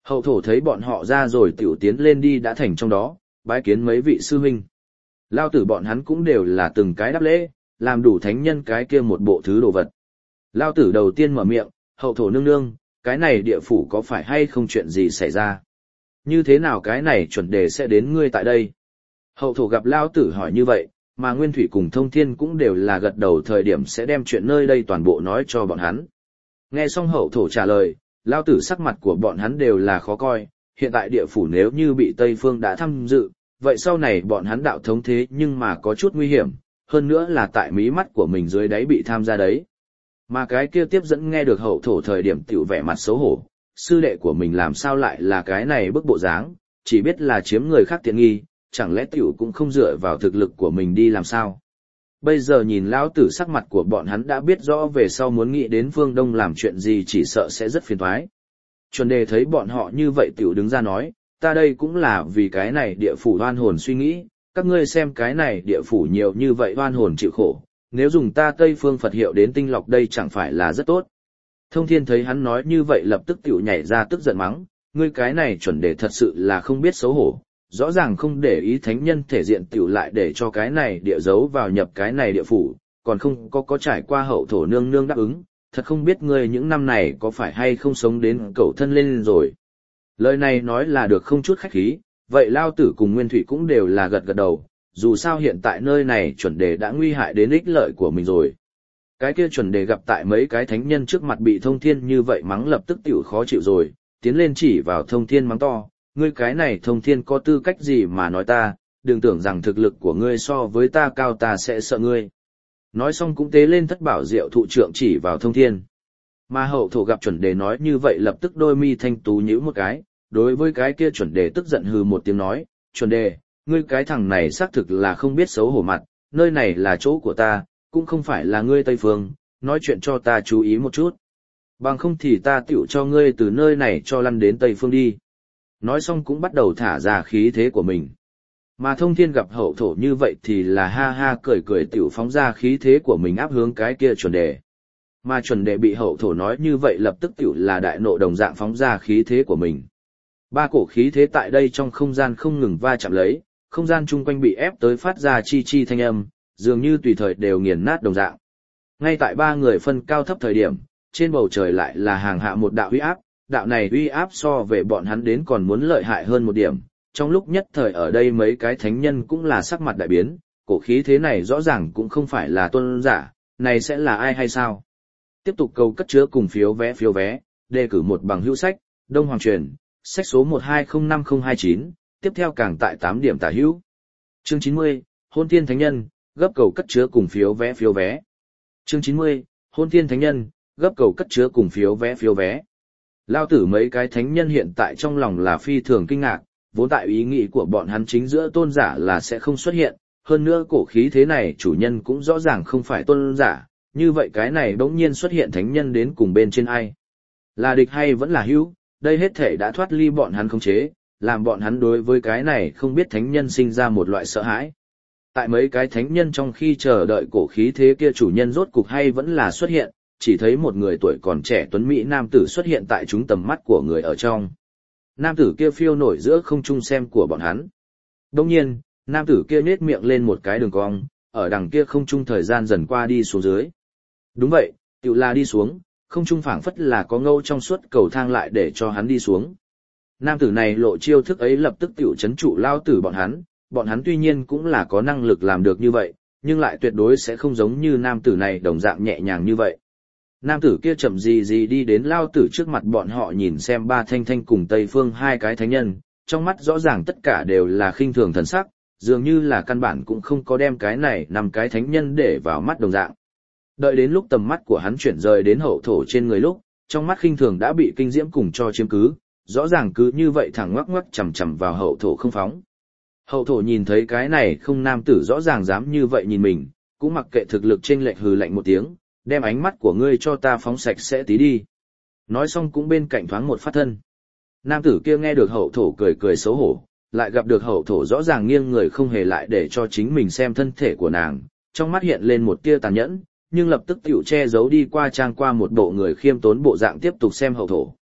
Hậu thổ thấy bọn họ ra rồi tiểu tiến lên đi đã thành trong đó, bái kiến mấy vị sư huynh. Lao tử bọn hắn cũng đều là từng cái đáp lễ, làm đủ thánh nhân cái kia một bộ thứ đồ vật. Lao tử đầu tiên mở miệng, hậu thổ nương nương, cái này địa phủ có phải hay không chuyện gì xảy ra? Như thế nào cái này chuẩn đề sẽ đến ngươi tại đây? Hậu thổ gặp Lao tử hỏi như vậy, mà Nguyên Thủy cùng Thông Thiên cũng đều là gật đầu thời điểm sẽ đem chuyện nơi đây toàn bộ nói cho bọn hắn. Nghe xong hậu thổ trả lời, Lao tử sắc mặt của bọn hắn đều là khó coi, hiện tại địa phủ nếu như bị Tây Phương đã tham dự, vậy sau này bọn hắn đạo thống thế nhưng mà có chút nguy hiểm, hơn nữa là tại mí mắt của mình dưới đáy bị tham gia đấy. Mà cái kia tiếp dẫn nghe được hậu thổ thời điểm tiểu vẻ mặt xấu hổ, sư đệ của mình làm sao lại là cái này bức bộ dáng, chỉ biết là chiếm người khác tiện nghi, chẳng lẽ tiểu cũng không dựa vào thực lực của mình đi làm sao. Bây giờ nhìn lão tử sắc mặt của bọn hắn đã biết rõ về sau muốn nghĩ đến phương Đông làm chuyện gì chỉ sợ sẽ rất phiền toái. Chuẩn đề thấy bọn họ như vậy tiểu đứng ra nói, ta đây cũng là vì cái này địa phủ oan hồn suy nghĩ, các ngươi xem cái này địa phủ nhiều như vậy oan hồn chịu khổ, nếu dùng ta Tây Phương Phật hiệu đến tinh lọc đây chẳng phải là rất tốt. Thông Thiên thấy hắn nói như vậy lập tức tiểu nhảy ra tức giận mắng, ngươi cái này chuẩn đề thật sự là không biết xấu hổ, rõ ràng không để ý thánh nhân thể diện tiểu lại để cho cái này địa giấu vào nhập cái này địa phủ, còn không có trải qua hậu thổ nương nương đáp ứng, thật không biết ngươi những năm này có phải hay không sống đến cậu thân lên rồi. Lời này nói là được không chút khách khí, vậy Lao Tử cùng Nguyên Thủy cũng đều là gật gật đầu, dù sao hiện tại nơi này chuẩn đề đã nguy hại đến ích lợi của mình rồi. Cái kia chuẩn đề gặp tại mấy cái thánh nhân trước mặt bị Thông Thiên như vậy mắng lập tức tiểu khó chịu rồi, tiến lên chỉ vào Thông Thiên mắng to, ngươi cái này Thông Thiên có tư cách gì mà nói ta, đừng tưởng rằng thực lực của ngươi so với ta cao ta sẽ sợ ngươi. Nói xong cũng tế lên thất bảo diệu thụ trượng chỉ vào Thông Thiên. Mà hậu thổ gặp chuẩn đề nói như vậy lập tức đôi mi thanh tú nhíu một cái, đối với cái kia chuẩn đề tức giận hừ một tiếng nói, chuẩn đề, ngươi cái thằng này xác thực là không biết xấu hổ mặt, nơi này là chỗ của ta, cũng không phải là ngươi Tây Phương, nói chuyện cho ta chú ý một chút. Bằng không thì ta tiểu cho ngươi từ nơi này cho lăn đến Tây Phương đi. Nói xong cũng bắt đầu thả ra khí thế của mình. Mà Thông Thiên gặp hậu thổ như vậy thì là ha ha cười cười tiểu phóng ra khí thế của mình áp hướng cái kia chuẩn đề. Mà chuẩn đề bị hậu thổ nói như vậy lập tức tiểu là đại nộ đồng dạng phóng ra khí thế của mình. Ba cổ khí thế tại đây trong không gian không ngừng va chạm lấy, không gian chung quanh bị ép tới phát ra chi chi thanh âm, dường như tùy thời đều nghiền nát đồng dạng. Ngay tại ba người phân cao thấp thời điểm, trên bầu trời lại là hàng hạ một đạo uy áp, đạo này uy áp so về bọn hắn đến còn muốn lợi hại hơn một điểm. Trong lúc nhất thời ở đây mấy cái thánh nhân cũng là sắc mặt đại biến, cổ khí thế này rõ ràng cũng không phải là tôn giả, này sẽ là ai hay sao? Tiếp tục câu cất chứa cùng phiếu vé, đề cử một bằng hữu sách, Đông Hoàng Truyền, sách số 12050029, tiếp theo càng tại 8 điểm tả hữu. Chương 90, Hôn Thiên Thánh Nhân, gấp cầu cất chứa cùng phiếu vé. Chương 90, Hôn Thiên Thánh Nhân, gấp cầu cất chứa cùng phiếu vé. Lao tử mấy cái thánh nhân hiện tại trong lòng là phi thường kinh ngạc, vốn tại ý nghĩ của bọn hắn chính giữa tôn giả là sẽ không xuất hiện, hơn nữa cổ khí thế này chủ nhân cũng rõ ràng không phải tôn giả, như vậy cái này bỗng nhiên xuất hiện thánh nhân đến cùng bên trên ai? Là địch hay vẫn là hữu? Đây hết thể đã thoát ly bọn hắn khống chế, làm bọn hắn đối với cái này không biết thánh nhân sinh ra một loại sợ hãi. Tại mấy cái thánh nhân trong khi chờ đợi cổ khí thế kia chủ nhân rốt cục hay vẫn là xuất hiện, chỉ thấy một người tuổi còn trẻ tuấn mỹ nam tử xuất hiện tại chúng tầm mắt của người ở trong. Nam tử kia phiêu nổi giữa không trung xem của bọn hắn. Đồng nhiên, nam tử kia nhếch miệng lên một cái đường cong, ở đằng kia không trung thời gian dần qua đi xuống dưới. Đúng vậy, tiểu là đi xuống, không trung phảng phất là có ngâu trong suốt cầu thang lại để cho hắn đi xuống. Nam tử này lộ chiêu thức ấy lập tức tiểu chấn trụ lao tử bọn hắn tuy nhiên cũng là có năng lực làm được như vậy, nhưng lại tuyệt đối sẽ không giống như nam tử này đồng dạng nhẹ nhàng như vậy. Nam tử kia chậm gì đi đến lao tử trước mặt bọn họ nhìn xem ba thanh thanh cùng Tây Phương hai cái thánh nhân, trong mắt rõ ràng tất cả đều là khinh thường thần sắc, dường như là căn bản cũng không có đem cái này nằm cái thánh nhân để vào mắt đồng dạng. Đợi đến lúc tầm mắt của hắn chuyển rời đến hậu thổ trên người lúc, trong mắt khinh thường đã bị kinh diễm cùng cho chiếm cứ, rõ ràng cứ như vậy thẳng ngoắc ngoắc chằm chằm vào hậu thổ không phóng. Hậu thổ nhìn thấy cái này không nam tử rõ ràng dám như vậy nhìn mình, cũng mặc kệ thực lực chênh lệch hừ lạnh một tiếng, đem ánh mắt của ngươi cho ta phóng sạch sẽ tí đi. Nói xong cũng bên cạnh thoáng một phát thân. Nam tử kia nghe được hậu thổ cười cười xấu hổ, lại gặp được hậu thổ rõ ràng nghiêng người không hề lại để cho chính mình xem thân thể của nàng, trong mắt hiện lên một tia tàn nhẫn, nhưng lập tức tiểu che giấu đi qua trang qua một bộ người khiêm tốn bộ dạng tiếp tục xem hậu thổ.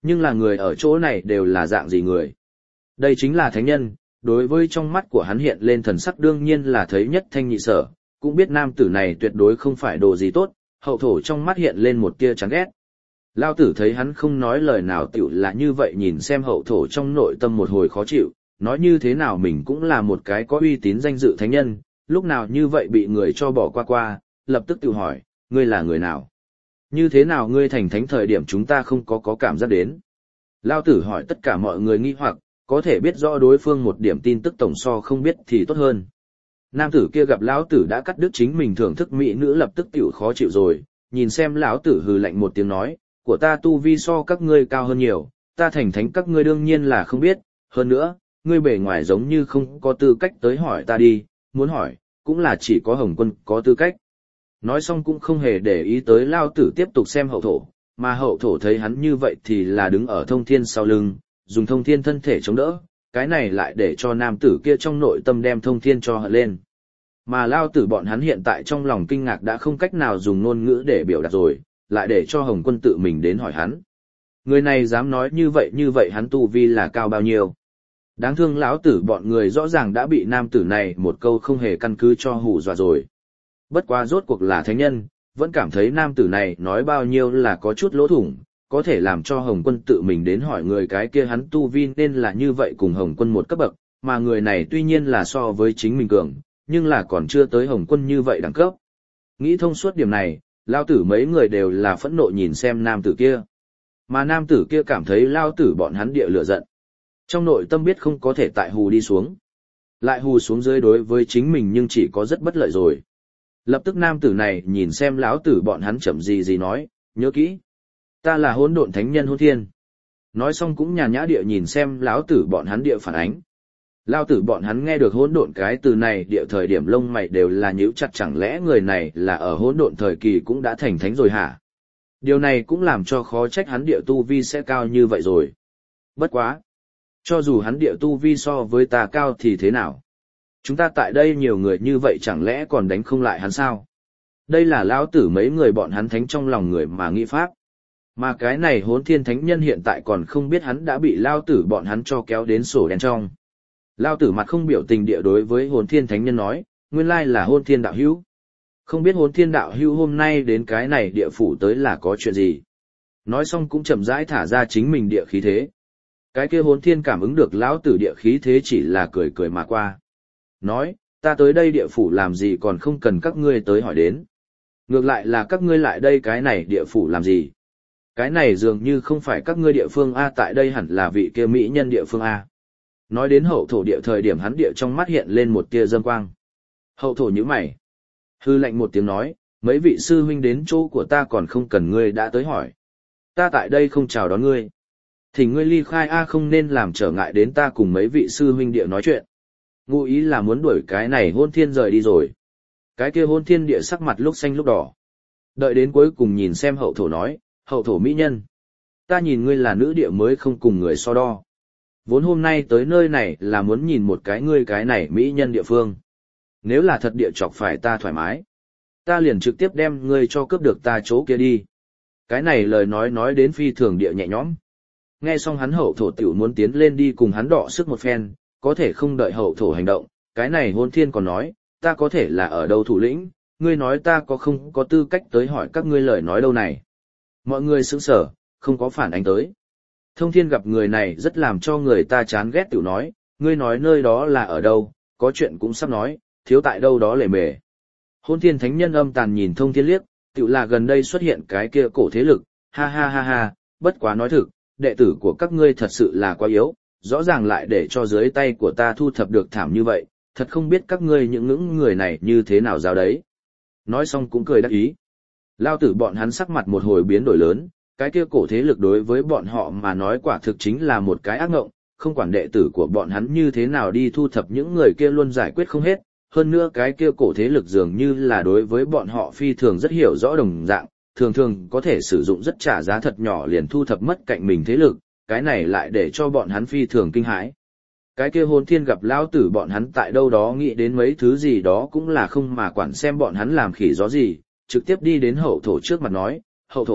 Nhưng là người ở chỗ này đều là dạng gì người? Đây chính là thánh nhân, đối với trong mắt của hắn hiện lên thần sắc đương nhiên là thấy nhất thanh nhị sở, cũng biết nam tử này tuyệt đối không phải đồ gì tốt, hậu thổ trong mắt hiện lên một tia chán ghét. Lao tử thấy hắn không nói lời nào tiểu là như vậy nhìn xem hậu thổ trong nội tâm một hồi khó chịu, nói như thế nào mình cũng là một cái có uy tín danh dự thánh nhân, lúc nào như vậy bị người cho bỏ qua, lập tức tự hỏi, ngươi là người nào? Như thế nào ngươi thành thánh thời điểm chúng ta không có cảm giác đến? Lao tử hỏi tất cả mọi người nghi hoặc, có thể biết rõ đối phương một điểm tin tức tổng so không biết thì tốt hơn. Nam tử kia gặp lão tử đã cắt đứt chính mình thưởng thức mỹ nữ lập tức tiểu khó chịu rồi, nhìn xem lão tử hừ lạnh một tiếng nói, của ta tu vi so các ngươi cao hơn nhiều, ta thành thánh các ngươi đương nhiên là không biết, hơn nữa, ngươi bề ngoài giống như không có tư cách tới hỏi ta đi, muốn hỏi, cũng là chỉ có Hồng Quân có tư cách. Nói xong cũng không hề để ý tới lao tử tiếp tục xem hậu thổ, mà hậu thổ thấy hắn như vậy thì là đứng ở thông thiên sau lưng, dùng thông thiên thân thể chống đỡ, cái này lại để cho nam tử kia trong nội tâm đem thông thiên cho hận lên. Mà lao tử bọn hắn hiện tại trong lòng kinh ngạc đã không cách nào dùng ngôn ngữ để biểu đạt rồi, lại để cho Hồng Quân tự mình đến hỏi hắn. Người này dám nói như vậy hắn tu vi là cao bao nhiêu. Đáng thương lão tử bọn người rõ ràng đã bị nam tử này một câu không hề căn cứ cho hù dọa rồi. Bất quá rốt cuộc là thánh nhân, vẫn cảm thấy nam tử này nói bao nhiêu là có chút lỗ thủng, có thể làm cho Hồng Quân tự mình đến hỏi người cái kia hắn tu vi nên là như vậy cùng Hồng Quân một cấp bậc, mà người này tuy nhiên là so với chính mình cường, nhưng là còn chưa tới Hồng Quân như vậy đẳng cấp. Nghĩ thông suốt điểm này, lao tử mấy người đều là phẫn nộ nhìn xem nam tử kia. Mà nam tử kia cảm thấy lao tử bọn hắn địa lửa giận. Trong nội tâm biết không có thể tại hù đi xuống. Lại hù xuống dưới đối với chính mình nhưng chỉ có rất bất lợi rồi. Lập tức nam tử này nhìn xem lão tử bọn hắn chậm gì nói, nhớ kỹ. Ta là hỗn độn thánh nhân Hôn Thiên. Nói xong cũng nhàn nhã địa nhìn xem lão tử bọn hắn địa phản ánh. Lão tử bọn hắn nghe được hỗn độn cái từ này địa thời điểm lông mày đều là nhíu chặt, chẳng lẽ người này là ở hỗn độn thời kỳ cũng đã thành thánh rồi hả? Điều này cũng làm cho khó trách hắn địa tu vi sẽ cao như vậy rồi. Bất quá. Cho dù hắn địa tu vi so với ta cao thì thế nào? Chúng ta tại đây nhiều người như vậy chẳng lẽ còn đánh không lại hắn sao? Đây là lão tử mấy người bọn hắn thánh trong lòng người mà nghĩ pháp. Mà cái này Hỗn Thiên Thánh Nhân hiện tại còn không biết hắn đã bị lão tử bọn hắn cho kéo đến sổ đen trong. Lão tử mặt không biểu tình địa đối với Hỗn Thiên Thánh Nhân nói, nguyên lai là Hỗn Thiên đạo hữu. Không biết Hỗn Thiên đạo hữu hôm nay đến cái này địa phủ tới là có chuyện gì. Nói xong cũng chậm rãi thả ra chính mình địa khí thế. Cái kia Hỗn Thiên cảm ứng được lão tử địa khí thế chỉ là cười cười mà qua. Nói, ta tới đây địa phủ làm gì còn không cần các ngươi tới hỏi đến. Ngược lại là các ngươi lại đây cái này địa phủ làm gì. Cái này dường như không phải các ngươi địa phương A, tại đây hẳn là vị kia mỹ nhân địa phương A. Nói đến hậu thổ địa thời điểm hắn địa trong mắt hiện lên một tia dâm quang. Hậu thổ nhíu mày. Hư lạnh một tiếng nói, mấy vị sư huynh đến chỗ của ta còn không cần ngươi đã tới hỏi. Ta tại đây không chào đón ngươi. Thỉnh ngươi ly khai A, không nên làm trở ngại đến ta cùng mấy vị sư huynh địa nói chuyện. Ngụ ý là muốn đuổi cái này Hôn Thiên rời đi rồi. Cái kia Hôn Thiên địa sắc mặt lúc xanh lúc đỏ. Đợi đến cuối cùng nhìn xem hậu thổ nói, hậu thổ mỹ nhân. Ta nhìn ngươi là nữ địa mới không cùng người so đo. Vốn hôm nay tới nơi này là muốn nhìn một cái ngươi cái này mỹ nhân địa phương. Nếu là thật địa chọc phải ta thoải mái. Ta liền trực tiếp đem ngươi cho cướp được ta chỗ kia đi. Cái này lời nói đến phi thường địa nhẹ nhõm. Nghe xong hắn hậu thổ tiểu muốn tiến lên đi cùng hắn đọ sức một phen, có thể không đợi hậu thổ hành động, cái này Hôn Thiên còn nói, ta có thể là ở đâu thủ lĩnh, ngươi nói ta có không có tư cách tới hỏi các ngươi lời nói đâu này. Mọi người sững sờ, không có phản ánh tới. Thông Thiên gặp người này rất làm cho người ta chán ghét tiểu nói, ngươi nói nơi đó là ở đâu, có chuyện cũng sắp nói, thiếu tại đâu đó lề mề. Hôn Thiên Thánh Nhân âm tàn nhìn Thông Thiên liếc, tiểu là gần đây xuất hiện cái kia cổ thế lực, ha ha ha ha, bất quá nói thực, đệ tử của các ngươi thật sự là quá yếu, rõ ràng lại để cho dưới tay của ta thu thập được thảm như vậy, thật không biết các ngươi những người này như thế nào giáo đấy. Nói xong cũng cười đắc ý. Lao tử bọn hắn sắc mặt một hồi biến đổi lớn, cái kia cổ thế lực đối với bọn họ mà nói quả thực chính là một cái ác ngộng, không quản đệ tử của bọn hắn như thế nào đi thu thập những người kia luôn giải quyết không hết, hơn nữa cái kia cổ thế lực dường như là đối với bọn họ phi thường rất hiểu rõ đồng dạng, thường thường có thể sử dụng rất trả giá thật nhỏ liền thu thập mất cạnh mình thế lực, cái này lại để cho bọn hắn phi thường kinh hãi. Cái kia Hôn Thiên gặp lão tử bọn hắn tại đâu đó nghĩ đến mấy thứ gì đó cũng là không mà quản xem bọn hắn làm khỉ gió gì, trực tiếp đi đến hậu thổ trước mặt nói, hậu thổ,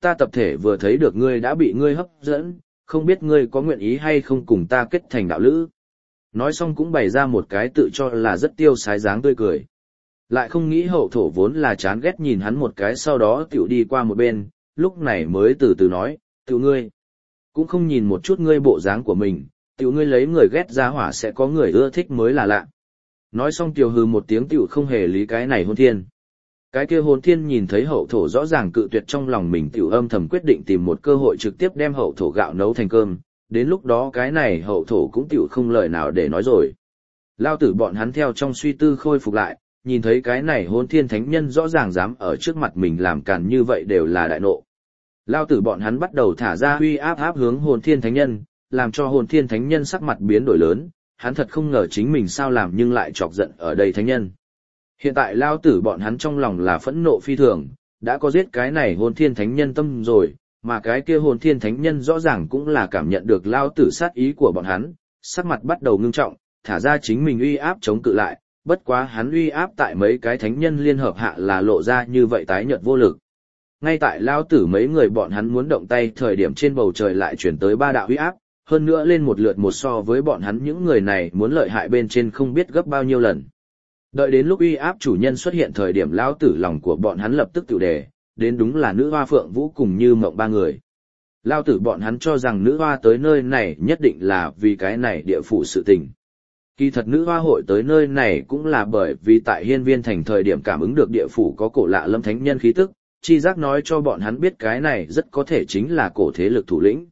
ta tập thể vừa thấy được ngươi đã bị ngươi hấp dẫn, không biết ngươi có nguyện ý hay không cùng ta kết thành đạo lữ. Nói xong cũng bày ra một cái tự cho là rất tiêu sái dáng tươi cười. Lại không nghĩ hậu thổ vốn là chán ghét nhìn hắn một cái, sau đó tiểu đi qua một bên, lúc này mới từ từ nói, tiểu ngươi, cũng không nhìn một chút ngươi bộ dáng của mình, tiểu ngươi lấy người ghét ra hỏa sẽ có người ưa thích mới là lạ. Nói xong tiểu hừ một tiếng tiểu không hề lý cái này hôn thiên. Cái kia hôn thiên nhìn thấy hậu thổ rõ ràng cự tuyệt, trong lòng mình tiểu âm thầm quyết định tìm một cơ hội trực tiếp đem hậu thổ gạo nấu thành cơm, đến lúc đó cái này hậu thổ cũng tiểu không lời nào để nói rồi. Lao tử bọn hắn theo trong suy tư khôi phục lại, nhìn thấy cái này hôn thiên thánh nhân rõ ràng dám ở trước mặt mình làm càn như vậy đều là đại nộ. Lao tử bọn hắn bắt đầu thả ra uy áp áp hướng hồn thiên thánh nhân, làm cho hồn thiên thánh nhân sắc mặt biến đổi lớn, hắn thật không ngờ chính mình sao làm nhưng lại chọc giận ở đây thánh nhân. Hiện tại Lao tử bọn hắn trong lòng là phẫn nộ phi thường, đã có giết cái này hồn thiên thánh nhân tâm rồi, mà cái kia hồn thiên thánh nhân rõ ràng cũng là cảm nhận được Lao tử sát ý của bọn hắn, sắc mặt bắt đầu ngưng trọng, thả ra chính mình uy áp chống cự lại, bất quá hắn uy áp tại mấy cái thánh nhân liên hợp hạ là lộ ra như vậy tái nhợt vô lực. Ngay tại Lao tử mấy người bọn hắn muốn động tay thời điểm, trên bầu trời lại chuyển tới 3 đạo uy áp, hơn nữa lên một lượt một so với bọn hắn những người này muốn lợi hại bên trên không biết gấp bao nhiêu lần. Đợi đến lúc uy áp chủ nhân xuất hiện thời điểm, Lao tử lòng của bọn hắn lập tức tự đề, đến đúng là nữ hoa Phượng Vũ cùng Như Mộng 3 người. Lao tử bọn hắn cho rằng nữ hoa tới nơi này nhất định là vì cái này địa phủ sự tình. Kỳ thật nữ hoa hội tới nơi này cũng là bởi vì tại Hiên Viên Thành thời điểm cảm ứng được địa phủ có cổ lạ lâm thánh nhân khí tức, chi giác nói cho bọn hắn biết cái này rất có thể chính là cổ thế lực thủ lĩnh.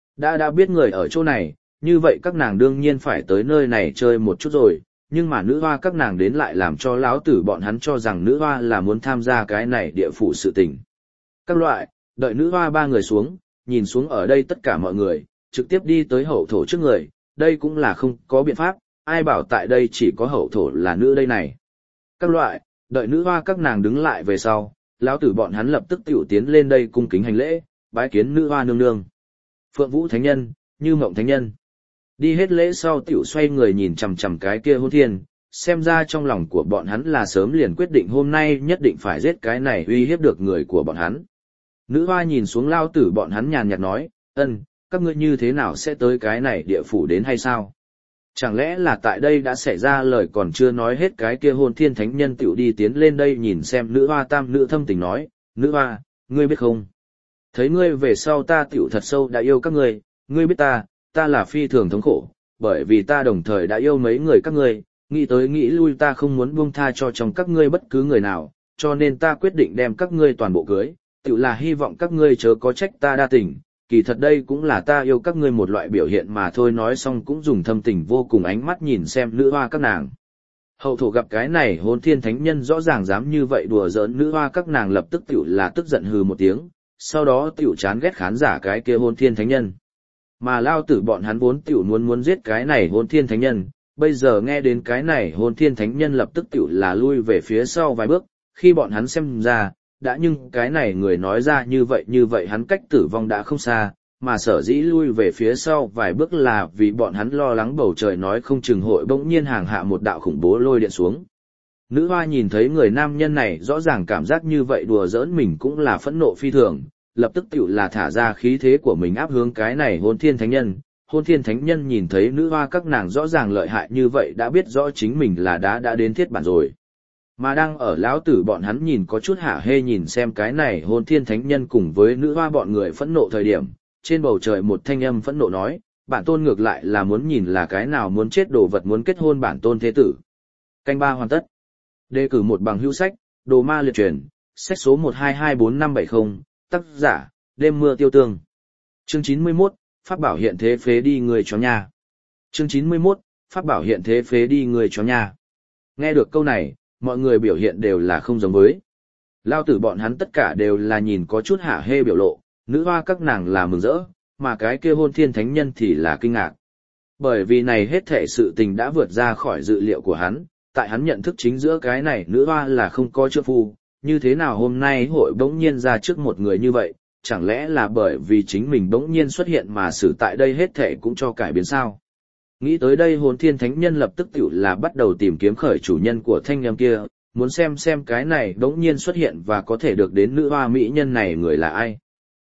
Đã biết người ở chỗ này, như vậy các nàng đương nhiên phải tới nơi này chơi một chút rồi, nhưng mà nữ hoa các nàng đến lại làm cho lão tử bọn hắn cho rằng nữ hoa là muốn tham gia cái này địa phủ sự tình. Các loại, đợi nữ hoa 3 người xuống, nhìn xuống ở đây tất cả mọi người, trực tiếp đi tới hậu thổ trước người, đây cũng là không có biện pháp, ai bảo tại đây chỉ có hậu thổ là nữ đây này. Các loại, đợi nữ hoa các nàng đứng lại về sau, lão tử bọn hắn lập tức tiểu tiến lên đây cung kính hành lễ, bái kiến nữ hoa nương nương. Phượng Vũ thánh nhân, Như Mộng thánh nhân. Đi hết lễ sau tiểu xoay người nhìn chằm chằm cái kia hôn thiên, xem ra trong lòng của bọn hắn là sớm liền quyết định hôm nay nhất định phải giết cái này uy hiếp được người của bọn hắn. Nữ hoa nhìn xuống lao tử bọn hắn nhàn nhạt nói, các ngươi như thế nào sẽ tới cái này địa phủ đến hay sao? Chẳng lẽ là tại đây đã xảy ra lời còn chưa nói hết, cái kia hôn thiên thánh nhân tiểu đi tiến lên đây nhìn xem nữ hoa tam nữ thâm tình nói, nữ hoa, ngươi biết không? Thấy ngươi về sau ta tiểu thật sâu đã yêu các ngươi biết ta là phi thường thống khổ, bởi vì ta đồng thời đã yêu mấy người các ngươi, nghĩ tới nghĩ lui ta không muốn buông tha cho trong các ngươi bất cứ người nào, cho nên ta quyết định đem các ngươi toàn bộ cưới, tiểu là hy vọng các ngươi chớ có trách ta đa tình. Kỳ thật đây cũng là ta yêu các ngươi một loại biểu hiện mà thôi. Nói xong cũng dùng thâm tình vô cùng ánh mắt nhìn xem nữ hoa các nàng. Hậu thổ gặp cái này hôn thiên thánh nhân rõ ràng dám như vậy đùa giỡn nữ hoa các nàng, lập tức tiểu là tức giận hừ một tiếng, sau đó tiểu chán ghét khán giả cái kia hôn thiên thánh nhân. Mà lao tử bọn hắn vốn tiểu muốn giết cái này hôn thiên thánh nhân, bây giờ nghe đến cái này hôn thiên thánh nhân lập tức tiểu là lui về phía sau vài bước, khi bọn hắn xem ra, đã nhưng cái này người nói ra như vậy hắn cách tử vong đã không xa, mà sở dĩ lui về phía sau vài bước là vì bọn hắn lo lắng bầu trời nói không chừng hội bỗng nhiên hàng hạ một đạo khủng bố lôi điện xuống. Nữ hoa nhìn thấy người nam nhân này rõ ràng cảm giác như vậy đùa giỡn mình cũng là phẫn nộ phi thường, lập tức tiểu là thả ra khí thế của mình áp hướng cái này hôn thiên thánh nhân. Hôn thiên thánh nhân nhìn thấy nữ hoa các nàng rõ ràng lợi hại như vậy đã biết rõ chính mình là đã đến thiết bản rồi. Mà đang ở lão tử bọn hắn nhìn có chút hả hê nhìn xem cái này hôn thiên thánh nhân cùng với nữ hoa bọn người phẫn nộ thời điểm, trên bầu trời một thanh âm phẫn nộ nói, bản tôn ngược lại là muốn nhìn là cái nào muốn chết đồ vật muốn kết hôn bản tôn thế tử. Canh ba hoàn tất. Đề cử một bằng hữu sách, Đồ Ma Liệt Truyền, sách số 12245570, tác giả, Đêm Mưa Tiêu Tương. Chương 91, Pháp bảo hiện thế phế đi người chó nhà. Chương 91, Pháp bảo hiện thế phế đi người chó nhà. Nghe được câu này, mọi người biểu hiện đều là không giống với. Lao tử bọn hắn tất cả đều là nhìn có chút hả hê biểu lộ, nữ hoa các nàng là mừng rỡ, mà cái kia hôn thiên thánh nhân thì là kinh ngạc. Bởi vì này hết thảy sự tình đã vượt ra khỏi dự liệu của hắn, tại hắn nhận thức chính giữa cái này nữ hoa là không có trợ phu, như thế nào hôm nay hội bỗng nhiên ra trước một người như vậy, chẳng lẽ là bởi vì chính mình bỗng nhiên xuất hiện mà xử tại đây hết thảy cũng cho cải biến sao? Nghĩ tới đây hồn thiên thánh nhân lập tức tiểu là bắt đầu tìm kiếm khởi chủ nhân của thanh âm kia, muốn xem cái này đống nhiên xuất hiện và có thể được đến nữ hoa mỹ nhân này người là ai.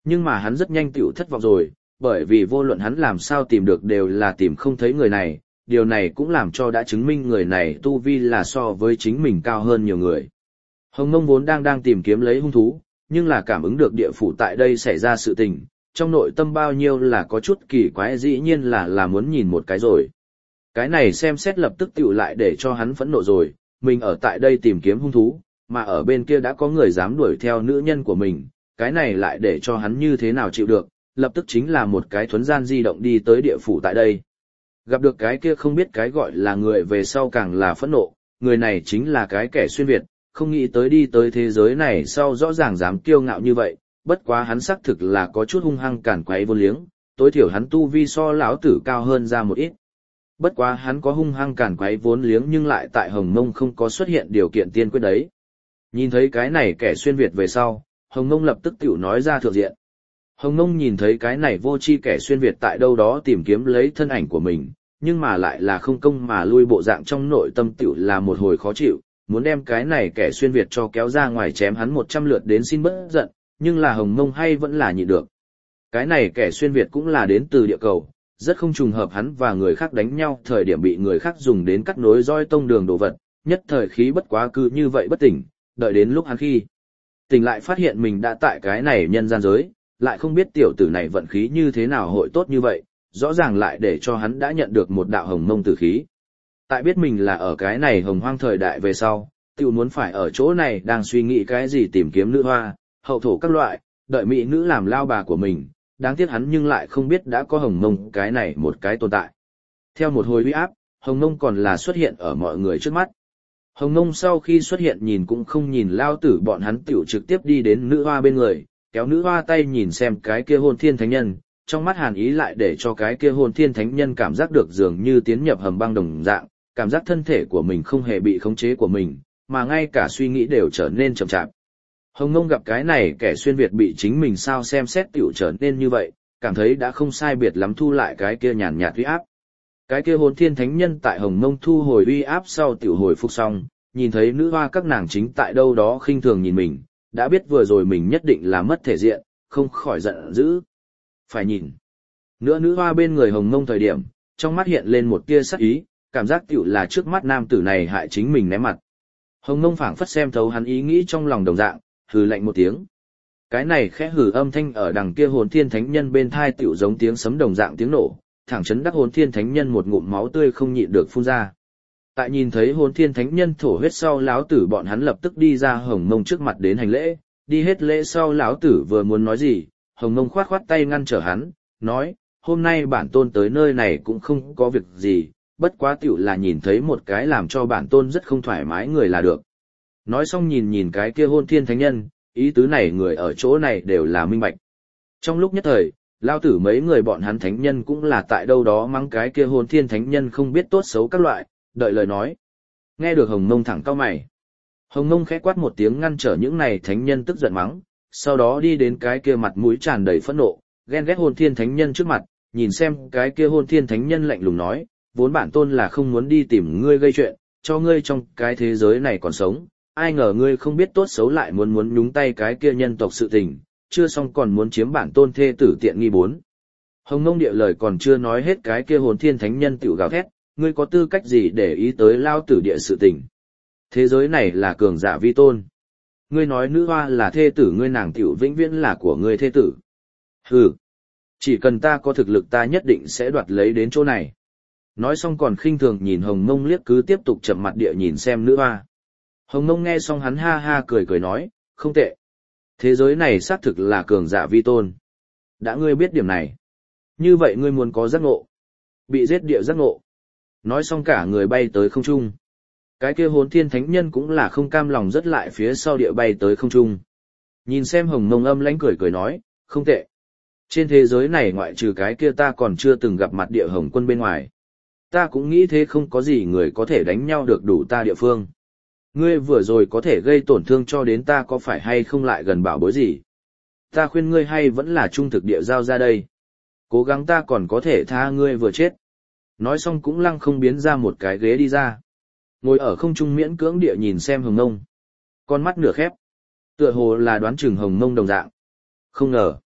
Nhưng mà hắn rất nhanh tiểu thất vọng rồi, bởi vì vô luận hắn làm sao tìm được đều là tìm không thấy người này, điều này cũng làm cho đã chứng minh người này tu vi là so với chính mình cao hơn nhiều người. Hồng Mông vốn đang tìm kiếm lấy hung thú, nhưng là cảm ứng được địa phủ tại đây xảy ra sự tình, trong nội tâm bao nhiêu là có chút kỳ quái, dĩ nhiên là muốn nhìn một cái rồi. Cái này xem xét lập tức tiểu lại để cho hắn phẫn nộ rồi, mình ở tại đây tìm kiếm hung thú, mà ở bên kia đã có người dám đuổi theo nữ nhân của mình, cái này lại để cho hắn như thế nào chịu được, lập tức chính là một cái thuấn gian di động đi tới địa phủ tại đây. Gặp được cái kia không biết cái gọi là người về sau càng là phẫn nộ, người này chính là cái kẻ xuyên Việt, không nghĩ tới đi tới thế giới này sau rõ ràng dám kiêu ngạo như vậy, bất quá hắn xác thực là có chút hung hăng cản quấy vô liếng, tối thiểu hắn tu vi so lão tử cao hơn ra một ít. Bất quá hắn có hung hăng cản quấy vốn liếng nhưng lại tại Hồng Mông không có xuất hiện điều kiện tiên quyết đấy. Nhìn thấy cái này kẻ xuyên Việt về sau, Hồng Mông lập tức tiểu nói ra thượng diện. Hồng Mông nhìn thấy cái này vô tri kẻ xuyên Việt tại đâu đó tìm kiếm lấy thân ảnh của mình, nhưng mà lại là không công mà lui, bộ dạng trong nội tâm tiểu là một hồi khó chịu, muốn đem cái này kẻ xuyên Việt cho kéo ra ngoài chém hắn 100 lượt đến xin bớt giận, nhưng là Hồng Mông hay vẫn là nhịn được. Cái này kẻ xuyên Việt cũng là đến từ địa cầu, rất không trùng hợp hắn và người khác đánh nhau thời điểm bị người khác dùng đến cắt nối roi tông đường đồ vật, nhất thời khí bất quá cứ như vậy bất tỉnh, đợi đến lúc hắn khi tỉnh lại phát hiện mình đã tại cái này nhân gian giới, lại không biết tiểu tử này vận khí như thế nào hội tốt như vậy, rõ ràng lại để cho hắn đã nhận được một đạo hồng mông tử khí. Tại biết mình là ở cái này hồng hoang thời đại về sau, tiểu muốn phải ở chỗ này đang suy nghĩ cái gì tìm kiếm nữ hoa, hậu thổ các loại, đợi mỹ nữ làm lao bà của mình, đáng tiếc hắn nhưng lại không biết đã có hồng mông cái này một cái tồn tại. Theo một hồi uy áp, hồng mông còn là xuất hiện ở mọi người trước mắt. Hồng mông sau khi xuất hiện nhìn cũng không nhìn lao tử bọn hắn tiểu trực tiếp đi đến nữ hoa bên người, kéo nữ hoa tay nhìn xem cái kia hôn thiên thánh nhân, trong mắt hàn ý lại để cho cái kia hôn thiên thánh nhân cảm giác được dường như tiến nhập hầm băng đồng dạng, cảm giác thân thể của mình không hề bị khống chế của mình, mà ngay cả suy nghĩ đều trở nên chậm chạp. Hồng Ngông gặp cái này kẻ xuyên Việt bị chính mình sao xem xét tiểu trở nên như vậy, cảm thấy đã không sai biệt lắm, thu lại cái kia nhàn nhạt uy áp. Cái kia hồn thiên thánh nhân tại Hồng Ngông thu hồi uy áp sau tiểu hồi phục xong, nhìn thấy nữ hoa các nàng chính tại đâu đó khinh thường nhìn mình, đã biết vừa rồi mình nhất định là mất thể diện, không khỏi giận dữ. Phải nhìn. Nữa nữ hoa bên người Hồng Ngông thời điểm, trong mắt hiện lên một tia sắc ý, cảm giác tiểu là trước mắt nam tử này hại chính mình ném mặt. Hồng Ngông phảng phất xem thấu hắn ý nghĩ trong lòng đồng dạng, hừ lạnh một tiếng. Cái này khẽ hừ âm thanh ở đằng kia hồn thiên thánh nhân bên thai tiểu giống tiếng sấm đồng dạng tiếng nổ, thẳng chấn đắc hồn thiên thánh nhân một ngụm máu tươi không nhịn được phun ra. Tại nhìn thấy hồn thiên thánh nhân thổ huyết sau, lão tử bọn hắn lập tức đi ra Hồng Mông trước mặt đến hành lễ, đi hết lễ sau lão tử vừa muốn nói gì, Hồng Mông khoát khoát tay ngăn trở hắn, nói, hôm nay bản tôn tới nơi này cũng không có việc gì, bất quá tiểu là nhìn thấy một cái làm cho bản tôn rất không thoải mái người là được. Nói xong nhìn nhìn cái kia hôn thiên thánh nhân, ý tứ này người ở chỗ này đều là minh bạch. Trong lúc nhất thời, lao tử mấy người bọn hắn thánh nhân cũng là tại đâu đó mắng cái kia hôn thiên thánh nhân không biết tốt xấu các loại, đợi lời nói. Nghe được Hồng Mông thẳng cau mày. Hồng Mông khẽ quát một tiếng ngăn trở những này thánh nhân tức giận mắng, sau đó đi đến cái kia mặt mũi tràn đầy phẫn nộ, ghen ghét hôn thiên thánh nhân trước mặt, nhìn xem cái kia hôn thiên thánh nhân lạnh lùng nói, vốn bản tôn là không muốn đi tìm ngươi gây chuyện, cho ngươi trong cái thế giới này còn sống, ai ngờ ngươi không biết tốt xấu lại muốn nhúng tay cái kia nhân tộc sự tình, chưa xong còn muốn chiếm bản tôn thê tử tiện nghi 4. Hồng Mông địa lời còn chưa nói hết, cái kia hồn thiên thánh nhân tiểu gào thét, ngươi có tư cách gì để ý tới lao tử địa sự tình? Thế giới này là cường giả vi tôn. Ngươi nói nữ hoa là thê tử ngươi, nàng tiểu vĩnh viễn là của ngươi thê tử. Hừ, chỉ cần ta có thực lực ta nhất định sẽ đoạt lấy đến chỗ này. Nói xong còn khinh thường nhìn Hồng Mông liếc, cứ tiếp tục chậm mặt địa nhìn xem nữ hoa. Hồng Mông nghe xong hắn ha ha cười cười nói, không tệ. Thế giới này xác thực là cường giả vi tôn. Đã ngươi biết điểm này. Như vậy ngươi muốn có giác ngộ. Bị giết địa giác ngộ. Nói xong cả người bay tới không trung. Cái kia hồn thiên thánh nhân cũng là không cam lòng rất lại phía sau địa bay tới không trung. Nhìn xem Hồng Mông âm lãnh cười cười nói, không tệ. Trên thế giới này ngoại trừ cái kia ta còn chưa từng gặp mặt địa Hồng Quân bên ngoài. Ta cũng nghĩ thế, không có gì người có thể đánh nhau được đủ ta địa phương. Ngươi vừa rồi có thể gây tổn thương cho đến ta, có phải hay không lại gần bảo bối gì? Ta khuyên ngươi hay vẫn là trung thực địa giao ra đây. Cố gắng ta còn có thể tha ngươi vừa chết. Nói xong cũng lăng không biến ra một cái ghế đi ra. Ngồi ở không trung miễn cưỡng địa nhìn xem Hồng Mông. Con mắt nửa khép. Tựa hồ là đoán chừng Hồng Mông đồng dạng. Không ngờ.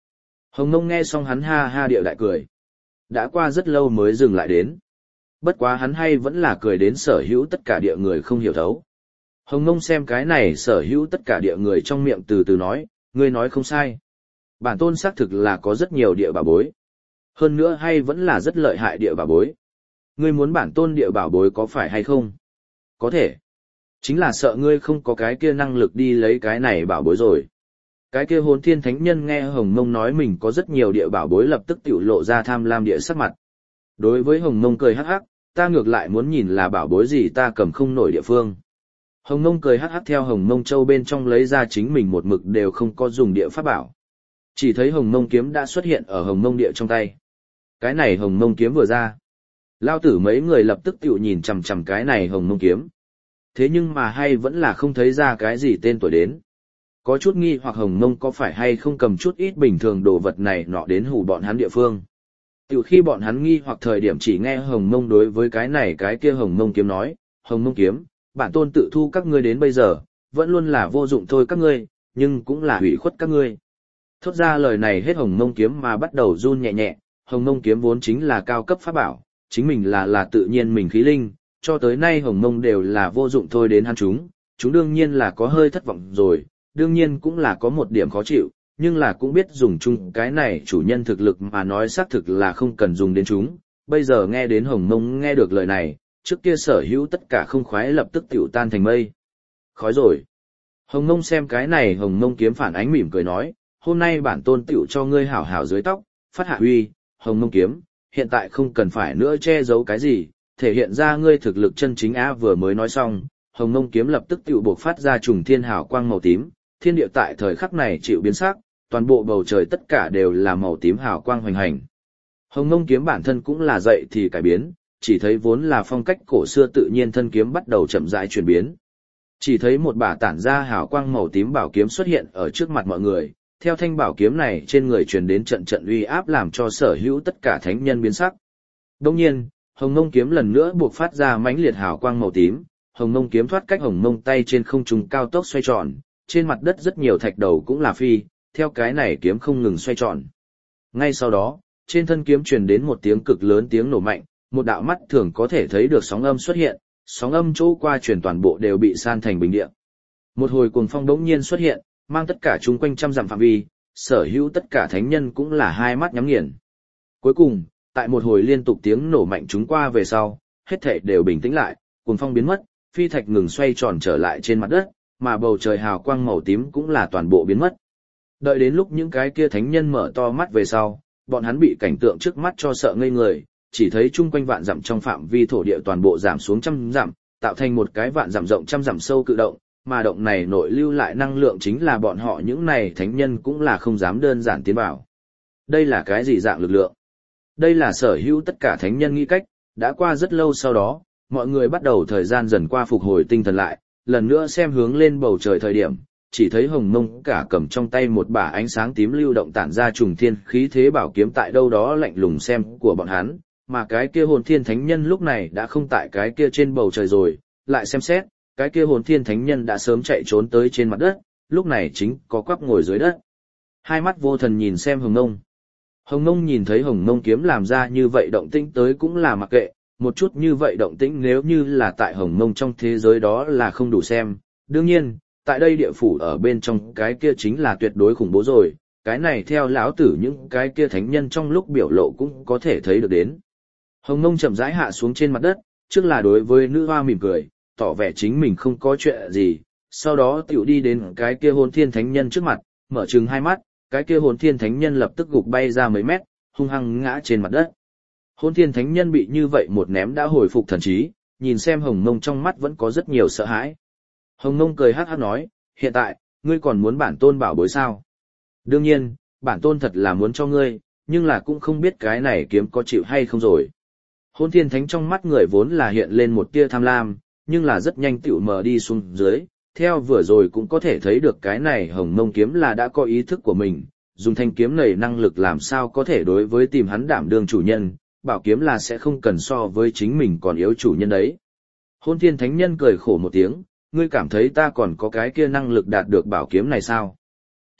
Hồng Mông nghe xong hắn ha ha điệu đại cười. Đã qua rất lâu mới dừng lại đến. Bất quá hắn hay vẫn là cười đến sở hữu tất cả địa người không hiểu thấu. Hồng Mông xem cái này sở hữu tất cả địa người trong miệng từ từ nói, ngươi nói không sai. Bản tôn xác thực là có rất nhiều địa bảo bối. Hơn nữa hay vẫn là rất lợi hại địa bảo bối. Ngươi muốn bản tôn địa bảo bối có phải hay không? Có thể. Chính là sợ ngươi không có cái kia năng lực đi lấy cái này bảo bối rồi. Cái kia Hồn Thiên Thánh Nhân nghe Hồng Mông nói mình có rất nhiều địa bảo bối lập tức tiểu lộ ra tham lam địa sắc mặt. Đối với Hồng Mông cười hắc hắc, ta ngược lại muốn nhìn là bảo bối gì ta cầm không nổi địa phương. Hồng Mông cười hắc hắc theo Hồng Mông Châu bên trong lấy ra chính mình một mực đều không có dùng địa pháp bảo. Chỉ thấy Hồng Mông kiếm đã xuất hiện ở Hồng Mông địa trong tay. Cái này Hồng Mông kiếm vừa ra. Lao tử mấy người lập tức tiểu nhìn chằm chằm cái này Hồng Mông kiếm. Thế nhưng mà hay vẫn là không thấy ra cái gì tên tuổi đến. Có chút nghi hoặc Hồng Mông có phải hay không cầm chút ít bình thường đồ vật này nọ đến hù bọn hắn địa phương. Tiểu khi bọn hắn nghi hoặc thời điểm chỉ nghe Hồng Mông đối với cái này cái kia Hồng Mông kiếm nói, Hồng Mông kiếm, bản tôn tự thu các ngươi đến bây giờ, vẫn luôn là vô dụng thôi các ngươi, nhưng cũng là hủy khuất các ngươi. Thốt ra lời này hết Hồng Mông kiếm mà bắt đầu run nhẹ nhẹ, Hồng Mông kiếm vốn chính là cao cấp pháp bảo, chính mình là tự nhiên mình khí linh, cho tới nay Hồng Mông đều là vô dụng thôi đến hắn chúng đương nhiên là có hơi thất vọng rồi, đương nhiên cũng là có một điểm khó chịu, nhưng là cũng biết dùng chung cái này chủ nhân thực lực mà nói xác thực là không cần dùng đến chúng. Bây giờ nghe đến Hồng Mông nghe được lời này, trước kia sở hữu tất cả không khoái lập tức tiểu tan thành mây. Khói rồi. Hồng Mông xem cái này Hồng Mông kiếm phản ánh mỉm cười nói, hôm nay bản tôn tiểu cho ngươi hảo hảo dưới tóc, phát hạ uy, Hồng Mông kiếm, hiện tại không cần phải nữa che giấu cái gì, thể hiện ra ngươi thực lực chân chính á vừa mới nói xong, Hồng Mông kiếm lập tức tiểu buộc phát ra trùng thiên hào quang màu tím, thiên địa tại thời khắc này chịu biến sắc, toàn bộ bầu trời tất cả đều là màu tím hào quang hoành hành. Hồng Mông kiếm bản thân cũng là dậy thì cải biến, chỉ thấy vốn là phong cách cổ xưa tự nhiên thân kiếm bắt đầu chậm rãi chuyển biến. Chỉ thấy một bả tản ra hào quang màu tím bảo kiếm xuất hiện ở trước mặt mọi người, theo thanh bảo kiếm này trên người truyền đến trận trận uy áp làm cho sở hữu tất cả thánh nhân biến sắc. Đương nhiên, Hồng Mông kiếm lần nữa buộc phát ra mãnh liệt hào quang màu tím, Hồng Mông kiếm thoát cách Hồng Mông tay trên không trung cao tốc xoay tròn, trên mặt đất rất nhiều thạch đầu cũng là phi, theo cái này kiếm không ngừng xoay tròn. Ngay sau đó, trên thân kiếm truyền đến một tiếng cực lớn tiếng nổ mạnh, một đạo mắt thường có thể thấy được sóng âm xuất hiện, sóng âm chỗ qua truyền toàn bộ đều bị san thành bình địa. Một hồi cuồng phong đống nhiên xuất hiện, mang tất cả chúng quanh trăm dặm phạm vi, sở hữu tất cả thánh nhân cũng là hai mắt nhắm nghiền. Cuối cùng, tại một hồi liên tục tiếng nổ mạnh chúng qua về sau, hết thảy đều bình tĩnh lại, cuồng phong biến mất, phi thạch ngừng xoay tròn trở lại trên mặt đất, mà bầu trời hào quang màu tím cũng là toàn bộ biến mất. Đợi đến lúc những cái kia thánh nhân mở to mắt về sau, bọn hắn bị cảnh tượng trước mắt cho sợ ngây người, chỉ thấy chung quanh vạn dặm trong phạm vi thổ địa toàn bộ giảm xuống trăm dặm, tạo thành một cái vạn dặm rộng trăm dặm sâu cự động, mà động này nội lưu lại năng lượng chính là bọn họ những này thánh nhân cũng là không dám đơn giản tiến vào. Đây là cái gì dạng lực lượng? Đây là sở hữu tất cả thánh nhân nghĩ cách, đã qua rất lâu sau đó, mọi người bắt đầu thời gian dần qua phục hồi tinh thần lại, lần nữa xem hướng lên bầu trời thời điểm, chỉ thấy Hồng Mông cả cầm trong tay một bả ánh sáng tím lưu động tản ra trùng thiên khí thế bảo kiếm tại đâu đó lạnh lùng xem của bọn hắn, mà cái kia Hồn Thiên Thánh Nhân lúc này đã không tại cái kia trên bầu trời rồi, lại xem xét, cái kia Hồn Thiên Thánh Nhân đã sớm chạy trốn tới trên mặt đất, lúc này chính có quắp ngồi dưới đất. Hai mắt vô thần nhìn xem Hồng Mông. Hồng Mông nhìn thấy Hồng Mông kiếm làm ra như vậy động tĩnh tới cũng là mặc kệ, một chút như vậy động tĩnh nếu như là tại Hồng Mông trong thế giới đó là không đủ xem, đương nhiên, tại đây địa phủ ở bên trong cái kia chính là tuyệt đối khủng bố rồi, cái này theo lão tử những cái kia thánh nhân trong lúc biểu lộ cũng có thể thấy được đến. Hồng Mông chậm rãi hạ xuống trên mặt đất, trước là đối với nữ hoa mỉm cười, tỏ vẻ chính mình không có chuyện gì, sau đó tiểu đi đến cái kia Hồn Thiên Thánh Nhân trước mặt, mở trừng hai mắt, cái kia Hồn Thiên Thánh Nhân lập tức gục bay ra mấy mét, hung hăng ngã trên mặt đất. Hồn Thiên Thánh Nhân bị như vậy một ném đã hồi phục thần trí, nhìn xem Hồng Mông trong mắt vẫn có rất nhiều sợ hãi. Hồng Mông cười hắc hắc nói, hiện tại, ngươi còn muốn bản tôn bảo bối sao? Đương nhiên, bản tôn thật là muốn cho ngươi, nhưng là cũng không biết cái này kiếm có chịu hay không rồi. Hồn Thiên Thánh trong mắt người vốn là hiện lên một tia tham lam, nhưng là rất nhanh tựu mờ đi xuống dưới, theo vừa rồi cũng có thể thấy được cái này Hồng Mông kiếm là đã có ý thức của mình, dùng thanh kiếm này năng lực làm sao có thể đối với tìm hắn đảm đương chủ nhân, bảo kiếm là sẽ không cần so với chính mình còn yếu chủ nhân đấy. Hồn Thiên Thánh Nhân cười khổ một tiếng, ngươi cảm thấy ta còn có cái kia năng lực đạt được bảo kiếm này sao?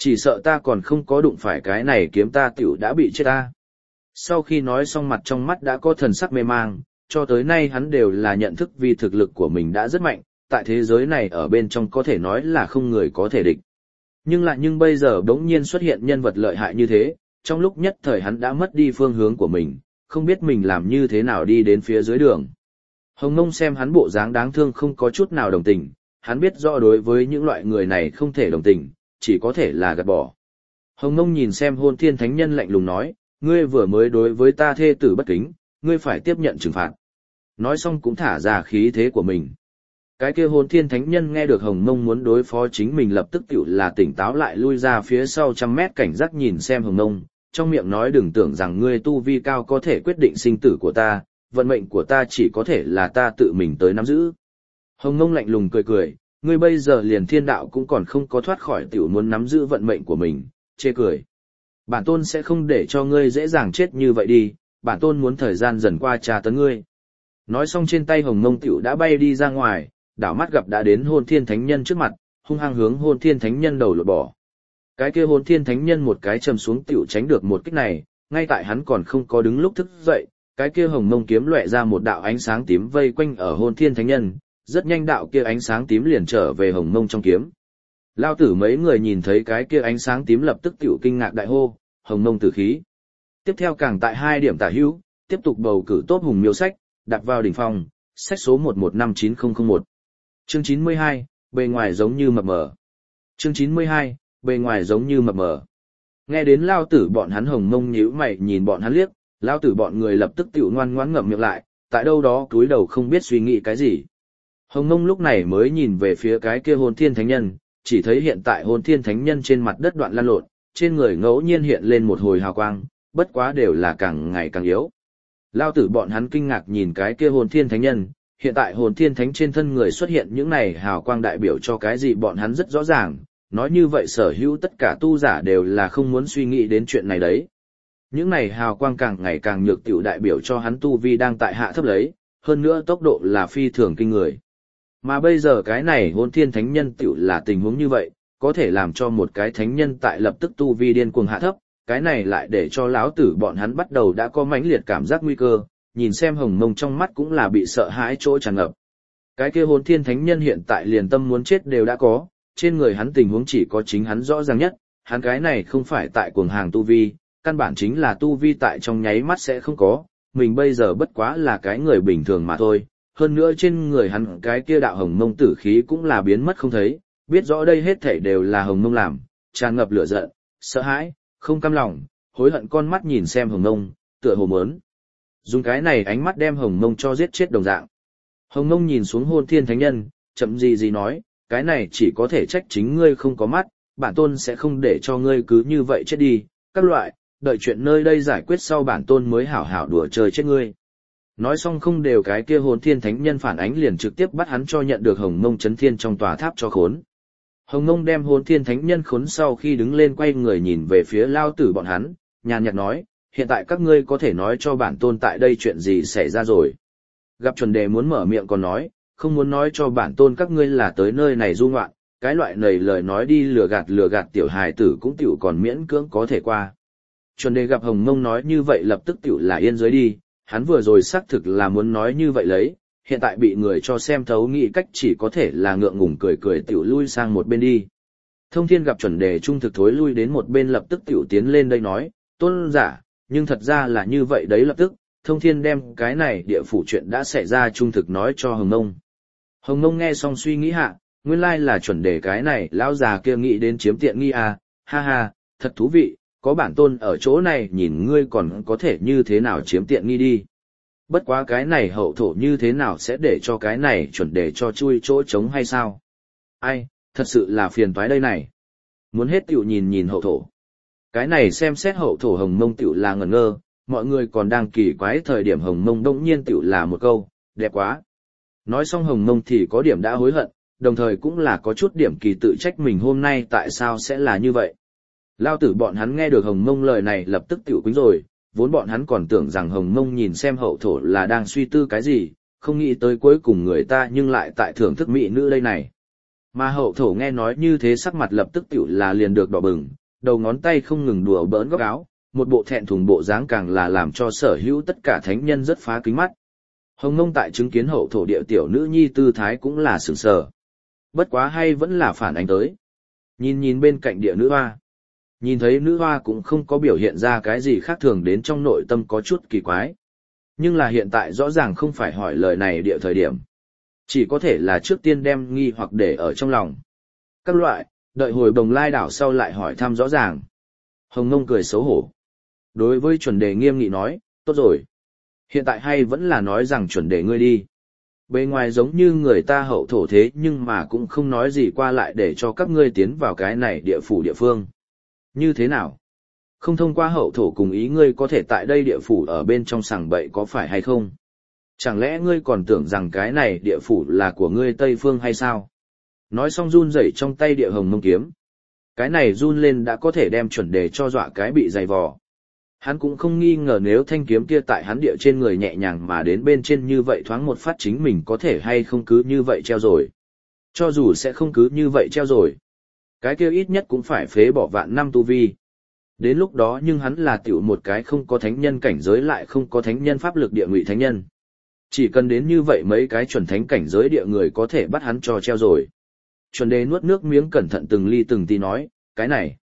Chỉ sợ ta còn không có đụng phải cái này kiếm ta tiểu đã bị chết ta. Sau khi nói xong mặt trong mắt đã có thần sắc mê mang, cho tới nay hắn đều là nhận thức vì thực lực của mình đã rất mạnh, tại thế giới này ở bên trong có thể nói là không người có thể địch. Nhưng bây giờ đống nhiên xuất hiện nhân vật lợi hại như thế, trong lúc nhất thời hắn đã mất đi phương hướng của mình, không biết mình làm như thế nào đi đến phía dưới đường. Hồng Nông xem hắn bộ dáng đáng thương không có chút nào đồng tình, hắn biết rõ đối với những loại người này không thể đồng tình, chỉ có thể là gạt bỏ. Hồng Nông nhìn xem Hôn Thiên Thánh Nhân lạnh lùng nói, ngươi vừa mới đối với ta thê tử bất kính, ngươi phải tiếp nhận trừng phạt. Nói xong cũng thả ra khí thế của mình. Cái kia Hôn Thiên Thánh Nhân nghe được Hồng Nông muốn đối phó chính mình lập tức tiểu là tỉnh táo lại lui ra phía sau trăm mét cảnh giác nhìn xem Hồng Nông, trong miệng nói đừng tưởng rằng ngươi tu vi cao có thể quyết định sinh tử của ta, vận mệnh của ta chỉ có thể là ta tự mình tới nắm giữ. Hồng Nông lạnh lùng cười cười, ngươi bây giờ liền thiên đạo cũng còn không có thoát khỏi tiểu muốn nắm giữ vận mệnh của mình, chê cười. Bản tôn sẽ không để cho ngươi dễ dàng chết như vậy đi, bản tôn muốn thời gian dần qua tra tấn ngươi. Nói xong trên tay Hồng Nông tiểu đã bay đi ra ngoài, đảo mắt gặp đã đến Hôn Thiên Thánh Nhân trước mặt, hung hăng hướng Hôn Thiên Thánh Nhân đầu lột bỏ. Cái kia Hôn Thiên Thánh Nhân một cái chầm xuống tiểu tránh được một kích này, ngay tại hắn còn không có đứng lúc thức dậy, cái kia Hồng Mông kiếm lóe ra một đạo ánh sáng tím vây quanh ở Hôn Thiên Thánh Nhân, rất nhanh đạo kia ánh sáng tím liền trở về Hồng Mông trong kiếm. Lao tử mấy người nhìn thấy cái kia ánh sáng tím lập tức tiểu kinh ngạc đại hô, Hồng Mông tử khí. Tiếp theo càng tại 2 điểm tả hữu, tiếp tục bầu cử top hùng miêu sách, đặt vào đỉnh phong, sách số 115901. Chương 92, bề ngoài giống như mập mờ. Chương 92, bề ngoài giống như mập mờ. Nghe đến Lao tử bọn hắn Hồng Mông nhíu mày nhìn bọn hắn liếc, Lao tử bọn người lập tức tiểu ngoan ngoãn ngậm miệng lại, tại đâu đó cúi đầu không biết suy nghĩ cái gì. Hồng Mông lúc này mới nhìn về phía cái kia Hôn Thiên Thánh Nhân, chỉ thấy hiện tại Hôn Thiên Thánh Nhân trên mặt đất đoạn lăn lộn, trên người ngẫu nhiên hiện lên một hồi hào quang, bất quá đều là càng ngày càng yếu. Lao tử bọn hắn kinh ngạc nhìn cái kia Hôn Thiên Thánh Nhân, hiện tại Hồn Thiên Thánh trên thân người xuất hiện những này hào quang đại biểu cho cái gì bọn hắn rất rõ ràng, nói như vậy sở hữu tất cả tu giả đều là không muốn suy nghĩ đến chuyện này đấy. Những này hào quang càng ngày càng nhược tiểu đại biểu cho hắn tu vi đang tại hạ thấp lấy, hơn nữa tốc độ là phi thường kinh người. Mà bây giờ cái này Hồn Thiên Thánh Nhân tiểu là tình huống như vậy, có thể làm cho một cái thánh nhân tại lập tức tu vi điên cuồng hạ thấp, cái này lại để cho lão tử bọn hắn bắt đầu đã có mãnh liệt cảm giác nguy cơ, nhìn xem Hồng Mông trong mắt cũng là bị sợ hãi chỗ tràn ngập. Cái kia Hồn Thiên Thánh Nhân hiện tại liền tâm muốn chết đều đã có, trên người hắn tình huống chỉ có chính hắn rõ ràng nhất, hắn cái này không phải tại cuồng hàng tu vi, căn bản chính là tu vi tại trong nháy mắt sẽ không có, mình bây giờ bất quá là cái người bình thường mà thôi, hơn nữa trên người hắn cái kia đạo Hồng Mông tử khí cũng là biến mất không thấy, biết rõ đây hết thảy đều là Hồng Mông làm, tràn ngập lửa giận, sợ hãi, không cam lòng, hối hận con mắt nhìn xem Hồng Mông, tựa hồ muốn dùng cái này ánh mắt đem Hồng Mông cho giết chết đồng dạng. Hồng Mông nhìn xuống Hôn Thiên Thánh Nhân, chậm gì nói, cái này chỉ có thể trách chính ngươi không có mắt, bản tôn sẽ không để cho ngươi cứ như vậy chết đi, các loại, đợi chuyện nơi đây giải quyết sau bản tôn mới hảo hảo đùa chơi chết ngươi. Nói xong không đều cái kia Hồn Thiên Thánh Nhân phản ánh liền trực tiếp bắt hắn cho nhận được Hồng Mông chấn thiên trong tòa tháp cho khốn. Hồng Mông đem Hồn Thiên Thánh Nhân khốn sau khi đứng lên quay người nhìn về phía Lao tử bọn hắn, nhàn nhạt nói, hiện tại các ngươi có thể nói cho bản tôn tại đây chuyện gì xảy ra rồi. Gặp chuẩn đề muốn mở miệng còn nói, không muốn nói cho bản tôn các ngươi là tới nơi này du ngoạn, cái loại này lời nói đi lừa gạt tiểu hài tử cũng tiểu còn miễn cưỡng có thể qua. Chuẩn đề gặp Hồng Mông nói như vậy lập tức tiểu là yên dưới đi, hắn vừa rồi xác thực là muốn nói như vậy lấy, hiện tại bị người cho xem thấu nghĩ cách chỉ có thể là ngượng ngùng cười cười tiểu lui sang một bên đi. Thông Thiên gặp chuẩn đề trung thực thối lui đến một bên lập tức tiểu tiến lên đây nói, tôn giả, nhưng thật ra là như vậy đấy lập tức, Thông Thiên đem cái này địa phủ chuyện đã xảy ra trung thực nói cho Hồng Mông. Hồng Mông nghe xong suy nghĩ hạ, nguyên lai là chuẩn đề cái này lão già kia nghĩ đến chiếm tiện nghi à, ha ha, thật thú vị, có bản tôn ở chỗ này nhìn ngươi còn có thể như thế nào chiếm tiện nghi đi. Bất quá cái này hậu thổ như thế nào sẽ để cho cái này chuẩn đề cho chui chỗ trống hay sao? Ai, thật sự là phiền toái đây này. Muốn hết tiểu nhìn hậu thổ. Cái này xem xét hậu thổ Hồng Mông tiểu là ngẩn ngơ, mọi người còn đang kỳ quái thời điểm Hồng Mông đông nhiên tiểu là một câu, đẹp quá. Nói xong Hồng Mông thì có điểm đã hối hận, đồng thời cũng là có chút điểm kỳ tự trách mình hôm nay tại sao sẽ là như vậy. Lao tử bọn hắn nghe được Hồng Mông lời này lập tức tiểu quýnh rồi, vốn bọn hắn còn tưởng rằng Hồng Mông nhìn xem hậu thổ là đang suy tư cái gì, không nghĩ tới cuối cùng người ta nhưng lại tại thưởng thức mỹ nữ đây này. Mà hậu thổ nghe nói như thế sắc mặt lập tức tiểu là liền được đỏ bừng, đầu ngón tay không ngừng đùa bỡn góc áo, một bộ thẹn thùng bộ dáng càng là làm cho sở hữu tất cả thánh nhân rất phá kính mắt. Hồng Nông tại chứng kiến hậu thổ địa tiểu nữ nhi tư thái cũng là sửng sờ. Bất quá hay vẫn là phản ánh tới. Nhìn bên cạnh địa nữ hoa. Nhìn thấy nữ hoa cũng không có biểu hiện ra cái gì khác thường đến trong nội tâm có chút kỳ quái. Nhưng là hiện tại rõ ràng không phải hỏi lời này địa thời điểm. Chỉ có thể là trước tiên đem nghi hoặc để ở trong lòng. Các loại, đợi hồi Bồng Lai đảo sau lại hỏi thăm rõ ràng. Hồng Nông cười xấu hổ. Đối với chuẩn đề nghiêm nghị nói, tốt rồi. Hiện tại hay vẫn là nói rằng chuẩn đề ngươi đi. Bề ngoài giống như người ta hậu thổ thế nhưng mà cũng không nói gì qua lại để cho các ngươi tiến vào cái này địa phủ địa phương. Như thế nào? Không thông qua hậu thổ cùng ý ngươi có thể tại đây địa phủ ở bên trong sàng bậy có phải hay không? Chẳng lẽ ngươi còn tưởng rằng cái này địa phủ là của ngươi Tây Phương hay sao? Nói xong run rẩy trong tay địa hồng mông kiếm. Cái này run lên đã có thể đem chuẩn đề cho dọa cái bị dày vò. Hắn cũng không nghi ngờ nếu thanh kiếm kia tại hắn địa trên người nhẹ nhàng mà đến bên trên như vậy thoáng một phát chính mình có thể hay không cứ như vậy treo rồi. Cho dù sẽ không cứ như vậy treo rồi. Cái kia ít nhất cũng phải phế bỏ vạn năm tu vi. Đến lúc đó nhưng hắn là tiểu một cái không có thánh nhân cảnh giới lại không có thánh nhân pháp lực địa ngụy thánh nhân. Chỉ cần đến như vậy mấy cái chuẩn thánh cảnh giới địa người có thể bắt hắn cho treo rồi. Chuẩn đề nuốt nước miếng cẩn thận từng ly từng tí nói, cái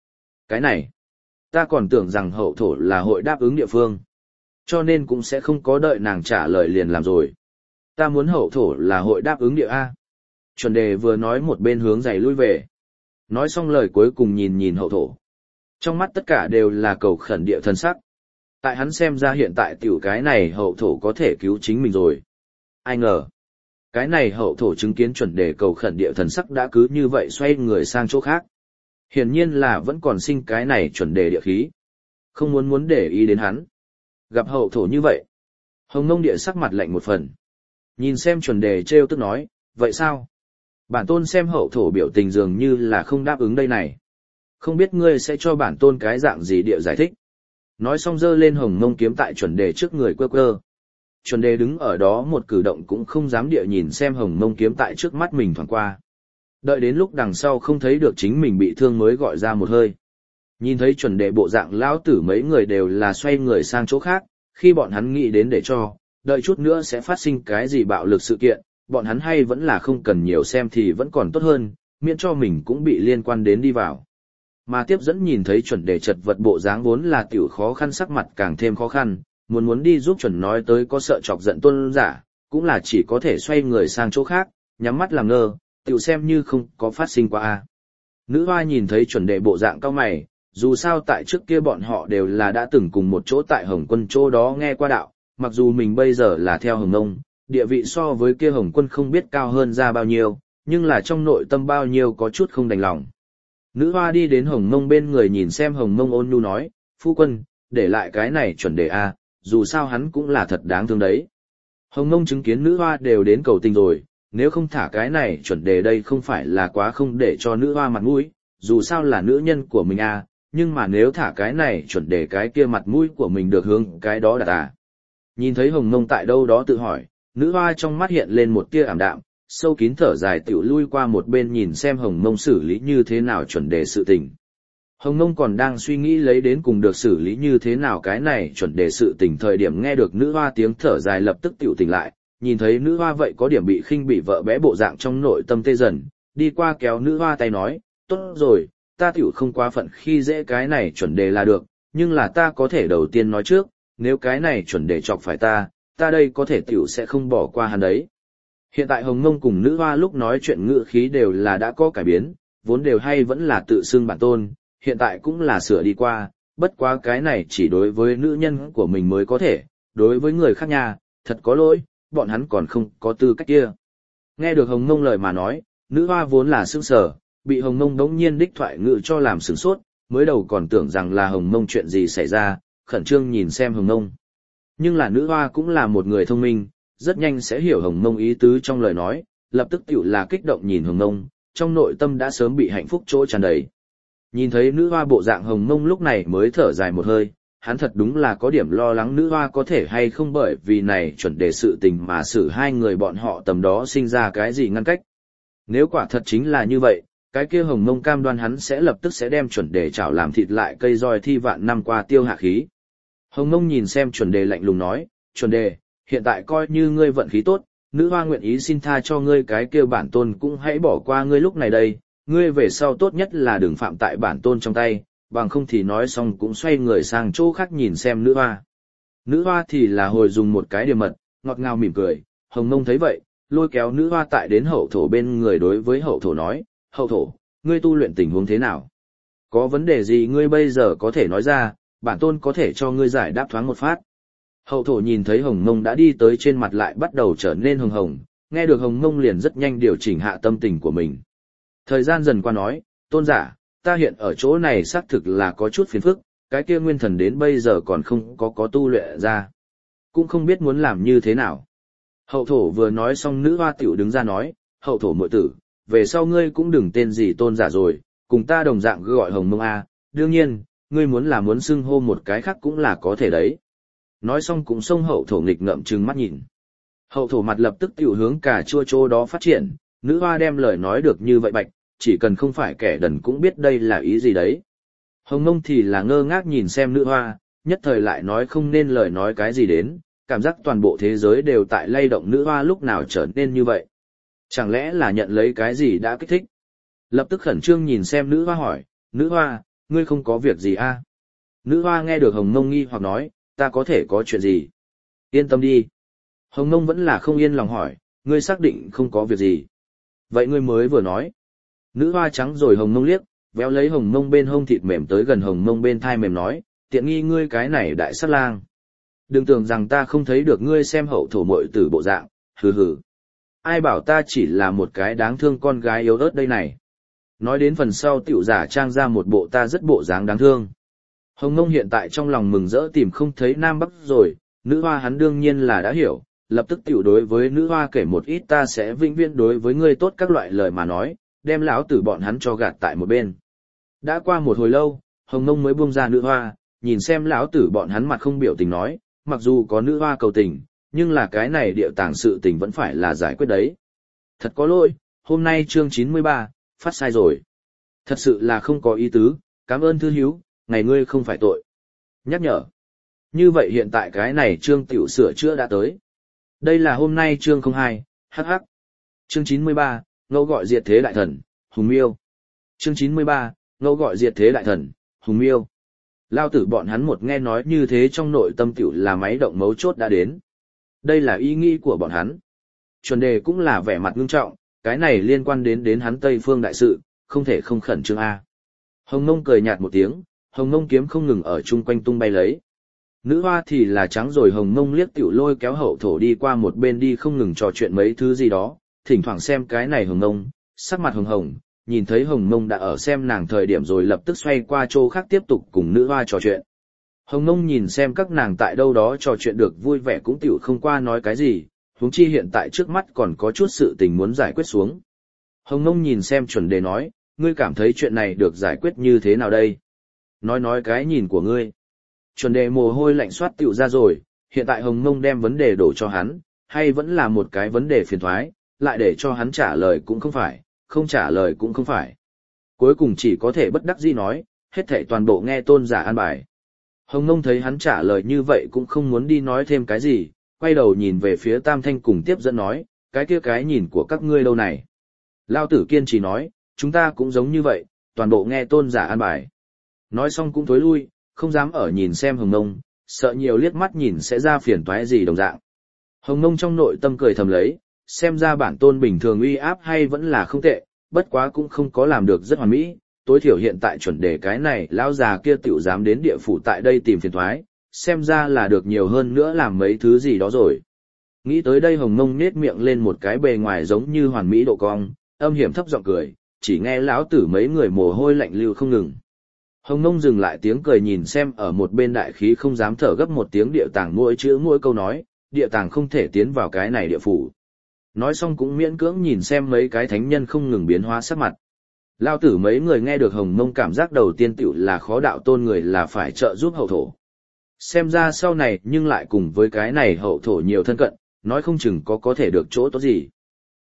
này. Ta còn tưởng rằng hậu thổ là hội đáp ứng địa phương. Cho nên cũng sẽ không có đợi nàng trả lời liền làm rồi. Ta muốn hậu thổ là hội đáp ứng địa A. Chuẩn đề vừa nói một bên hướng giày lui về. Nói xong lời cuối cùng nhìn hậu thổ. Trong mắt tất cả đều là cầu khẩn địa thần sắc. Tại hắn xem ra hiện tại tiểu cái này hậu thổ có thể cứu chính mình rồi. Ai ngờ. Cái này hậu thổ chứng kiến chuẩn đề cầu khẩn địa thần sắc đã cứ như vậy xoay người sang chỗ khác. Hiển nhiên là vẫn còn sinh cái này chuẩn đề địa khí. Không muốn để ý đến hắn. Gặp hậu thổ như vậy. Hồng Nông địa sắc mặt lạnh một phần. Nhìn xem chuẩn đề trêu tức nói, vậy sao? Bản tôn xem hậu thổ biểu tình dường như là không đáp ứng đây này. Không biết ngươi sẽ cho bản tôn cái dạng gì địa giải thích. Nói xong giơ lên Hồng Nông kiếm tại chuẩn đề trước người quơ quơ. Chuẩn đề đứng ở đó một cử động cũng không dám địa nhìn xem Hồng Nông kiếm tại trước mắt mình thoảng qua. Đợi đến lúc đằng sau không thấy được chính mình bị thương mới gọi ra một hơi. Nhìn thấy chuẩn đề bộ dạng lão tử mấy người đều là xoay người sang chỗ khác, khi bọn hắn nghĩ đến để cho, đợi chút nữa sẽ phát sinh cái gì bạo lực sự kiện, bọn hắn hay vẫn là không cần nhiều xem thì vẫn còn tốt hơn, miễn cho mình cũng bị liên quan đến đi vào. Mà tiếp dẫn nhìn thấy chuẩn đề chật vật bộ dáng vốn là tiểu khó khăn sắc mặt càng thêm khó khăn, muốn đi giúp chuẩn nói tới có sợ chọc giận tôn giả, cũng là chỉ có thể xoay người sang chỗ khác, nhắm mắt làm ngơ, tiểu xem như không có phát sinh qua a. Nữ hoa nhìn thấy chuẩn đề bộ dạng cao mày, dù sao tại trước kia bọn họ đều là đã từng cùng một chỗ tại Hồng Quân chỗ đó nghe qua đạo, mặc dù mình bây giờ là theo Hồng Nông, địa vị so với kia Hồng Quân không biết cao hơn ra bao nhiêu, nhưng là trong nội tâm bao nhiêu có chút không đành lòng. Nữ hoa đi đến Hồng Nông bên người nhìn xem Hồng Nông ôn nhu nói, phu quân, để lại cái này chuẩn đề a, dù sao hắn cũng là thật đáng thương đấy. Hồng Nông chứng kiến nữ hoa đều đến cầu tình rồi, nếu không thả cái này chuẩn đề đây không phải là quá không để cho nữ hoa mặt mũi, dù sao là nữ nhân của mình a, nhưng mà nếu thả cái này chuẩn đề cái kia mặt mũi của mình được hướng cái đó đặt à. Nhìn thấy Hồng Nông tại đâu đó tự hỏi, nữ hoa trong mắt hiện lên một tia ảm đạm, sâu kín thở dài tiểu lui qua một bên nhìn xem Hồng Nông xử lý như thế nào chuẩn đề sự tình. Hồng Nông còn đang suy nghĩ lấy đến cùng được xử lý như thế nào cái này chuẩn đề sự tình thời điểm nghe được nữ hoa tiếng thở dài lập tức tiểu tỉnh lại, nhìn thấy nữ hoa vậy có điểm bị khinh bị vợ bé bộ dạng trong nội tâm tê dần, đi qua kéo nữ hoa tay nói, tốt rồi, ta tiểu không quá phận khi dễ cái này chuẩn đề là được, nhưng là ta có thể đầu tiên nói trước, nếu cái này chuẩn đề chọc phải ta đây có thể tiểu sẽ không bỏ qua hắn đấy. Hiện tại Hồng Nông cùng nữ hoa lúc nói chuyện ngữ khí đều là đã có cải biến, vốn đều hay vẫn là tự xưng bản tôn, hiện tại cũng là sửa đi qua, bất quá cái này chỉ đối với nữ nhân của mình mới có thể, đối với người khác nha, thật có lỗi, bọn hắn còn không có tư cách kia. Nghe được Hồng Nông lời mà nói, nữ hoa vốn là sững sờ, bị Hồng Nông đống nhiên đích thoại ngữ cho làm sửng sốt, mới đầu còn tưởng rằng là Hồng Nông chuyện gì xảy ra, khẩn trương nhìn xem Hồng Nông. Nhưng là nữ hoa cũng là một người thông minh, rất nhanh sẽ hiểu Hồng Nông ý tứ trong lời nói, lập tức tiểu là kích động nhìn Hồng Nông, trong nội tâm đã sớm bị hạnh phúc chỗ tràn đầy. Nhìn thấy nữ hoa bộ dạng Hồng Nông lúc này mới thở dài một hơi, hắn thật đúng là có điểm lo lắng nữ hoa có thể hay không bởi vì này chuẩn đề sự tình mà xử hai người bọn họ tầm đó sinh ra cái gì ngăn cách. Nếu quả thật chính là như vậy, cái kia Hồng Mông cam đoan hắn sẽ lập tức sẽ đem chuẩn đề chảo làm thịt lại cây roi thi vạn năm qua tiêu hạ khí. Hồng Mông nhìn xem chuẩn đề lạnh lùng nói, chuẩn đề, hiện tại coi như ngươi vận khí tốt, nữ hoa nguyện ý xin tha cho ngươi cái kia bản tôn cũng hãy bỏ qua ngươi lúc này đây, ngươi về sau tốt nhất là đừng phạm tại bản tôn trong tay, bằng không thì nói xong cũng xoay người sang chỗ khác nhìn xem nữ hoa. Nữ hoa thì là hồi dùng một cái điểm mật, ngọt ngào mỉm cười, Hồng Mông thấy vậy, lôi kéo nữ hoa tại đến hậu thổ bên người đối với hậu thổ nói, hậu thổ, ngươi tu luyện tình huống thế nào? Có vấn đề gì ngươi bây giờ có thể nói ra, bản tôn có thể cho ngươi giải đáp thoáng một phát. Hậu thổ nhìn thấy Hồng Mông đã đi tới trên mặt lại bắt đầu trở nên hồng hồng, nghe được Hồng Mông liền rất nhanh điều chỉnh hạ tâm tình của mình. Thời gian dần qua nói, tôn giả, ta hiện ở chỗ này xác thực là có chút phiền phức, cái kia nguyên thần đến bây giờ còn không có tu luyện ra. Cũng không biết muốn làm như thế nào. Hậu thổ vừa nói xong nữ hoa tiểu đứng ra nói, hậu thổ muội tử, về sau ngươi cũng đừng tên gì tôn giả rồi, cùng ta đồng dạng gọi Hồng Mông A, đương nhiên, ngươi muốn xưng hô một cái khác cũng là có thể đấy. Nói xong cũng xông hậu thổ nghịch ngợm trừng mắt nhìn. Hậu thổ mặt lập tức tiểu hướng cà chua chô đó phát triển, nữ hoa đem lời nói được như vậy bạch, chỉ cần không phải kẻ đần cũng biết đây là ý gì đấy. Hồng Mông thì là ngơ ngác nhìn xem nữ hoa, nhất thời lại nói không nên lời nói cái gì đến, cảm giác toàn bộ thế giới đều tại lay động nữ hoa lúc nào trở nên như vậy. Chẳng lẽ là nhận lấy cái gì đã kích thích? Lập tức khẩn trương nhìn xem nữ hoa hỏi, nữ hoa, ngươi không có việc gì a? Nữ hoa nghe được Hồng Mông nghi hoặc nói, ta có thể có chuyện gì? Yên tâm đi. Hồng Mông vẫn là không yên lòng hỏi, ngươi xác định không có việc gì. Vậy ngươi mới vừa nói. Nữ hoa trắng rồi Hồng Mông liếc, véo lấy Hồng Mông bên hông thịt mềm tới gần Hồng Mông bên thai mềm nói, tiện nghi ngươi cái này đại sát lang. Đừng tưởng rằng ta không thấy được ngươi xem hậu thổ muội tử bộ dạng, hừ hừ. Ai bảo ta chỉ là một cái đáng thương con gái yếu ớt đây này. Nói đến phần sau tiểu giả trang ra một bộ ta rất bộ dáng đáng thương. Hồng Mông hiện tại trong lòng mừng rỡ tìm không thấy Nam Bắc rồi, nữ hoa hắn đương nhiên là đã hiểu, lập tức tiểu đối với nữ hoa kể một ít ta sẽ vĩnh viễn đối với ngươi tốt các loại lời mà nói, đem lão tử bọn hắn cho gạt tại một bên. Đã qua một hồi lâu, Hồng Mông mới buông ra nữ hoa, nhìn xem lão tử bọn hắn mặt không biểu tình nói, mặc dù có nữ hoa cầu tình, nhưng là cái này điệu tàng sự tình vẫn phải là giải quyết đấy. Thật có lỗi, hôm nay chương 93, phát sai rồi. Thật sự là không có ý tứ, cảm ơn thư hiếu, ngày ngươi không phải tội. Nhắc nhở. Như vậy hiện tại cái này chương tiểu sửa chữa đã tới. Đây là hôm nay chương 02, hh. Chương 93, ngẫu gọi diệt thế đại thần, Hùng Miêu. Chương 93, ngẫu gọi diệt thế đại thần, Hùng Miêu. Lao tử bọn hắn một nghe nói như thế trong nội tâm tiểu là máy động mấu chốt đã đến. Đây là ý nghĩ của bọn hắn. Chuẩn đề cũng là vẻ mặt ngưng trọng, cái này liên quan đến hắn Tây Phương đại sự, không thể không khẩn trương A. Hồng Mông cười nhạt một tiếng, Hồng Mông kiếm không ngừng ở chung quanh tung bay lấy. Nữ hoa thì là trắng rồi Hồng Mông liếc tiểu lôi kéo hậu thổ đi qua một bên đi không ngừng trò chuyện mấy thứ gì đó, thỉnh thoảng xem cái này Hồng Mông, sắc mặt hồng hồng, nhìn thấy Hồng Mông đã ở xem nàng thời điểm rồi lập tức xoay qua chỗ khác tiếp tục cùng nữ hoa trò chuyện. Hồng Mông nhìn xem các nàng tại đâu đó trò chuyện được vui vẻ cũng tiểu không qua nói cái gì, huống chi hiện tại trước mắt còn có chút sự tình muốn giải quyết xuống. Hồng Mông nhìn xem chuẩn đề nói, ngươi cảm thấy chuyện này được giải quyết như thế nào đây? Nói cái nhìn của ngươi. Chuẩn đề mồ hôi lạnh soát tiểu ra rồi, hiện tại Hồng Mông đem vấn đề đổ cho hắn, hay vẫn là một cái vấn đề phiền toái, lại để cho hắn trả lời cũng không phải, không trả lời cũng không phải. Cuối cùng chỉ có thể bất đắc dĩ nói, hết thảy toàn bộ nghe tôn giả an bài. Hồng Mông thấy hắn trả lời như vậy cũng không muốn đi nói thêm cái gì, quay đầu nhìn về phía Tam Thanh cùng tiếp dẫn nói, cái kia cái nhìn của các ngươi đâu này. Lao tử kiên trì nói, chúng ta cũng giống như vậy, toàn bộ nghe tôn giả an bài. Nói xong cũng thối lui, không dám ở nhìn xem Hồng Mông, sợ nhiều liếc mắt nhìn sẽ ra phiền toái gì đồng dạng. Hồng Mông trong nội tâm cười thầm lấy, xem ra bản tôn bình thường uy áp hay vẫn là không tệ, bất quá cũng không có làm được rất hoàn mỹ, tối thiểu hiện tại chuẩn đề cái này lão già kia tiểu dám đến địa phủ tại đây tìm phiền toái, xem ra là được nhiều hơn nữa làm mấy thứ gì đó rồi. Nghĩ tới đây Hồng Mông nết miệng lên một cái bề ngoài giống như hoàn mỹ độ cong, âm hiểm thấp giọng cười, chỉ nghe lão tử mấy người mồ hôi lạnh lưu không ngừng. Hồng Mông dừng lại tiếng cười nhìn xem ở một bên đại khí không dám thở gấp một tiếng địa tàng mỗi chữ mỗi câu nói, địa tàng không thể tiến vào cái này địa phủ. Nói xong cũng miễn cưỡng nhìn xem mấy cái thánh nhân không ngừng biến hóa sắc mặt. Lao tử mấy người nghe được Hồng Mông cảm giác đầu tiên tiểu là khó đạo tôn người là phải trợ giúp hậu thổ. Xem ra sau này nhưng lại cùng với cái này hậu thổ nhiều thân cận, nói không chừng có thể được chỗ tốt gì.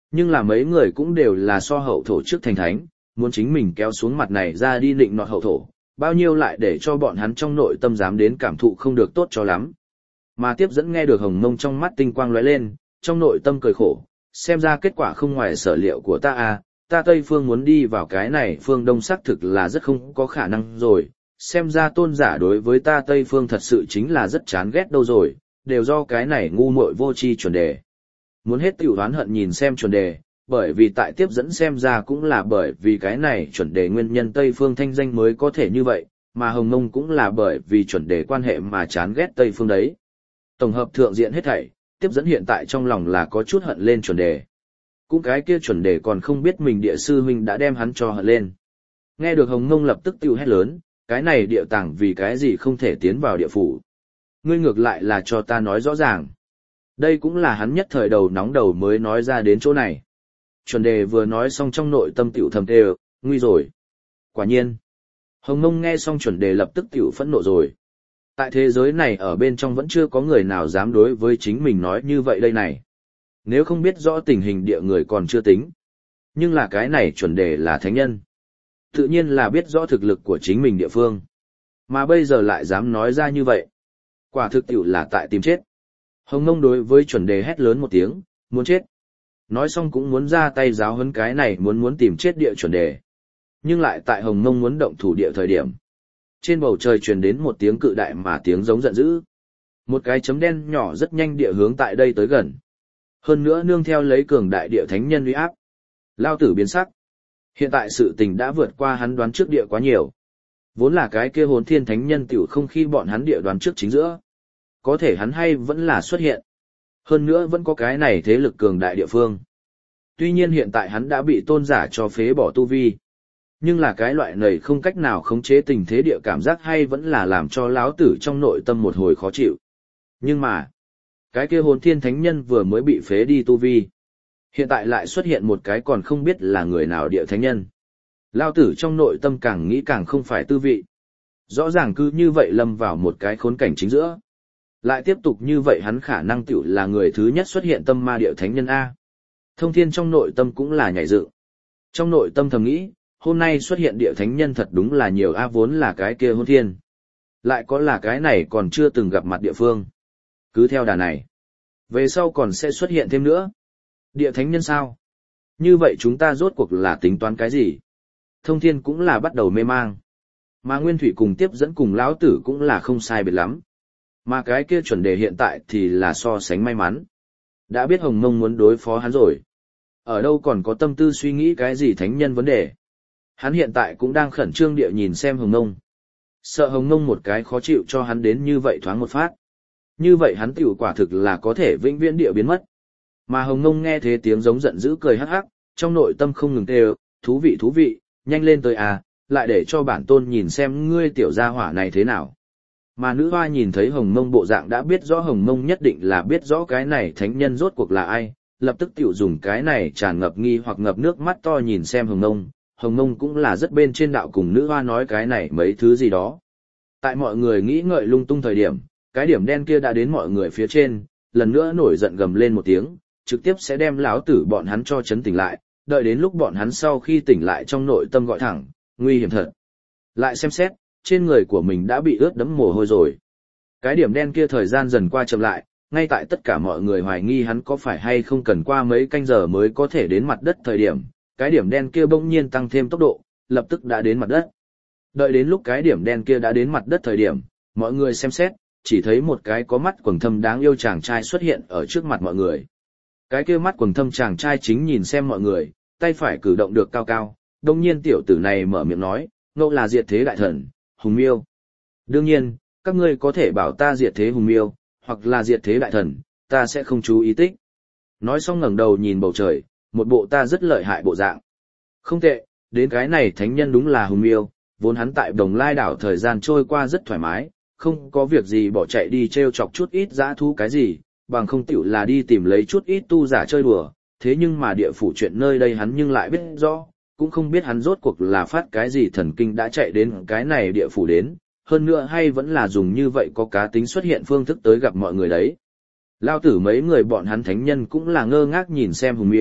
Nhưng là mấy người cũng đều là so hậu thổ trước thành thánh, muốn chính mình kéo xuống mặt này ra đi định nọt hậu thổ, bao nhiêu lại để cho bọn hắn trong nội tâm dám đến cảm thụ không được tốt cho lắm. Mà tiếp dẫn nghe được Hồng Mông trong mắt tinh quang lóe lên, trong nội tâm cười khổ, xem ra kết quả không ngoài sở liệu của ta à, ta Tây Phương muốn đi vào cái này phương Đông xác thực là rất không có khả năng rồi, xem ra tôn giả đối với ta Tây Phương thật sự chính là rất chán ghét đâu rồi, đều do cái này ngu muội vô tri chuẩn đề. Muốn hết tiểu đoán hận nhìn xem chuẩn đề, bởi vì tại tiếp dẫn xem ra cũng là bởi vì cái này chuẩn đề nguyên nhân Tây Phương thanh danh mới có thể như vậy, mà Hồng Mông cũng là bởi vì chuẩn đề quan hệ mà chán ghét Tây Phương đấy. Tổng hợp thượng diện hết thảy, tiếp dẫn hiện tại trong lòng là có chút hận lên chuẩn đề. Cũng cái kia chuẩn đề còn không biết mình địa sư huynh đã đem hắn cho hận lên. Nghe được Hồng Mông lập tức tiêu hét lớn, cái này địa tàng vì cái gì không thể tiến vào địa phủ. Ngươi ngược lại là cho ta nói rõ ràng. Đây cũng là hắn nhất thời đầu nóng đầu mới nói ra đến chỗ này. Chuẩn đề vừa nói xong trong nội tâm tiểu thầm tê, nguy rồi. Quả nhiên. Hồng Mông nghe xong chuẩn đề lập tức tiểu phẫn nộ rồi. Tại thế giới này ở bên trong vẫn chưa có người nào dám đối với chính mình nói như vậy đây này. Nếu không biết rõ tình hình địa người còn chưa tính. Nhưng là cái này chuẩn đề là thánh nhân. Tự nhiên là biết rõ thực lực của chính mình địa phương. Mà bây giờ lại dám nói ra như vậy. Quả thực tiểu là tại tìm chết. Hồng Mông đối với chuẩn đề hét lớn một tiếng, muốn chết. Nói xong cũng muốn ra tay giáo huấn cái này muốn tìm chết địa chuẩn đề. Nhưng lại tại Hồng Mông muốn động thủ địa thời điểm. Trên bầu trời truyền đến một tiếng cự đại mà tiếng giống giận dữ. Một cái chấm đen nhỏ rất nhanh địa hướng tại đây tới gần. Hơn nữa nương theo lấy cường đại địa thánh nhân uy áp. Lao tử biến sắc. Hiện tại sự tình đã vượt qua hắn đoán trước địa quá nhiều. Vốn là cái kia hồn thiên thánh nhân tiểu không khi bọn hắn địa đoán trước chính giữa. Có thể hắn hay vẫn là xuất hiện. Hơn nữa vẫn có cái này thế lực cường đại địa phương. Tuy nhiên hiện tại hắn đã bị tôn giả cho phế bỏ tu vi. Nhưng là cái loại này không cách nào khống chế tình thế địa cảm giác hay vẫn là làm cho lão tử trong nội tâm một hồi khó chịu. Nhưng mà, cái kia hồn thiên thánh nhân vừa mới bị phế đi tu vi. Hiện tại lại xuất hiện một cái còn không biết là người nào địa thánh nhân. Lão tử trong nội tâm càng nghĩ càng không phải tư vị. Rõ ràng cứ như vậy lâm vào một cái khốn cảnh chính giữa. Lại tiếp tục như vậy hắn khả năng tiểu là người thứ nhất xuất hiện tâm ma địa thánh nhân A. Thông thiên trong nội tâm cũng là nhảy dựng. Trong nội tâm thầm nghĩ, hôm nay xuất hiện địa thánh nhân thật đúng là nhiều A vốn là cái kia hôn thiên. Lại có là cái này còn chưa từng gặp mặt địa phương. Cứ theo đà này. Về sau còn sẽ xuất hiện thêm nữa. Địa thánh nhân sao? Như vậy chúng ta rốt cuộc là tính toán cái gì? Thông thiên cũng là bắt đầu mê mang. Mà Nguyên Thủy cùng tiếp dẫn cùng lão tử cũng là không sai biệt lắm. Mà cái kia chuẩn đề hiện tại thì là so sánh may mắn. Đã biết Hồng Mông muốn đối phó hắn rồi. Ở đâu còn có tâm tư suy nghĩ cái gì thánh nhân vấn đề. Hắn hiện tại cũng đang khẩn trương địa nhìn xem Hồng Mông. Sợ Hồng Mông một cái khó chịu cho hắn đến như vậy thoáng một phát. Như vậy hắn tiểu quả thực là có thể vĩnh viễn địa biến mất. Mà Hồng Mông nghe thế tiếng giống giận dữ cười hắc hắc, trong nội tâm không ngừng kêu, thú vị, nhanh lên tới à, lại để cho bản tôn nhìn xem ngươi tiểu gia hỏa này thế nào. Mà nữ hoa nhìn thấy Hồng Mông bộ dạng đã biết rõ Hồng Mông nhất định là biết rõ cái này thánh nhân rốt cuộc là ai, lập tức tiểu dùng cái này tràn ngập nghi hoặc ngập nước mắt to nhìn xem Hồng Mông. Hồng Mông cũng là rất bên trên đạo cùng nữ hoa nói cái này mấy thứ gì đó. Tại mọi người nghĩ ngợi lung tung thời điểm, cái điểm đen kia đã đến mọi người phía trên, lần nữa nổi giận gầm lên một tiếng, trực tiếp sẽ đem lão tử bọn hắn cho chấn tỉnh lại, đợi đến lúc bọn hắn sau khi tỉnh lại trong nội tâm gọi thẳng, nguy hiểm thật. Lại xem xét, trên người của mình đã bị ướt đẫm mồ hôi rồi. Cái điểm đen kia thời gian dần qua chậm lại, ngay tại tất cả mọi người hoài nghi hắn có phải hay không cần qua mấy canh giờ mới có thể đến mặt đất thời điểm, cái điểm đen kia bỗng nhiên tăng thêm tốc độ, lập tức đã đến mặt đất. Đợi đến lúc cái điểm đen kia đã đến mặt đất thời điểm, mọi người xem xét, chỉ thấy một cái có mắt quầng thâm đáng yêu chàng trai xuất hiện ở trước mặt mọi người. Cái kia mắt quầng thâm chàng trai chính nhìn xem mọi người, tay phải cử động được cao cao, đông nhiên tiểu tử này mở miệng nói, ngẫu là diệt thế đại thần, Hùng Miêu. Đương nhiên, các ngươi có thể bảo ta diệt thế Hùng Miêu, hoặc là diệt thế đại thần, ta sẽ không chú ý tích. Nói xong ngẩng đầu nhìn bầu trời, một bộ ta rất lợi hại bộ dạng. Không tệ, đến cái này thánh nhân đúng là Hùng Miêu, vốn hắn tại Đồng Lai đảo thời gian trôi qua rất thoải mái, không có việc gì bỏ chạy đi treo chọc chút ít dã thú cái gì, bằng không tiểu là đi tìm lấy chút ít tu giả chơi đùa, thế nhưng mà địa phủ chuyện nơi đây hắn nhưng lại biết rõ, cũng không biết hắn rốt cuộc là phát cái gì thần kinh đã chạy đến cái này địa phủ đến, hơn nữa hay vẫn là dùng như vậy có cá tính xuất hiện phương thức tới gặp mọi người đấy. Lao tử mấy người bọn hắn thánh nhân cũng là ngơ ngác nhìn xem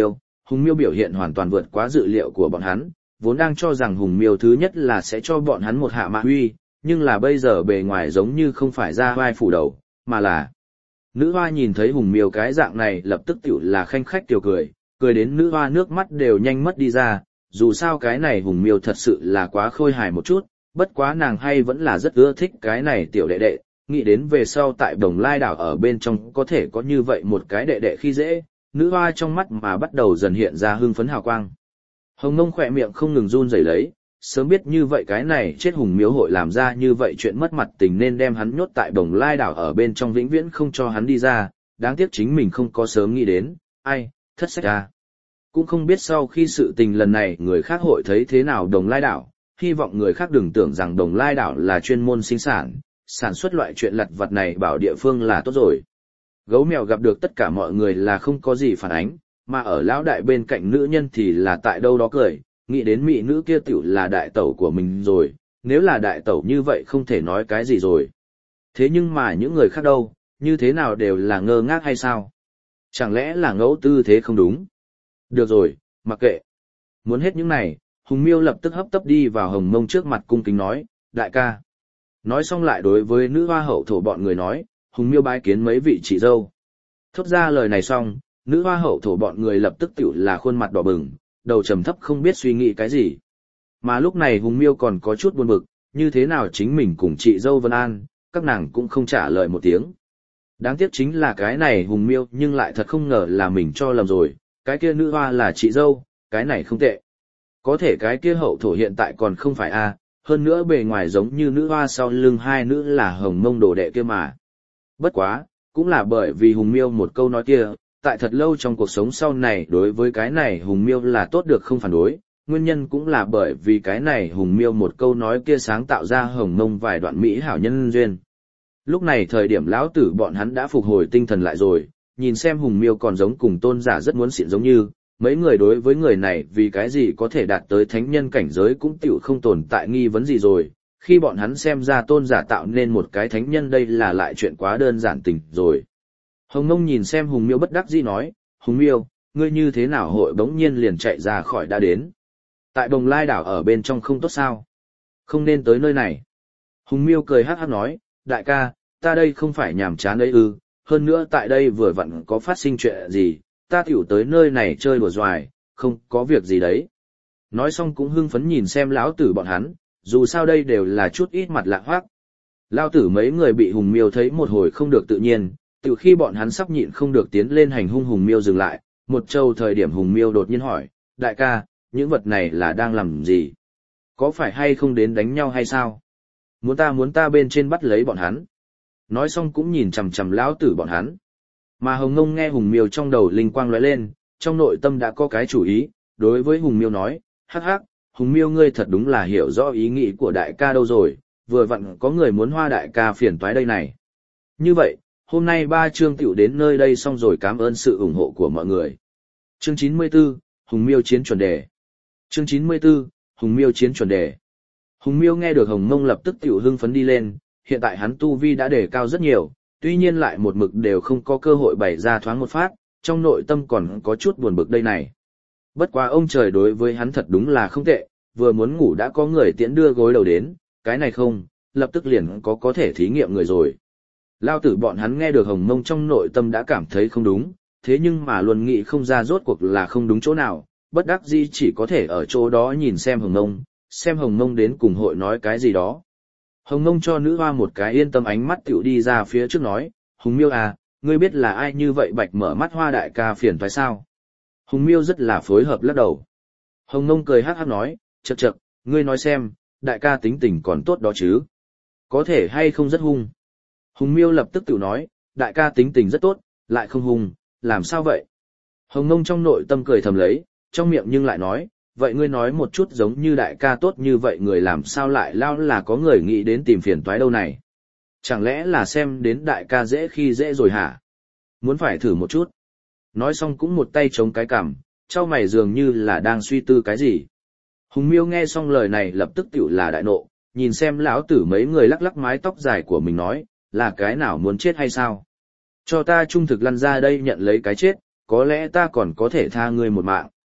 Hùng Miêu biểu hiện hoàn toàn vượt quá dự liệu của bọn hắn, vốn đang cho rằng Hùng Miêu thứ nhất là sẽ cho bọn hắn một hạ mạ huy, nhưng là bây giờ bề ngoài giống như không phải ra vai phủ đầu, mà là... Nữ hoa nhìn thấy Hùng Miêu cái dạng này lập tức tiểu là khanh khách tiểu cười, cười đến nữ hoa nước mắt đều nhanh mất đi ra, dù sao cái này Hùng Miêu thật sự là quá khôi hài một chút, bất quá nàng hay vẫn là rất ưa thích cái này tiểu đệ đệ, nghĩ đến về sau tại Đồng Lai đảo ở bên trong có thể có như vậy một cái đệ đệ khi dễ, nữ hoa trong mắt mà bắt đầu dần hiện ra hưng phấn hào quang. Hồng Nông khỏe miệng không ngừng run rẩy lấy, sớm biết như vậy cái này chết Hùng Miêu hội làm ra như vậy chuyện mất mặt tình nên đem hắn nhốt tại Đồng Lai đảo ở bên trong vĩnh viễn không cho hắn đi ra, đáng tiếc chính mình không có sớm nghĩ đến, ai, thất sách ra. Cũng không biết sau khi sự tình lần này người khác hội thấy thế nào Đồng Lai đảo, hy vọng người khác đừng tưởng rằng Đồng Lai đảo là chuyên môn sinh sản xuất loại chuyện lặt vặt này bảo địa phương là tốt rồi. Gấu mèo gặp được tất cả mọi người là không có gì phản ánh, mà ở lão đại bên cạnh nữ nhân thì là tại đâu đó cười, nghĩ đến mỹ nữ kia tiểu là đại tẩu của mình rồi, nếu là đại tẩu như vậy không thể nói cái gì rồi. Thế nhưng mà những người khác đâu, như thế nào đều là ngơ ngác hay sao? Chẳng lẽ là ngẫu tư thế không đúng? Được rồi, mặc kệ. Muốn hết những này, Hùng Miêu lập tức hấp tấp đi vào Hồng Mông trước mặt cung kính nói, đại ca. Nói xong lại đối với nữ hoa hậu thổ bọn người nói, Hùng Miêu bái kiến mấy vị chị dâu. Thốt ra lời này xong, nữ hoa hậu thổ bọn người lập tức tiểu là khuôn mặt đỏ bừng, đầu trầm thấp không biết suy nghĩ cái gì. Mà lúc này Hùng Miêu còn có chút buồn bực, như thế nào chính mình cùng chị dâu Vân An, các nàng cũng không trả lời một tiếng. Đáng tiếc chính là cái này Hùng Miêu nhưng lại thật không ngờ là mình cho lầm rồi, cái kia nữ hoa là chị dâu, cái này không tệ. Có thể cái kia hậu thổ hiện tại còn không phải a, hơn nữa bề ngoài giống như nữ hoa sau lưng hai nữ là Hồng Mông đồ đệ kia mà. Bất quá, cũng là bởi vì Hùng Miêu một câu nói kia, tại thật lâu trong cuộc sống sau này đối với cái này Hùng Miêu là tốt được không phản đối, nguyên nhân cũng là bởi vì cái này Hùng Miêu một câu nói kia sáng tạo ra Hồng Mông vài đoạn mỹ hảo nhân duyên. Lúc này thời điểm lão tử bọn hắn đã phục hồi tinh thần lại rồi, nhìn xem Hùng Miêu còn giống cùng tôn giả rất muốn xịn giống như, mấy người đối với người này vì cái gì có thể đạt tới thánh nhân cảnh giới cũng tiểu không tồn tại nghi vấn gì rồi, khi bọn hắn xem ra tôn giả tạo nên một cái thánh nhân đây là lại chuyện quá đơn giản tình rồi. Hồng Mông nhìn xem Hùng Miêu bất đắc dĩ nói, Hùng Miêu, ngươi như thế nào hội bỗng nhiên liền chạy ra khỏi đã đến. Tại Đồng Lai đảo ở bên trong không tốt sao? Không nên tới nơi này. Hùng Miêu cười hắc hắc nói, đại ca, ta đây không phải nhàm chán đấy ư, hơn nữa tại đây vừa vặn có phát sinh chuyện gì, ta tiểu tới nơi này chơi đùa doài, không có việc gì đấy. Nói xong cũng hưng phấn nhìn xem lão tử bọn hắn, dù sao đây đều là chút ít mặt lạ hoác. Lão tử mấy người bị Hùng Miêu thấy một hồi không được tự nhiên, từ khi bọn hắn sắp nhịn không được tiến lên hành hung Hùng Miêu dừng lại, một châu thời điểm Hùng Miêu đột nhiên hỏi, đại ca, những vật này là đang làm gì? Có phải hay không đến đánh nhau hay sao? Muốn ta bên trên bắt lấy bọn hắn. Nói xong cũng nhìn chằm chằm lão tử bọn hắn. Mà Hồng Ngông nghe Hùng Miêu trong đầu linh quang lóe lên, trong nội tâm đã có cái chủ ý, đối với Hùng Miêu nói, hắc hắc, Hùng Miêu ngươi thật đúng là hiểu rõ ý nghĩ của đại ca đâu rồi, vừa vặn có người muốn hoa đại ca phiền toái đây này. Như vậy, hôm nay 3 chương tiểu đến nơi đây xong rồi, cảm ơn sự ủng hộ của mọi người. Chương 94, Hùng Miêu chiến chuẩn đề. Chương 94, Hùng Miêu chiến chuẩn đề. Hùng Miêu nghe được Hồng Mông lập tức tiểu hưng phấn đi lên, hiện tại hắn tu vi đã đề cao rất nhiều, tuy nhiên lại một mực đều không có cơ hội bày ra thoáng một phát, trong nội tâm còn có chút buồn bực đây này. Bất quá ông trời đối với hắn thật đúng là không tệ, vừa muốn ngủ đã có người tiễn đưa gối đầu đến, cái này không, lập tức liền có thể thí nghiệm người rồi. Lao tử bọn hắn nghe được Hồng Mông trong nội tâm đã cảm thấy không đúng, thế nhưng mà luôn nghĩ không ra rốt cuộc là không đúng chỗ nào, bất đắc dĩ chỉ có thể ở chỗ đó nhìn xem Hồng Mông đến cùng hội nói cái gì đó. Hồng Mông cho nữ hoa một cái yên tâm ánh mắt tiểu đi ra phía trước nói, Hùng Miêu à, ngươi biết là ai như vậy bạch mở mắt hoa đại ca phiền phải sao? Hùng Miêu rất là phối hợp lắc đầu. Hồng Mông cười hắc hắc nói, chậc chậc, ngươi nói xem, đại ca tính tình còn tốt đó chứ? Có thể hay không rất hung? Hùng Miêu lập tức tự nói, đại ca tính tình rất tốt, lại không hung, làm sao vậy? Hồng Mông trong nội tâm cười thầm lấy, trong miệng nhưng lại nói, vậy ngươi nói một chút giống như đại ca tốt như vậy người làm sao lại lao là có người nghĩ đến tìm phiền toái đâu này? Chẳng lẽ là xem đến đại ca dễ khi dễ rồi hả? Muốn phải thử một chút. Nói xong cũng một tay chống cái cằm, trao mày dường như là đang suy tư cái gì. Hùng Miêu nghe xong lời này lập tức tiểu là đại nộ, nhìn xem lão tử mấy người lắc lắc mái tóc dài của mình nói, là cái nào muốn chết hay sao? Cho ta trung thực lăn ra đây nhận lấy cái chết, có lẽ ta còn có thể tha ngươi một mạng.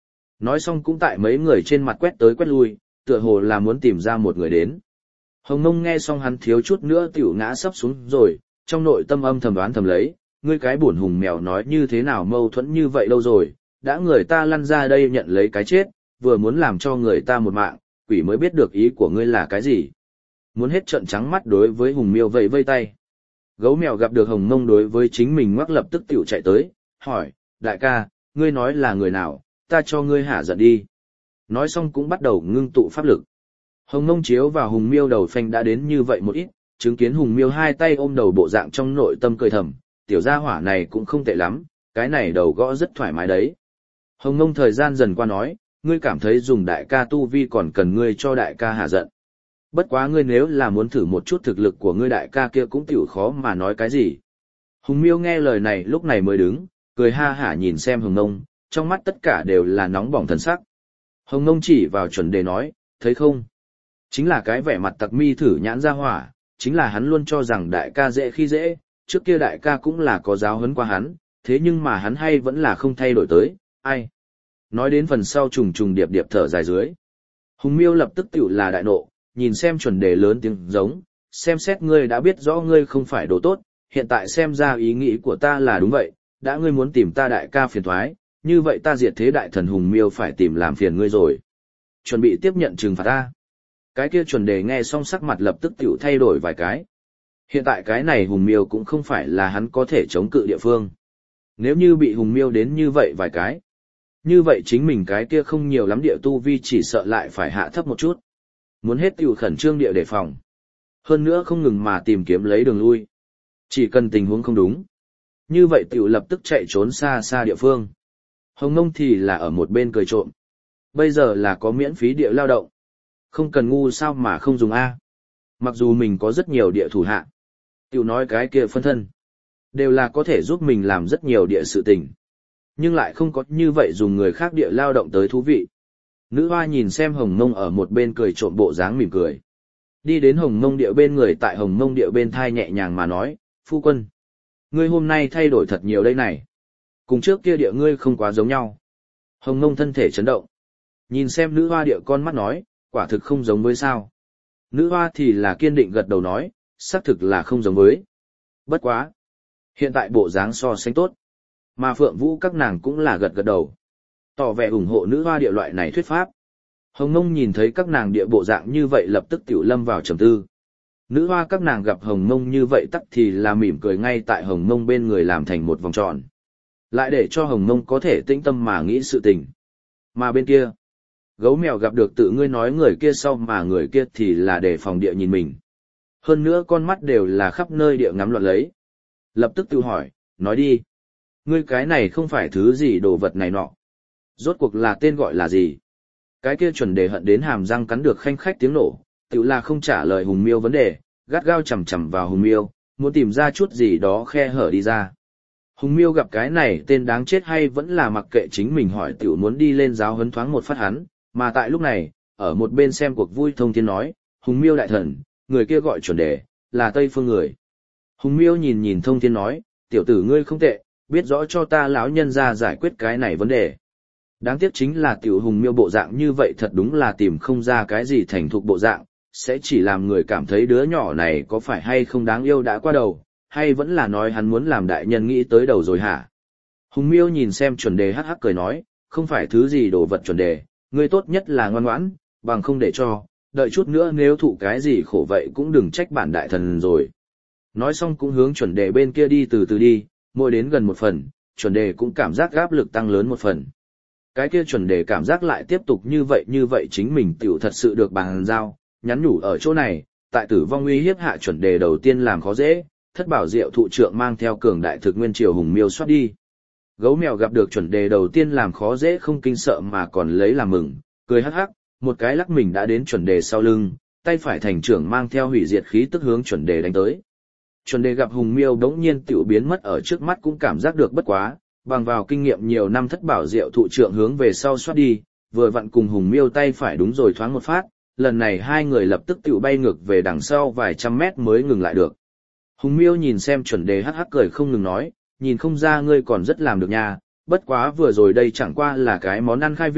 Nói xong cũng tại mấy người trên mặt quét tới quét lui, tựa hồ là muốn tìm ra một người đến. Hồng Nông nghe xong hắn thiếu chút nữa tiểu ngã sấp xuống rồi, trong nội tâm âm thầm đoán thầm lấy, ngươi cái buồn hùng mèo nói như thế nào mâu thuẫn như vậy lâu rồi, đã người ta lăn ra đây nhận lấy cái chết, vừa muốn làm cho người ta một mạng, quỷ mới biết được ý của ngươi là cái gì. Muốn hết trợn trắng mắt đối với hùng miêu vẫy vây tay. Gấu mèo gặp được Hồng Nông đối với chính mình ngoắc lập tức tiểu chạy tới, hỏi, đại ca, ngươi nói là người nào, ta cho ngươi hả giận đi. Nói xong cũng bắt đầu ngưng tụ pháp lực. Hồng Nông chiếu vào hùng miêu đầu phanh đã đến như vậy một ít, chứng kiến hùng miêu hai tay ôm đầu bộ dạng trong nội tâm cười thầm, tiểu gia hỏa này cũng không tệ lắm, cái này đầu gõ rất thoải mái đấy. Hồng Nông thời gian dần qua nói, ngươi cảm thấy dùng đại ca tu vi còn cần ngươi cho đại ca hạ giận. Bất quá ngươi nếu là muốn thử một chút thực lực của ngươi đại ca kia cũng tiểu khó mà nói cái gì. Hùng miêu nghe lời này lúc này mới đứng, cười ha hả nhìn xem Hồng Nông, trong mắt tất cả đều là nóng bỏng thần sắc. Hồng Nông chỉ vào chuẩn đề nói, thấy không? Chính là cái vẻ mặt tặc mi thử nhãn ra hỏa, chính là hắn luôn cho rằng đại ca dễ khi dễ, trước kia đại ca cũng là có giáo huấn qua hắn, thế nhưng mà hắn hay vẫn là không thay đổi tới, ai? Nói đến phần sau trùng trùng điệp điệp thở dài dưới. Hùng miêu lập tức tiểu là đại nộ, nhìn xem chuẩn đề lớn tiếng giống, xem xét ngươi đã biết rõ ngươi không phải đồ tốt, hiện tại xem ra ý nghĩ của ta là đúng vậy, đã ngươi muốn tìm ta đại ca phiền thoái, như vậy ta diệt thế đại thần hùng miêu phải tìm làm phiền ngươi rồi. Chuẩn bị tiếp nhận trừng phạt ta. Cái kia chuẩn đề nghe xong sắc mặt lập tức tiểu thay đổi vài cái. Hiện tại cái này hùng miêu cũng không phải là hắn có thể chống cự địa phương. Nếu như bị hùng miêu đến như vậy vài cái, như vậy chính mình cái kia không nhiều lắm địa tu vi chỉ sợ lại phải hạ thấp một chút. Muốn hết tiểu khẩn trương địa đề phòng. Hơn nữa không ngừng mà tìm kiếm lấy đường lui. Chỉ cần tình huống không đúng. Như vậy tiểu lập tức chạy trốn xa xa địa phương. Hồng Nông thì là ở một bên cười trộm. Bây giờ là có miễn phí địa lao động. Không cần ngu sao mà không dùng A. Mặc dù mình có rất nhiều địa thủ hạ. Tiểu nói cái kia phân thân. Đều là có thể giúp mình làm rất nhiều địa sự tình. Nhưng lại không có như vậy dùng người khác địa lao động tới thú vị. Nữ hoa nhìn xem Hồng Nông ở một bên cười trộm bộ dáng mỉm cười. Đi đến Hồng Nông địa bên người tại Hồng Nông địa bên thai nhẹ nhàng mà nói, phu quân. Ngươi hôm nay thay đổi thật nhiều đây này. Cùng trước kia địa ngươi không quá giống nhau. Hồng Nông thân thể chấn động. Nhìn xem nữ hoa địa con mắt nói, quả thực không giống với sao. Nữ hoa thì là kiên định gật đầu nói, xác thực là không giống với. Bất quá. Hiện tại bộ dáng so sánh tốt. Mà Phượng Vũ các nàng cũng là gật gật đầu. Tỏ vẻ ủng hộ nữ hoa địa loại này thuyết pháp. Hồng Nông nhìn thấy các nàng địa bộ dạng như vậy lập tức tiểu lâm vào trầm tư. Nữ hoa các nàng gặp Hồng Nông như vậy tắc thì là mỉm cười ngay tại Hồng Nông bên người làm thành một vòng tròn. Lại để cho Hồng Nông có thể tĩnh tâm mà nghĩ sự tình. Mà bên kia, gấu mèo gặp được tự ngươi nói người kia sau mà người kia thì là để phòng địa nhìn mình. Hơn nữa con mắt đều là khắp nơi địa ngắm loạn lấy. Lập tức tự hỏi, nói đi. Ngươi cái này không phải thứ gì đồ vật này nọ. Rốt cuộc là tên gọi là gì? Cái kia chuẩn đề hận đến hàm răng cắn được khanh khách tiếng nổ, tự là không trả lời hùng miêu vấn đề, gắt gao chầm chầm vào hùng miêu, muốn tìm ra chút gì đó khe hở đi ra. Hùng miêu gặp cái này tên đáng chết hay vẫn là mặc kệ chính mình hỏi tiểu muốn đi lên giáo huấn thoáng một phát hắn, mà tại lúc này, ở một bên xem cuộc vui thông thiên nói, hùng miêu đại thần, người kia gọi chuẩn đề, là Tây Phương người. Hùng miêu nhìn nhìn thông thiên nói, tiểu tử ngươi không tệ, biết rõ cho ta lão nhân ra giải quyết cái này vấn đề. Đáng tiếc chính là tiểu hùng miêu bộ dạng như vậy thật đúng là tìm không ra cái gì thành thục bộ dạng, sẽ chỉ làm người cảm thấy đứa nhỏ này có phải hay không đáng yêu đã qua đầu, hay vẫn là nói hắn muốn làm đại nhân nghĩ tới đầu rồi hả? Hùng miêu nhìn xem chuẩn đề hắc hắc cười nói, không phải thứ gì đồ vật chuẩn đề, ngươi tốt nhất là ngoan ngoãn, bằng không để cho, đợi chút nữa nếu thụ cái gì khổ vậy cũng đừng trách bản đại thần rồi. Nói xong cũng hướng chuẩn đề bên kia đi từ từ đi, mỗi đến gần một phần, chuẩn đề cũng cảm giác áp lực tăng lớn một phần. Cái kia chuẩn đề cảm giác lại tiếp tục như vậy chính mình tiểu thật sự được bàn giao, nhắn nhủ ở chỗ này, tại tử vong uy hiếp hạ chuẩn đề đầu tiên làm khó dễ, thất bảo diệu thụ trượng mang theo cường đại thực nguyên triều hùng miêu soát đi. Gấu mèo gặp được chuẩn đề đầu tiên làm khó dễ không kinh sợ mà còn lấy làm mừng, cười hắc hắc, một cái lắc mình đã đến chuẩn đề sau lưng, tay phải thành trưởng mang theo hủy diệt khí tức hướng chuẩn đề đánh tới. Chuẩn đề gặp hùng miêu đống nhiên tiểu biến mất ở trước mắt cũng cảm giác được bất quá, bằng vào kinh nghiệm nhiều năm thất bảo diệu thụ trượng hướng về sau xoát đi, vừa vặn cùng hùng miêu tay phải đúng rồi thoáng một phát, lần này hai người lập tức tiểu bay ngược về đằng sau vài trăm mét mới ngừng lại được. Hùng miêu nhìn xem chuẩn đề hắc hắc cười không ngừng nói, nhìn không ra ngươi còn rất làm được nha, bất quá vừa rồi đây chẳng qua là cái món ăn khai vị,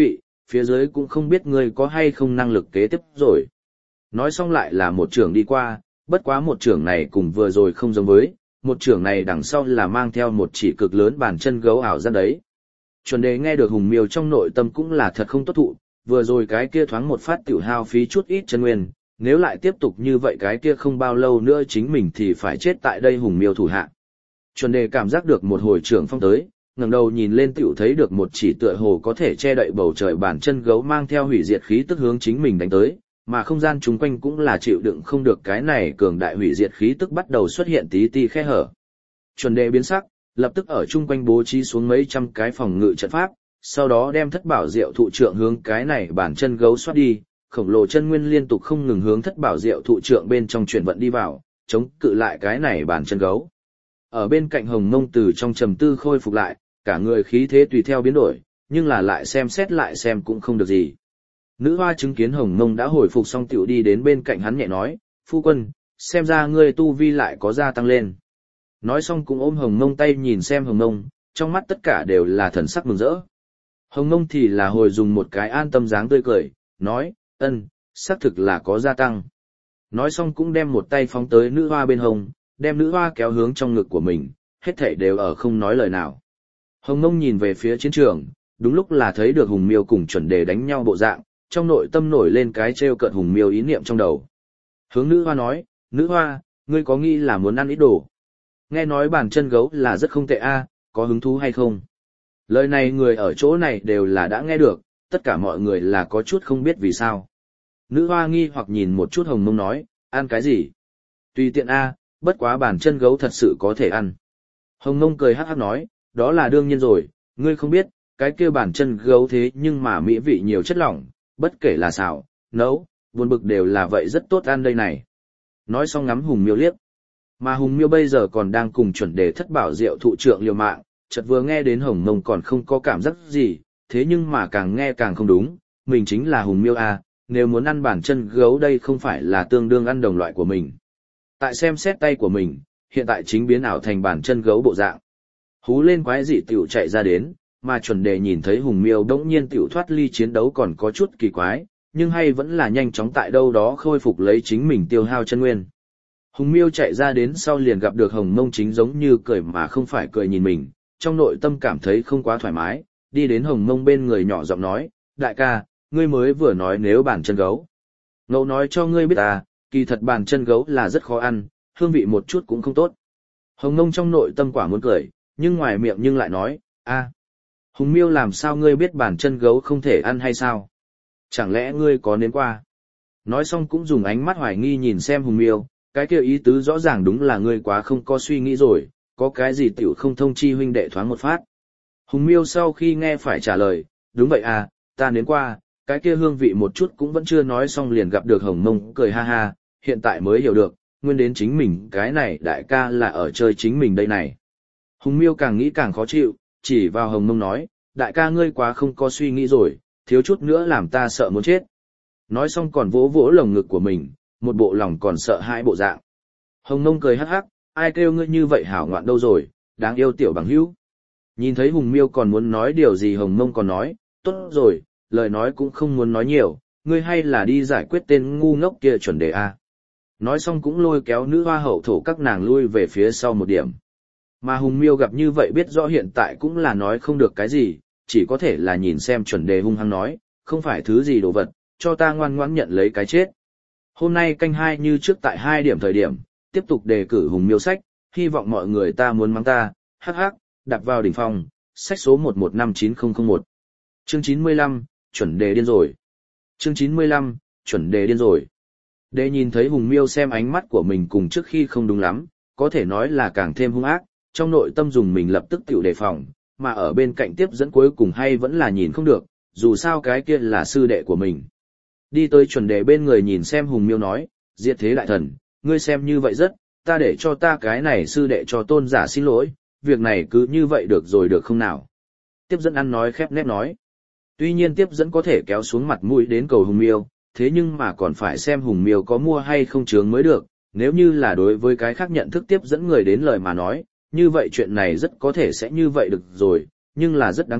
phía dưới cũng không biết ngươi có hay không năng lực kế tiếp rồi. Nói xong lại là một trưởng đi qua, bất quá một trưởng này cùng vừa rồi không giống với, một trưởng này đằng sau là mang theo một chỉ cực lớn bàn chân gấu ảo ra đấy. Chuẩn đề nghe được Hùng Miêu trong nội tâm cũng là thật không tốt thụ, vừa rồi cái kia thoáng một phát tiểu hao phí chút ít chân nguyên, nếu lại tiếp tục như vậy cái kia không bao lâu nữa chính mình thì phải chết tại đây Hùng Miêu thủ hạ. Chuẩn đề cảm giác được một hồi trưởng phong tới, ngẩng đầu nhìn lên tiểu thấy được một chỉ tựa hồ có thể che đậy bầu trời bàn chân gấu mang theo hủy diệt khí tức hướng chính mình đánh tới, mà không gian chung quanh cũng là chịu đựng không được cái này cường đại hủy diệt khí tức bắt đầu xuất hiện tí ti khe hở. Chuẩn đề biến sắc, lập tức ở chung quanh bố trí xuống mấy trăm cái phòng ngự trận pháp, sau đó đem thất bảo diệu thụ trượng hướng cái này bàn chân gấu xoát đi, khổng lồ chân nguyên liên tục không ngừng hướng thất bảo diệu thụ trượng bên trong chuyển vận đi vào, chống cự lại cái này bàn chân gấu. Ở bên cạnh Hồng Mông từ trong trầm tư khôi phục lại, cả người khí thế tùy theo biến đổi, nhưng là lại xem xét lại xem cũng không được gì. Nữ hoa chứng kiến Hồng Mông đã hồi phục xong tiểu đi đến bên cạnh hắn nhẹ nói, phu quân, xem ra ngươi tu vi lại có gia tăng lên. Nói xong cũng ôm Hồng Mông tay nhìn xem Hồng Mông, trong mắt tất cả đều là thần sắc mừng rỡ. Hồng Mông thì là hồi dùng một cái an tâm dáng tươi cười, nói, xác thực là có gia tăng. Nói xong cũng đem một tay phóng tới nữ hoa bên hông, đem nữ hoa kéo hướng trong ngực của mình, hết thảy đều ở không nói lời nào. Hồng Mông nhìn về phía chiến trường, đúng lúc là thấy được Hùng Miêu cùng Chuẩn Đề đánh nhau bộ dạng, trong nội tâm nổi lên cái trêu cợt Hùng Miêu ý niệm trong đầu. Hướng nữ hoa nói, nữ hoa, ngươi có nghĩ là muốn ăn ít đồ? Nghe nói bàn chân gấu là rất không tệ a, có hứng thú hay không? Lời này người ở chỗ này đều là đã nghe được, tất cả mọi người là có chút không biết vì sao. Nữ hoa nghi hoặc nhìn một chút Hồng Mông nói, ăn cái gì? Tùy tiện a, bất quá bàn chân gấu thật sự có thể ăn. Hồng Mông cười hắc hắc nói, đó là đương nhiên rồi, ngươi không biết, cái kia bàn chân gấu thế nhưng mà mỹ vị nhiều chất lỏng, bất kể là xào, nấu, buồn bực đều là vậy rất tốt ăn đây này. Nói xong ngắm Hùng Miêu liếc. Mà Hùng Miêu bây giờ còn đang cùng Chuẩn Đề thất bảo diệu thụ trượng liều mạng, chợt vừa nghe đến Hồng Mông còn không có cảm giác gì, thế nhưng mà càng nghe càng không đúng, mình chính là Hùng Miêu a, nếu muốn ăn bàn chân gấu đây không phải là tương đương ăn đồng loại của mình. Tại xem xét tay của mình, hiện tại chính biến ảo thành bàn chân gấu bộ dạng. Hú lên quái dị tiểu chạy ra đến, mà Chuẩn Đề nhìn thấy Hùng Miêu đống nhiên tiểu thoát ly chiến đấu còn có chút kỳ quái, nhưng hay vẫn là nhanh chóng tại đâu đó khôi phục lấy chính mình tiêu hao chân nguyên. Hùng Miêu chạy ra đến sau liền gặp được Hồng Mông chính giống như cười mà không phải cười nhìn mình, trong nội tâm cảm thấy không quá thoải mái, đi đến Hồng Mông bên người nhỏ giọng nói, đại ca, ngươi mới vừa nói nếu bàn chân gấu. Ngẫu nói cho ngươi biết à, kỳ thật bàn chân gấu là rất khó ăn, hương vị một chút cũng không tốt. Hồng Mông trong nội tâm quả muốn cười, nhưng ngoài miệng nhưng lại nói, Hùng Miêu làm sao ngươi biết bàn chân gấu không thể ăn hay sao? Chẳng lẽ ngươi có nếm qua? Nói xong cũng dùng ánh mắt hoài nghi nhìn xem Hùng Miêu, cái kia ý tứ rõ ràng đúng là ngươi quá không có suy nghĩ rồi, có cái gì tiểu không thông chi huynh đệ thoáng một phát. Hùng Miêu sau khi nghe phải trả lời, đúng vậy à, ta nếm qua, cái kia hương vị một chút cũng vẫn chưa nói xong liền gặp được Hồng Mông cười ha ha, hiện tại mới hiểu được, nguyên đến chính mình cái này đại ca là ở chơi chính mình đây này. Hùng Miêu càng nghĩ càng khó chịu, chỉ vào Hồng Mông nói, đại ca ngươi quá không có suy nghĩ rồi, thiếu chút nữa làm ta sợ muốn chết. Nói xong còn vỗ vỗ lồng ngực của mình, một bộ lòng còn sợ hãi bộ dạng. Hồng Mông cười hắc hắc, ai kêu ngươi như vậy hảo ngoạn đâu rồi, đáng yêu tiểu bằng hữu. Nhìn thấy Hùng Miêu còn muốn nói điều gì Hồng Mông còn nói, tốt rồi, lời nói cũng không muốn nói nhiều, ngươi hay là đi giải quyết tên ngu ngốc kia Chuẩn Đề a. Nói xong cũng lôi kéo nữ hoa hậu thổ các nàng lui về phía sau một điểm. Mà Hùng Miêu gặp như vậy biết rõ hiện tại cũng là nói không được cái gì, chỉ có thể là nhìn xem Chuẩn Đề hung hăng nói, không phải thứ gì đồ vật, cho ta ngoan ngoãn nhận lấy cái chết. Hôm nay canh 2 như trước tại 2 điểm thời điểm, tiếp tục đề cử Hùng Miêu sách, hy vọng mọi người ta muốn mắng ta, hắc hắc, đạp vào đỉnh phong, sách số 115901. Chương 95, Chuẩn Đề điên rồi. Chương 95, Chuẩn Đề điên rồi. Để nhìn thấy Hùng Miêu xem ánh mắt của mình cùng trước khi không đúng lắm, có thể nói là càng thêm hung ác, trong nội tâm dùng mình lập tức tiểu đề phòng, mà ở bên cạnh tiếp dẫn cuối cùng hay vẫn là nhìn không được, dù sao cái kia là sư đệ của mình. Đi tới Chuẩn Đề bên người nhìn xem Hùng Miêu nói, diệt thế đại thần, ngươi xem như vậy rất, ta để cho ta cái này sư đệ cho tôn giả xin lỗi, việc này cứ như vậy được rồi được không nào? Tiếp dẫn ăn nói khép nép nói. Tuy nhiên tiếp dẫn có thể kéo xuống mặt mũi đến cầu Hùng Miêu, thế nhưng mà còn phải xem Hùng Miêu có mua hay không chướng mới được, nếu như là đối với cái khác nhận thức tiếp dẫn người đến lời mà nói, như vậy chuyện này rất có thể sẽ như vậy được rồi, nhưng là rất đáng tiếc,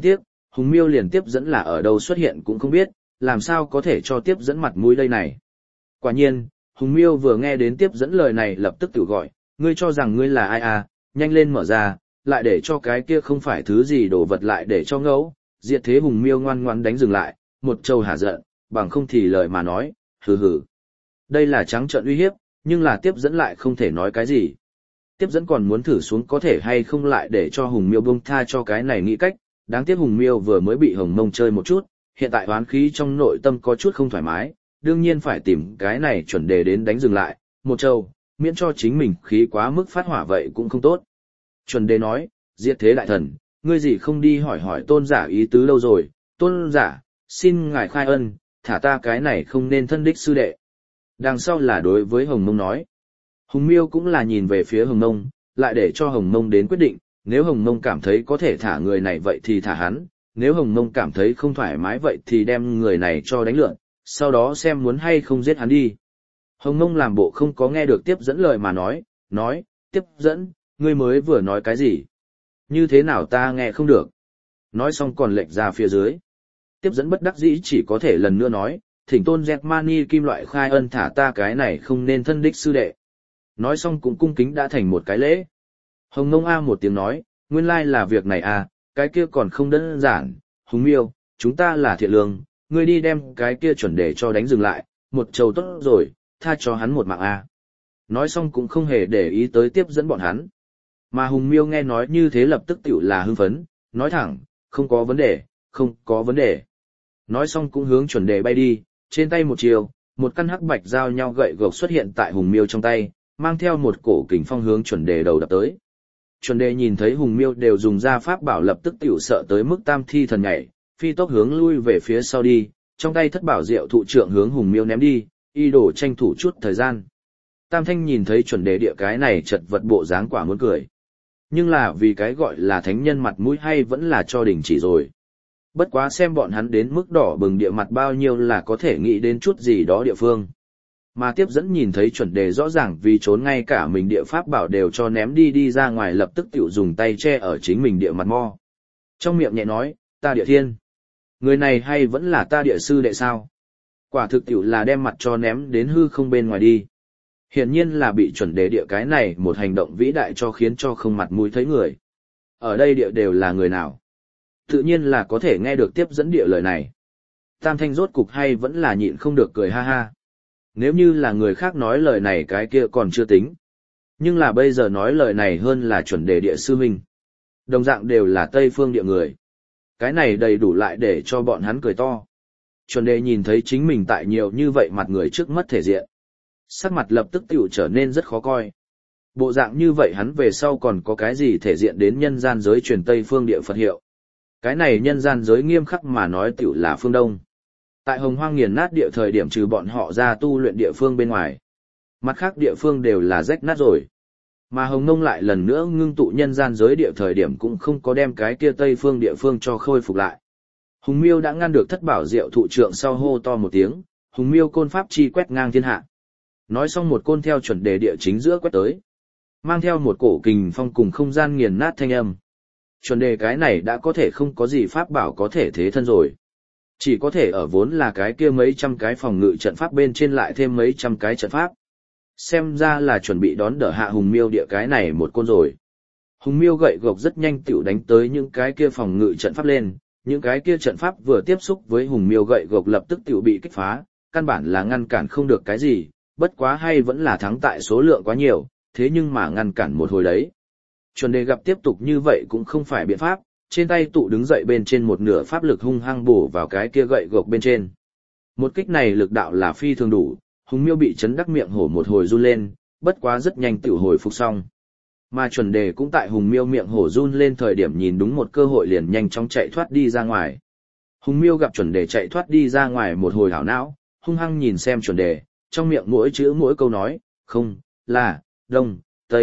Hùng Miêu liền tiếp dẫn là ở đâu xuất hiện cũng không biết, làm sao có thể cho tiếp dẫn mặt mũi đây này. Quả nhiên, Hùng Miêu vừa nghe đến tiếp dẫn lời này lập tức tự gọi, ngươi cho rằng ngươi là ai à, nhanh lên mở ra, lại để cho cái kia không phải thứ gì đổ vật lại để cho ngẫu. Diệt thế Hùng Miêu ngoan ngoãn đánh dừng lại, một trâu hả giận, bằng không thì lời mà nói, hừ hừ. Đây là trắng trợn uy hiếp, nhưng là tiếp dẫn lại không thể nói cái gì. Tiếp dẫn còn muốn thử xuống có thể hay không lại để cho Hùng Miêu buông tha cho cái này nghĩ cách, đáng tiếc Hùng Miêu vừa mới bị Hồng Mông chơi một chút, hiện tại oán khí trong nội tâm có chút không thoải mái, đương nhiên phải tìm cái này chuẩn đề đến đánh dừng lại, một trâu, miễn cho chính mình khí quá mức phát hỏa vậy cũng không tốt. Chuẩn đề nói, diệt thế đại thần, ngươi gì không đi hỏi hỏi tôn giả ý tứ lâu rồi, tôn giả, xin ngài khai ân, thả ta cái này không nên thân đích sư đệ. Đằng sau là đối với Hồng Mông nói. Hùng Miêu cũng là nhìn về phía Hồng Mông, lại để cho Hồng Mông đến quyết định, nếu Hồng Mông cảm thấy có thể thả người này vậy thì thả hắn, nếu Hồng Mông cảm thấy không thoải mái vậy thì đem người này cho đánh lượn, sau đó xem muốn hay không giết hắn đi. Hồng Mông làm bộ không có nghe được tiếp dẫn lời mà nói, tiếp dẫn, ngươi mới vừa nói cái gì? Như thế nào ta nghe không được? Nói xong còn lệch ra phía dưới. Tiếp dẫn bất đắc dĩ chỉ có thể lần nữa nói, thỉnh tôn dẹt mani kim loại khai ân thả ta cái này không nên thân đích sư đệ. Nói xong cũng cung kính đã thành một cái lễ. Hồng Mông A một tiếng nói, nguyên lai là việc này à, cái kia còn không đơn giản, Hùng Miêu, chúng ta là thiện lương, ngươi đi đem cái kia chuẩn để cho đánh dừng lại, một trầu tốt rồi, tha cho hắn một mạng a. Nói xong cũng không hề để ý tới tiếp dẫn bọn hắn. Mà Hùng Miêu nghe nói như thế lập tức tiểu là hưng phấn, nói thẳng, không có vấn đề, không có vấn đề. Nói xong cũng hướng chuẩn đề bay đi, trên tay một chiều, một căn hắc bạch giao nhau gậy gộc xuất hiện tại Hùng Miêu trong tay, mang theo một cổ kình phong hướng chuẩn đề đầu đập tới. Chuẩn đề nhìn thấy Hùng Miêu đều dùng ra pháp bảo lập tức tiểu sợ tới mức tam thi thần nhảy, phi tốc hướng lui về phía sau đi, trong tay thất bảo diệu thụ trượng hướng Hùng Miêu ném đi, y đổ tranh thủ chút thời gian. Tam Thanh nhìn thấy chuẩn đề địa cái này chật vật bộ dáng quả muốn cười. Nhưng là vì cái gọi là thánh nhân mặt mũi hay vẫn là cho đình chỉ rồi. Bất quá xem bọn hắn đến mức đỏ bừng địa mặt bao nhiêu là có thể nghĩ đến chút gì đó địa phương. Mà tiếp dẫn nhìn thấy chuẩn đề rõ ràng vì trốn ngay cả mình địa pháp bảo đều cho ném đi ra ngoài lập tức tiểu dùng tay che ở chính mình địa mặt mo. Trong miệng nhẹ nói, ta địa thiên. Người này hay vẫn là ta địa sư đệ sao? Quả thực tiểu là đem mặt cho ném đến hư không bên ngoài đi. Hiển nhiên là bị chuẩn đề địa cái này một hành động vĩ đại cho khiến cho không mặt mũi thấy người. Ở đây địa đều là người nào? Tự nhiên là có thể nghe được tiếp dẫn địa lời này. Tam Thanh rốt cục hay vẫn là nhịn không được cười ha ha. Nếu như là người khác nói lời này cái kia còn chưa tính. Nhưng là bây giờ nói lời này hơn là chuẩn đề địa sư huynh. Đồng dạng đều là Tây phương địa người. Cái này đầy đủ lại để cho bọn hắn cười to. Chuẩn đề nhìn thấy chính mình tại nhiều như vậy mặt người trước mất thể diện. Sắc mặt lập tức tiểu trở nên rất khó coi. Bộ dạng như vậy hắn về sau còn có cái gì thể diện đến nhân gian giới truyền Tây phương địa Phật hiệu. Cái này nhân gian giới nghiêm khắc mà nói tiểu là phương Đông. Tại Hồng Hoang nghiền nát địa thời điểm trừ bọn họ ra tu luyện địa phương bên ngoài. Mặt khác địa phương đều là rách nát rồi. Mà Hồng Nông lại lần nữa ngưng tụ nhân gian giới địa thời điểm cũng không có đem cái kia Tây phương địa phương cho khôi phục lại. Hùng Miêu đã ngăn được thất bảo diệu thụ trượng sau hô to một tiếng, Hùng Miêu côn pháp chi quét ngang thiên hạ. Nói xong một côn theo chuẩn đề địa chính giữa quét tới. Mang theo một cổ kình phong cùng không gian nghiền nát thanh âm. Chuẩn đề cái này đã có thể không có gì pháp bảo có thể thế thân rồi. Chỉ có thể ở vốn là cái kia mấy trăm cái phòng ngự trận pháp bên trên lại thêm mấy trăm cái trận pháp. Xem ra là chuẩn bị đón đỡ hạ Hùng Miêu địa cái này một côn rồi. Hùng Miêu gậy gộc rất nhanh tiểu đánh tới những cái kia phòng ngự trận pháp lên, những cái kia trận pháp vừa tiếp xúc với Hùng Miêu gậy gộc lập tức tiểu bị kích phá, căn bản là ngăn cản không được cái gì, bất quá hay vẫn là thắng tại số lượng quá nhiều, thế nhưng mà ngăn cản một hồi đấy. Chuẩn đề gặp tiếp tục như vậy cũng không phải biện pháp, trên tay tụ đứng dậy bên trên một nửa pháp lực hung hăng bổ vào cái kia gậy gộc bên trên. Một kích này lực đạo là phi thường đủ, Hùng Miêu bị chấn đắc miệng hổ một hồi run lên, bất quá rất nhanh tiểu hồi phục xong. Mà chuẩn đề cũng tại Hùng Miêu miệng hổ run lên thời điểm nhìn đúng một cơ hội liền nhanh chóng chạy thoát đi ra ngoài. Hùng Miêu gặp chuẩn đề chạy thoát đi ra ngoài một hồi hảo não, hung hăng nhìn xem chuẩn đề, trong miệng mỗi chữ mỗi câu nói, không, là, đông,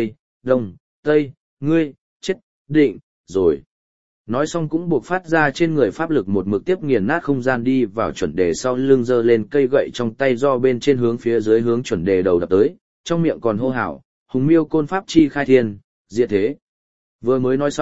tây, ngươi, chết, định, rồi. Nói xong cũng buộc phát ra trên người pháp lực một mực tiếp nghiền nát không gian đi vào chuẩn đề sau lưng giơ lên cây gậy trong tay do bên trên hướng phía dưới hướng chuẩn đề đầu đập tới, trong miệng còn hô hào, Hùng Miêu côn pháp chi khai thiên, diệt thế. Vừa mới nói xong,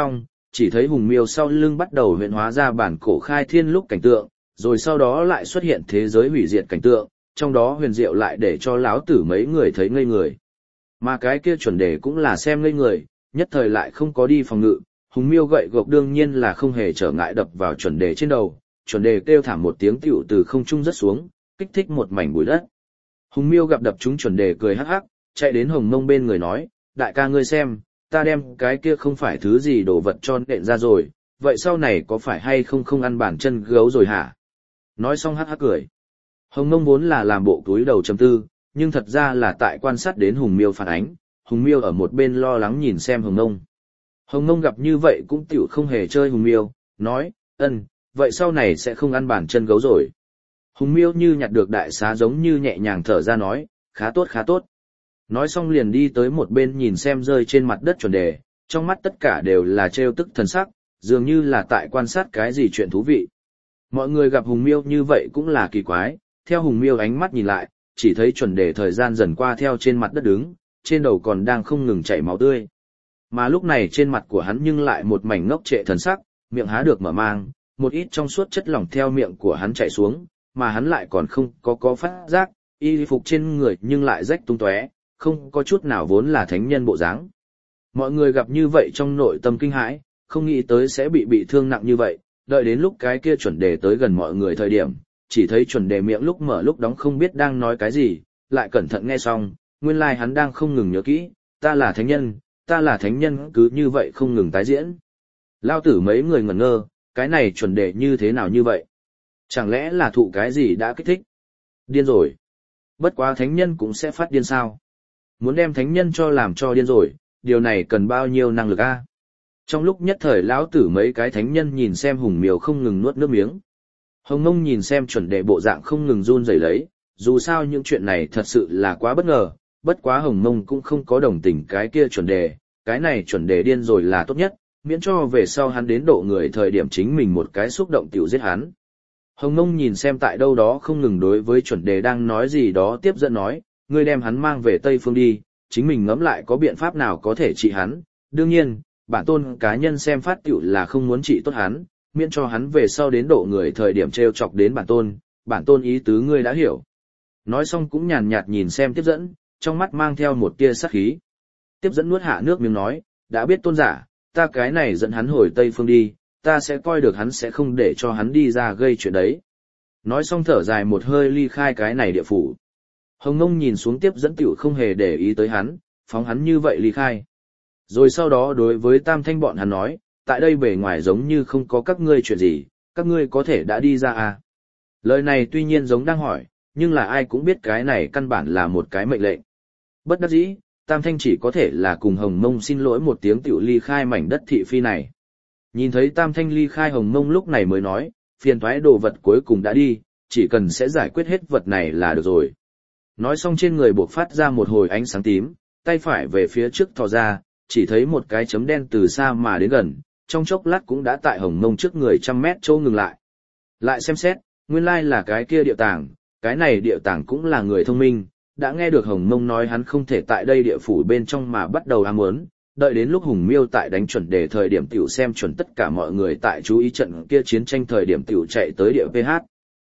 chỉ thấy Hùng Miêu sau lưng bắt đầu hiện hóa ra bản cổ khai thiên lúc cảnh tượng, rồi sau đó lại xuất hiện thế giới hủy diệt cảnh tượng, trong đó huyền diệu lại để cho lão tử mấy người thấy ngây người. Mà cái kia chuẩn đề cũng là xem ngây người, nhất thời lại không có đi phòng ngự, Hùng Miêu gậy gộc đương nhiên là không hề trở ngại đập vào chuẩn đề trên đầu, chuẩn đề kêu thảm một tiếng tựu từ không trung rớt xuống, kích thích một mảnh bụi đất. Hùng Miêu gặp đập trúng chuẩn đề cười hắc hắc, chạy đến Hồng Mông bên người nói, đại ca ngươi xem, ta đem cái kia không phải thứ gì đồ vật cho nện ra rồi, vậy sau này có phải hay không không ăn bản chân gấu rồi hả? Nói xong hắc hắc cười. Hồng Mông vốn là làm bộ túi đầu trầm tư, nhưng thật ra là tại quan sát đến Hùng Miêu phản ánh, Hùng Miêu ở một bên lo lắng nhìn xem Hồng Mông. Hồng Mông gặp như vậy cũng tiểu không hề chơi Hùng Miêu, nói, vậy sau này sẽ không ăn bản chân gấu rồi. Hùng Miêu như nhặt được đại xá giống như nhẹ nhàng thở ra nói, khá tốt khá tốt. Nói xong liền đi tới một bên nhìn xem rơi trên mặt đất chuẩn đề, trong mắt tất cả đều là trêu tức thần sắc, dường như là tại quan sát cái gì chuyện thú vị. Mọi người gặp Hùng Miêu như vậy cũng là kỳ quái, theo Hùng Miêu ánh mắt nhìn lại, chỉ thấy chuẩn đề thời gian dần qua theo trên mặt đất đứng, trên đầu còn đang không ngừng chảy máu tươi. Mà lúc này trên mặt của hắn nhưng lại một mảnh ngốc trệ thần sắc, miệng há được mở mang, một ít trong suốt chất lỏng theo miệng của hắn chảy xuống, mà hắn lại còn không có phát giác, y phục trên người nhưng lại rách tung tóe, không có chút nào vốn là thánh nhân bộ dáng. Mọi người gặp như vậy trong nội tâm kinh hãi, không nghĩ tới sẽ bị thương nặng như vậy, đợi đến lúc cái kia chuẩn đề tới gần mọi người thời điểm, chỉ thấy chuẩn đề miệng lúc mở lúc đóng không biết đang nói cái gì, lại cẩn thận nghe xong, nguyên lai hắn đang không ngừng nhớ kỹ, ta là thánh nhân cứ như vậy không ngừng tái diễn. Lao tử mấy người ngẩn ngơ, cái này chuẩn đề như thế nào như vậy? Chẳng lẽ là thụ cái gì đã kích thích? Điên rồi. Bất quá thánh nhân cũng sẽ phát điên sao? Muốn đem thánh nhân cho làm cho điên rồi, điều này cần bao nhiêu năng lực a? Trong lúc nhất thời lão tử mấy cái thánh nhân nhìn xem Hùng Miêu không ngừng nuốt nước miếng. Hồng Mông nhìn xem chuẩn đề bộ dạng không ngừng run rẩy lấy, dù sao những chuyện này thật sự là quá bất ngờ, bất quá Hồng Mông cũng không có đồng tình cái kia chuẩn đề, cái này chuẩn đề điên rồi là tốt nhất, miễn cho về sau hắn đến độ người thời điểm chính mình một cái xúc động tiểu giết hắn. Hồng Mông nhìn xem tại đâu đó không ngừng đối với chuẩn đề đang nói gì đó tiếp dẫn nói, ngươi đem hắn mang về Tây Phương đi, chính mình ngẫm lại có biện pháp nào có thể trị hắn, đương nhiên, bản tôn cá nhân xem phát tiểu là không muốn trị tốt hắn, miễn cho hắn về sau đến độ người thời điểm treo chọc đến bản tôn ý tứ ngươi đã hiểu. Nói xong cũng nhàn nhạt nhìn xem tiếp dẫn, trong mắt mang theo một tia sát khí. Tiếp dẫn nuốt hạ nước miếng nói, đã biết tôn giả, ta cái này dẫn hắn hồi Tây Phương đi, ta sẽ coi được hắn sẽ không để cho hắn đi ra gây chuyện đấy. Nói xong thở dài một hơi ly khai cái này địa phủ. Hồng Mông nhìn xuống tiếp dẫn tiểu không hề để ý tới hắn, phóng hắn như vậy ly khai. Rồi sau đó đối với Tam Thanh bọn hắn nói, tại đây bề ngoài giống như không có các ngươi chuyện gì, các ngươi có thể đã đi ra à. Lời này tuy nhiên giống đang hỏi, nhưng là ai cũng biết cái này căn bản là một cái mệnh lệnh. Bất đắc dĩ, Tam Thanh chỉ có thể là cùng Hồng Mông xin lỗi một tiếng tiểu ly khai mảnh đất thị phi này. Nhìn thấy Tam Thanh ly khai Hồng Mông lúc này mới nói, phiền toái đồ vật cuối cùng đã đi, chỉ cần sẽ giải quyết hết vật này là được rồi. Nói xong trên người buộc phát ra một hồi ánh sáng tím, tay phải về phía trước thò ra, chỉ thấy một cái chấm đen từ xa mà đến gần, trong chốc lát cũng đã tại Hồng Mông trước người 100 mét chỗ ngừng lại. Lại xem xét, nguyên lai là cái kia địa tàng, cái này địa tàng cũng là người thông minh, đã nghe được Hồng Mông nói hắn không thể tại đây địa phủ bên trong mà bắt đầu ám muốn, đợi đến lúc Hùng Miêu tại đánh chuẩn đề thời điểm tiểu xem chuẩn tất cả mọi người tại chú ý trận kia chiến tranh thời điểm tiểu chạy tới địa PH.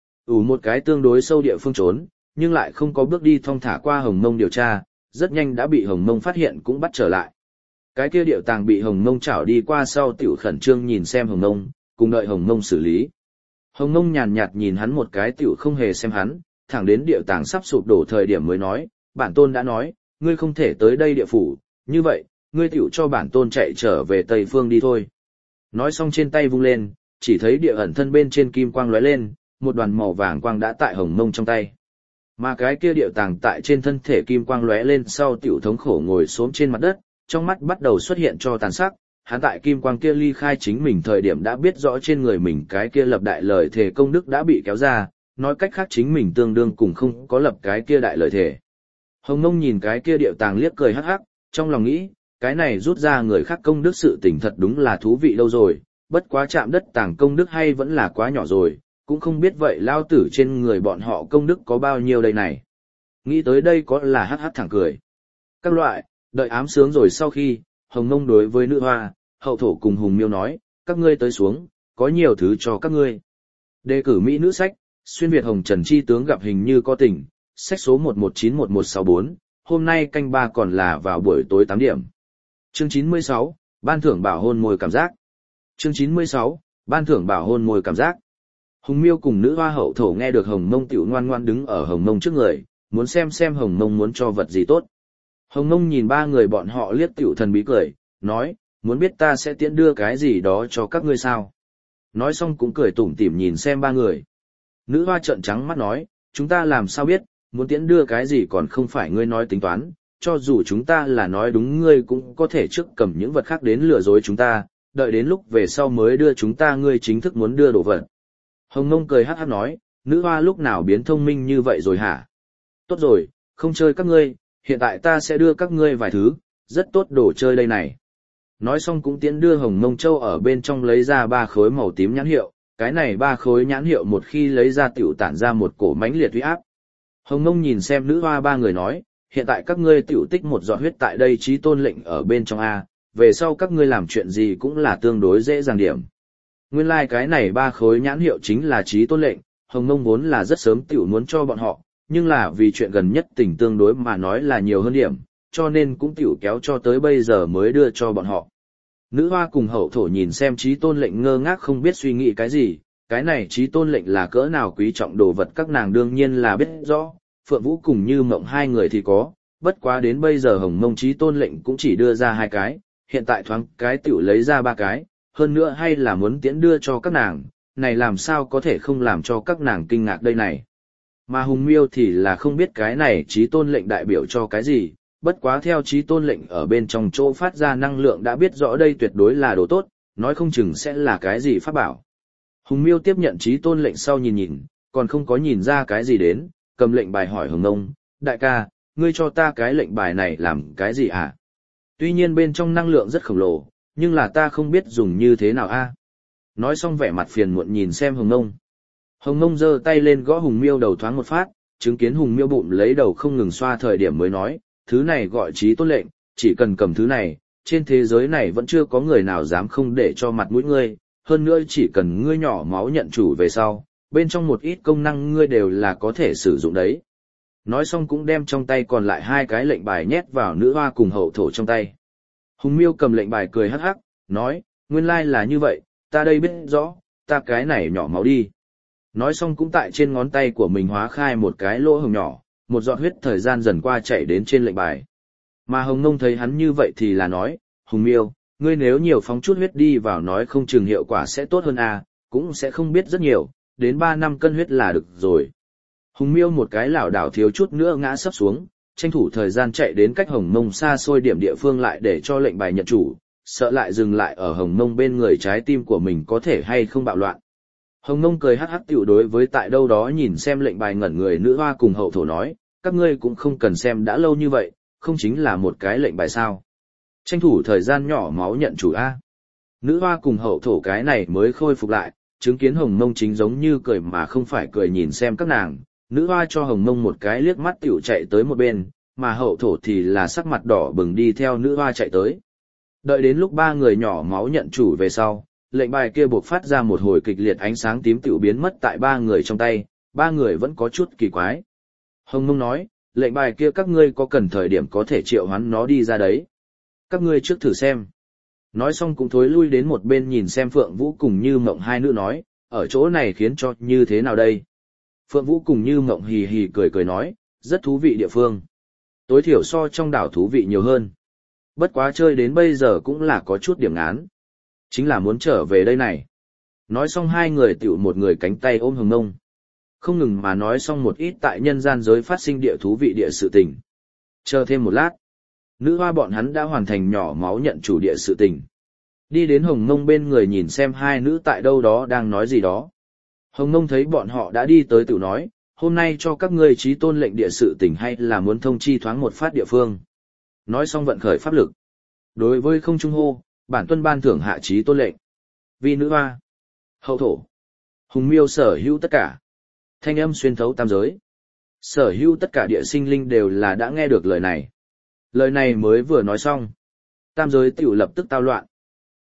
Một cái tương đối sâu địa phương trốn, nhưng lại không có bước đi thong thả qua Hồng Mông điều tra, rất nhanh đã bị Hồng Mông phát hiện cũng bắt trở lại. Cái kia điệu tàng bị Hồng Mông chảo đi qua sau tiểu khẩn trương nhìn xem Hồng Mông, cùng đợi Hồng Mông xử lý. Hồng Mông nhàn nhạt nhìn hắn một cái tiểu không hề xem hắn, thẳng đến điệu tàng sắp sụp đổ thời điểm mới nói, bản tôn đã nói, ngươi không thể tới đây địa phủ, như vậy, ngươi tiểu cho bản tôn chạy trở về Tây Phương đi thôi. Nói xong trên tay vung lên, chỉ thấy địa ẩn thân bên trên kim quang lóe lên, một đoàn màu vàng quang đã tại Hồng Mông trong tay. Mà cái kia điệu tàng tại trên thân thể kim quang lóe lên sau tiểu thống khổ ngồi xổm trên mặt đất, trong mắt bắt đầu xuất hiện cho tàn sắc, hắn tại kim quang kia ly khai chính mình thời điểm đã biết rõ trên người mình cái kia lập đại lời thề công đức đã bị kéo ra, nói cách khác chính mình tương đương cùng không có lập cái kia đại lời thề. Hồng Mông nhìn cái kia điệu tàng liếc cười hắc hắc, trong lòng nghĩ, cái này rút ra người khác công đức sự tình thật đúng là thú vị đâu rồi, bất quá chạm đất tàng công đức hay vẫn là quá nhỏ rồi, cũng không biết vậy lao tử trên người bọn họ công đức có bao nhiêu đây này. Nghĩ tới đây có là hắc hắc thẳng cười. Các loại, đợi ám sướng rồi sau khi, Hồng Mông đối với nữ hoa, hậu thổ cùng Hùng Miêu nói, các ngươi tới xuống, có nhiều thứ cho các ngươi. Đề cử Mỹ nữ sách, xuyên Việt Hồng Trần Chi tướng gặp hình như có tình, sách số 11911164, hôm nay canh 3 còn là vào buổi tối 8 điểm. Chương 96, ban thưởng bảo hôn môi cảm giác. Chương 96, ban thưởng bảo hôn môi cảm giác. Hùng Miêu cùng nữ hoa hậu thổ nghe được Hồng Mông tiểu ngoan ngoan đứng ở Hồng Mông trước người, muốn xem Hồng Mông muốn cho vật gì tốt. Hồng Mông nhìn ba người bọn họ liếc tiểu thần bí cười, nói, muốn biết ta sẽ tiễn đưa cái gì đó cho các ngươi sao. Nói xong cũng cười tủm tỉm nhìn xem ba người. Nữ hoa trợn trắng mắt nói, chúng ta làm sao biết, muốn tiễn đưa cái gì còn không phải ngươi nói tính toán, cho dù chúng ta là nói đúng ngươi cũng có thể trước cầm những vật khác đến lừa dối chúng ta, đợi đến lúc về sau mới đưa chúng ta ngươi chính thức muốn đưa đồ vật. Hồng Mông cười hắc hắc nói, nữ hoa lúc nào biến thông minh như vậy rồi hả? Tốt rồi, không chơi các ngươi, hiện tại ta sẽ đưa các ngươi vài thứ, rất tốt đồ chơi đây này. Nói xong cũng tiễn đưa Hồng Mông Châu ở bên trong lấy ra 3 khối màu tím nhãn hiệu, cái này 3 khối nhãn hiệu một khi lấy ra tiểu tản ra một cổ mãnh liệt uy áp. Hồng Mông nhìn xem nữ hoa ba người nói, hiện tại các ngươi tiểu tích một giọt huyết tại đây chí tôn lệnh ở bên trong A, về sau các ngươi làm chuyện gì cũng là tương đối dễ dàng điểm. Nguyên lai cái này 3 khối nhãn hiệu chính là chí tôn lệnh, Hồng Mông vốn là rất sớm tiểu muốn cho bọn họ, nhưng là vì chuyện gần nhất tình tương đối mà nói là nhiều hơn điểm, cho nên cũng tiểu kéo cho tới bây giờ mới đưa cho bọn họ. Nữ hoa cùng hậu thổ nhìn xem chí tôn lệnh ngơ ngác không biết suy nghĩ cái gì, cái này chí tôn lệnh là cỡ nào quý trọng đồ vật các nàng đương nhiên là biết rõ, Phượng Vũ cùng Như Mộng hai người thì có, bất quá đến bây giờ Hồng Mông chí tôn lệnh cũng chỉ đưa ra 2 cái, hiện tại thoáng cái tiểu lấy ra 3 cái, hơn nữa hay là muốn tiễn đưa cho các nàng, này làm sao có thể không làm cho các nàng kinh ngạc đây này. Mà Hùng Miêu thì là không biết cái này chí tôn lệnh đại biểu cho cái gì, bất quá theo chí tôn lệnh ở bên trong chỗ phát ra năng lượng đã biết rõ đây tuyệt đối là đồ tốt, nói không chừng sẽ là cái gì pháp bảo. Hùng Miêu tiếp nhận chí tôn lệnh sau nhìn nhìn, còn không có nhìn ra cái gì đến, cầm lệnh bài hỏi Hồng Mông, đại ca, ngươi cho ta cái lệnh bài này làm cái gì hả? Tuy nhiên bên trong năng lượng rất khổng lồ, nhưng là ta không biết dùng như thế nào a. Nói xong vẻ mặt phiền muộn nhìn xem Hồng Mông. Hồng Mông giơ tay lên gõ Hùng Miêu đầu thoáng một phát, chứng kiến Hùng Miêu bụng lấy đầu không ngừng xoa thời điểm mới nói, thứ này gọi chí tôn lệnh, chỉ cần cầm thứ này, trên thế giới này vẫn chưa có người nào dám không để cho mặt mũi ngươi, hơn nữa chỉ cần ngươi nhỏ máu nhận chủ về sau, bên trong một ít công năng ngươi đều là có thể sử dụng đấy. Nói xong cũng đem trong tay còn lại 2 cái lệnh bài nhét vào nữ hoa cùng hậu thổ trong tay. Hùng Miêu cầm lệnh bài cười hắc hắc, nói, nguyên lai là như vậy, ta đây biết rõ, ta cái này nhỏ máu đi. Nói xong cũng tại trên ngón tay của mình hóa khai một cái lỗ hổng nhỏ, một giọt huyết thời gian dần qua chảy đến trên lệnh bài. Mà Hồng Mông thấy hắn như vậy thì là nói, Hùng Miêu, ngươi nếu nhiều phóng chút huyết đi vào nói không chừng hiệu quả sẽ tốt hơn à, cũng sẽ không biết rất nhiều, đến 3 năm cân huyết là được rồi. Hùng Miêu một cái lảo đảo thiếu chút nữa ngã sấp xuống, tranh thủ thời gian chạy đến cách Hồng Mông xa xôi điểm địa phương lại để cho lệnh bài nhận chủ, sợ lại dừng lại ở Hồng Mông bên người trái tim của mình có thể hay không bạo loạn. Hồng Mông cười hắc hắc tiểu đối với tại đâu đó nhìn xem lệnh bài ngẩn người nữ hoa cùng hậu thổ nói, các ngươi cũng không cần xem đã lâu như vậy, không chính là một cái lệnh bài sao. Tranh thủ thời gian nhỏ máu nhận chủ A. Nữ hoa cùng hậu thổ cái này mới khôi phục lại, chứng kiến Hồng Mông chính giống như cười mà không phải cười nhìn xem các nàng, nữ hoa cho Hồng Mông một cái liếc mắt tiểu chạy tới một bên, mà hậu thổ thì là sắc mặt đỏ bừng đi theo nữ hoa chạy tới. Đợi đến lúc 3 người nhỏ máu nhận chủ về sau, lệnh bài kia buộc phát ra một hồi kịch liệt ánh sáng tím tiểu biến mất tại 3 người trong tay, 3 người vẫn có chút kỳ quái. Hồng Mông nói, lệnh bài kia các ngươi có cần thời điểm có thể triệu hoán nó đi ra đấy. Các ngươi trước thử xem. Nói xong cũng thối lui đến một bên nhìn xem Phượng Vũ cùng Như Mộng hai nữ nói, ở chỗ này khiến cho như thế nào đây? Phượng Vũ cùng Như Mộng hì hì cười cười nói, rất thú vị địa phương. Tối thiểu so trong đảo thú vị nhiều hơn. Bất quá chơi đến bây giờ cũng là có chút điểm ngán. Chính là muốn trở về đây này. Nói xong 2 người tiểu một người cánh tay ôm Hồng Mông. Không ngừng mà nói xong một ít tại nhân gian giới phát sinh địa thú vị địa sự tình. Chờ thêm một lát. Nữ hoa bọn hắn đã hoàn thành nhỏ máu nhận chủ địa sự tình. Đi đến Hồng Mông bên người nhìn xem 2 nữ tại đâu đó đang nói gì đó. Hồng Mông thấy bọn họ đã đi tới tiểu nói, hôm nay cho các ngươi chí tôn lệnh địa sự tình hay là muốn thông chi thoáng một phát địa phương. Nói xong vận khởi pháp lực. Đối với không trung hô, bản tuân ban thưởng hạ chí tôn lệnh. Vì nữ hoa, hậu thổ, Hùng Miêu sở hữu tất cả. Thanh âm xuyên thấu tam giới. Sở hữu tất cả địa sinh linh đều là đã nghe được lời này. Lời này mới vừa nói xong. Tam giới tiểu lập tức tao loạn.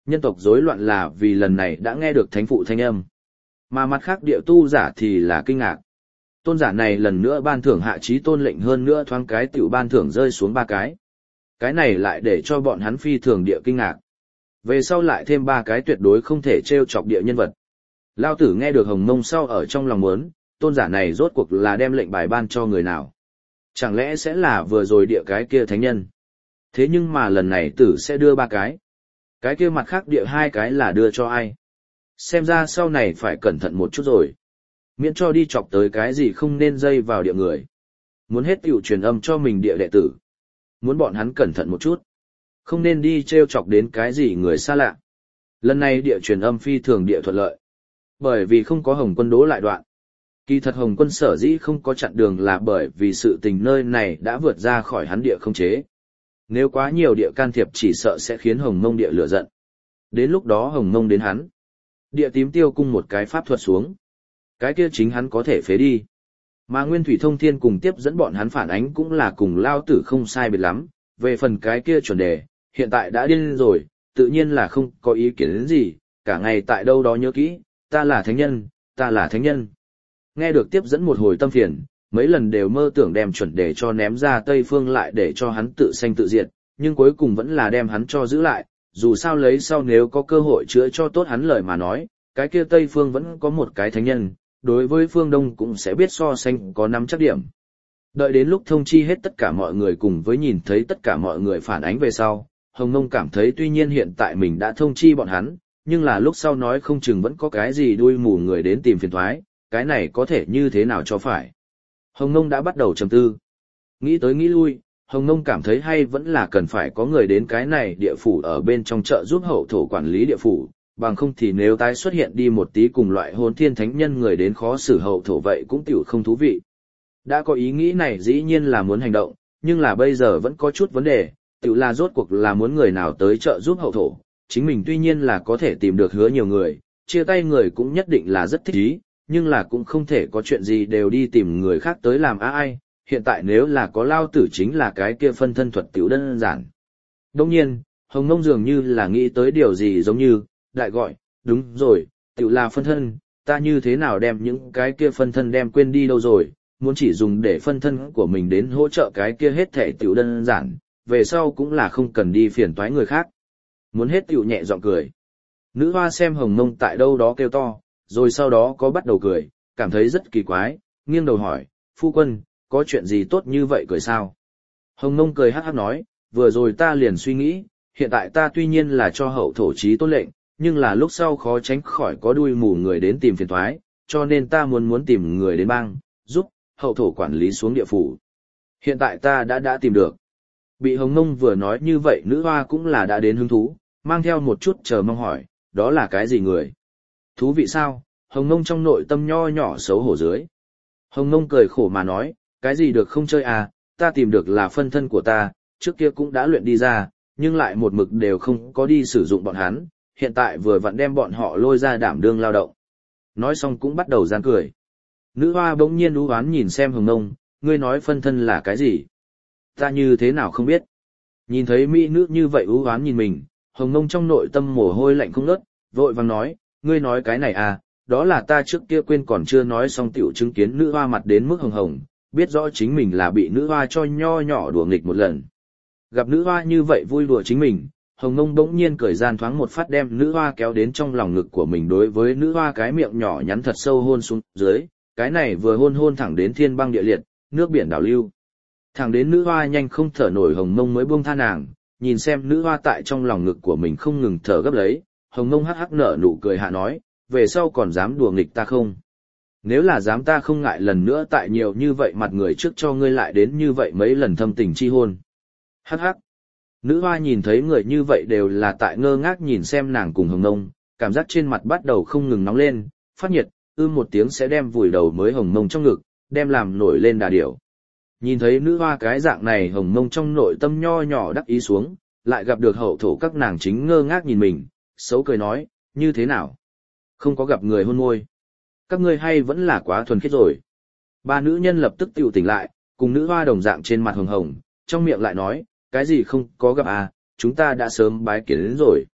Nhân tộc rối loạn là vì lần này đã nghe được thánh phụ thanh âm. Mà mặt khác địa tu giả thì là kinh ngạc. Tôn giả này lần nữa ban thưởng hạ chí tôn lệnh hơn nữa thoáng cái tiểu ban thưởng rơi xuống 3 cái. Cái này lại để cho bọn hắn phi thường địa kinh ngạc. Về sau lại thêm 3 cái tuyệt đối không thể trêu chọc địa nhân vật. Lao tử nghe được hồng mông sau ở trong lòng muốn, tôn giả này rốt cuộc là đem lệnh bài ban cho người nào. Chẳng lẽ sẽ là vừa rồi địa cái kia thánh nhân. Thế nhưng mà lần này tử sẽ đưa 3 cái. Cái kia mặt khác địa 2 cái là đưa cho ai. Xem ra sau này phải cẩn thận một chút rồi. Miễn cho đi chọc tới cái gì không nên dây vào địa người. Muốn hết tiểu truyền âm cho mình địa đệ tử. Muốn bọn hắn cẩn thận một chút. Không nên đi trêu chọc đến cái gì người xa lạ. Lần này địa truyền âm phi thường địa thuận lợi. Bởi vì không có Hồng Quân đố lại đoạn. Kỳ thật Hồng Quân sở dĩ không có chặn đường là bởi vì sự tình nơi này đã vượt ra khỏi hắn địa không chế. Nếu quá nhiều địa can thiệp chỉ sợ sẽ khiến Hồng Mông địa lửa giận. Đến lúc đó Hồng Mông đến hắn. Địa tím tiêu cung một cái pháp thuật xuống. Cái kia chính hắn có thể phế đi. Mà Nguyên Thủy Thông Thiên cùng tiếp dẫn bọn hắn phản ánh cũng là cùng Lao Tử không sai biệt lắm. Về phần cái kia chuẩn đề, hiện tại đã điên rồi, tự nhiên là không có ý kiến đến gì, cả ngày tại đâu đó nhớ kỹ, ta là thánh nhân, ta là thánh nhân. Nghe được tiếp dẫn một hồi tâm phiền, mấy lần đều mơ tưởng đem chuẩn đề cho ném ra Tây Phương lại để cho hắn tự sanh tự diệt, nhưng cuối cùng vẫn là đem hắn cho giữ lại, dù sao lấy sau nếu có cơ hội chữa cho tốt hắn lời mà nói, cái kia Tây Phương vẫn có một cái thánh nhân, đối với phương Đông cũng sẽ biết so sánh có nắm chắc điểm. Đợi đến lúc thông chi hết tất cả mọi người cùng với nhìn thấy tất cả mọi người phản ánh về sau, Hồng Nông cảm thấy tuy nhiên hiện tại mình đã thông chi bọn hắn, nhưng là lúc sau nói không chừng vẫn có cái gì đuôi mù người đến tìm phiền toái, cái này có thể như thế nào cho phải. Hồng Nông đã bắt đầu trầm tư. Nghĩ tới nghĩ lui, Hồng Nông cảm thấy hay vẫn là cần phải có người đến cái này địa phủ ở bên trong chợ giúp hậu thổ quản lý địa phủ, bằng không thì nếu tái xuất hiện đi một tí cùng loại hồn thiên thánh nhân người đến khó xử hậu thổ vậy cũng tiểu không thú vị. Đã có ý nghĩ này dĩ nhiên là muốn hành động, nhưng là bây giờ vẫn có chút vấn đề, tiểu là rốt cuộc là muốn người nào tới chợ giúp hậu thổ, chính mình tuy nhiên là có thể tìm được hứa nhiều người, chia tay người cũng nhất định là rất thích ý, nhưng là cũng không thể có chuyện gì đều đi tìm người khác tới làm ai, hiện tại nếu là có Lao Tử chính là cái kia phân thân thuật tiểu đơn giản. Đồng nhiên, Hồng Nông dường như là nghĩ tới điều gì giống như, đại gọi, đúng rồi, tiểu là phân thân, ta như thế nào đem những cái kia phân thân đem quên đi đâu rồi, muốn chỉ dùng để phân thân của mình đến hỗ trợ cái kia hết thể tiểu đơn giản, về sau cũng là không cần đi phiền toái người khác. Muốn hết tiểu nhẹ giọng cười. Nữ hoa xem Hồng Nông tại đâu đó kêu to, rồi sau đó có bắt đầu cười, cảm thấy rất kỳ quái, nghiêng đầu hỏi, phu quân, có chuyện gì tốt như vậy cười sao? Hồng Nông cười hắc hắc nói, vừa rồi ta liền suy nghĩ, hiện tại ta tuy nhiên là cho hậu thổ chí tôn lệnh, nhưng là lúc sau khó tránh khỏi có đuôi mù người đến tìm phiền toái, cho nên ta muốn tìm người đến bang, giúp hậu thổ quản lý xuống địa phủ. Hiện tại ta đã tìm được. Bị Hồng Nông vừa nói như vậy nữ hoa cũng là đã đến hứng thú, mang theo một chút chờ mong hỏi, đó là cái gì người? Thú vị sao? Hồng Nông trong nội tâm nho nhỏ xấu hổ dưới. Hồng Nông cười khổ mà nói, cái gì được không chơi à, ta tìm được là phân thân của ta, trước kia cũng đã luyện đi ra, nhưng lại một mực đều không có đi sử dụng bọn hắn, hiện tại vừa vặn đem bọn họ lôi ra đảm đương lao động. Nói xong cũng bắt đầu gian cười. Nữ hoa bỗng nhiên đú oán nhìn xem Hồng Nông, ngươi nói phân thân là cái gì? Ta như thế nào không biết. Nhìn thấy mỹ nữ như vậy ú oán nhìn mình, Hồng Nông trong nội tâm mồ hôi lạnh không ngớt, vội vàng nói, ngươi nói cái này à, đó là ta trước kia quên còn chưa nói xong tiểu chứng kiến nữ hoa mặt đến mức hồng hồng, biết rõ chính mình là bị nữ hoa cho nho nhỏ đùa nghịch một lần. Gặp nữ hoa như vậy vui đùa chính mình, Hồng Nông bỗng nhiên cười gian thoáng một phát đem nữ hoa kéo đến trong lòng ngực của mình, đối với nữ hoa cái miệng nhỏ nhắn thật sâu hôn xuống dưới, cái này vừa hôn thẳng đến thiên băng địa liệt, nước biển đảo lưu. Thẳng đến nữ hoa nhanh không thở nổi Hồng Nông mới buông tha nàng, nhìn xem nữ hoa tại trong lòng ngực của mình không ngừng thở gấp lấy, Hồng Nông hắc hắc nở nụ cười hạ nói, về sau còn dám đùa nghịch ta không? Nếu là dám ta không ngại lần nữa tại nhiều như vậy mặt người trước cho ngươi lại đến như vậy mấy lần thâm tình chi hôn. Hắc hắc. Nữ hoa nhìn thấy người như vậy đều là tại ngơ ngác nhìn xem nàng cùng Hồng Nông, cảm giác trên mặt bắt đầu không ngừng nóng lên, phát nhiệt, một tiếng sẽ đem vùi đầu mới Hồng Nông trong ngực, đem làm nổi lên đà điểu. Nhìn thấy nữ hoa cái dạng này Hồng Nông trong nội tâm nho nhỏ đắc ý xuống, lại gặp được hậu thổ các nàng chính ngơ ngác nhìn mình, xấu cười nói, như thế nào? Không có gặp người hôn môi. Các ngươi hay vẫn là quá thuần khiết rồi. Ba nữ nhân lập tức tiểu tỉnh lại, cùng nữ hoa đồng dạng trên mặt hồng hồng, trong miệng lại nói, cái gì không có gặp à, chúng ta đã sớm bái kiến đến rồi.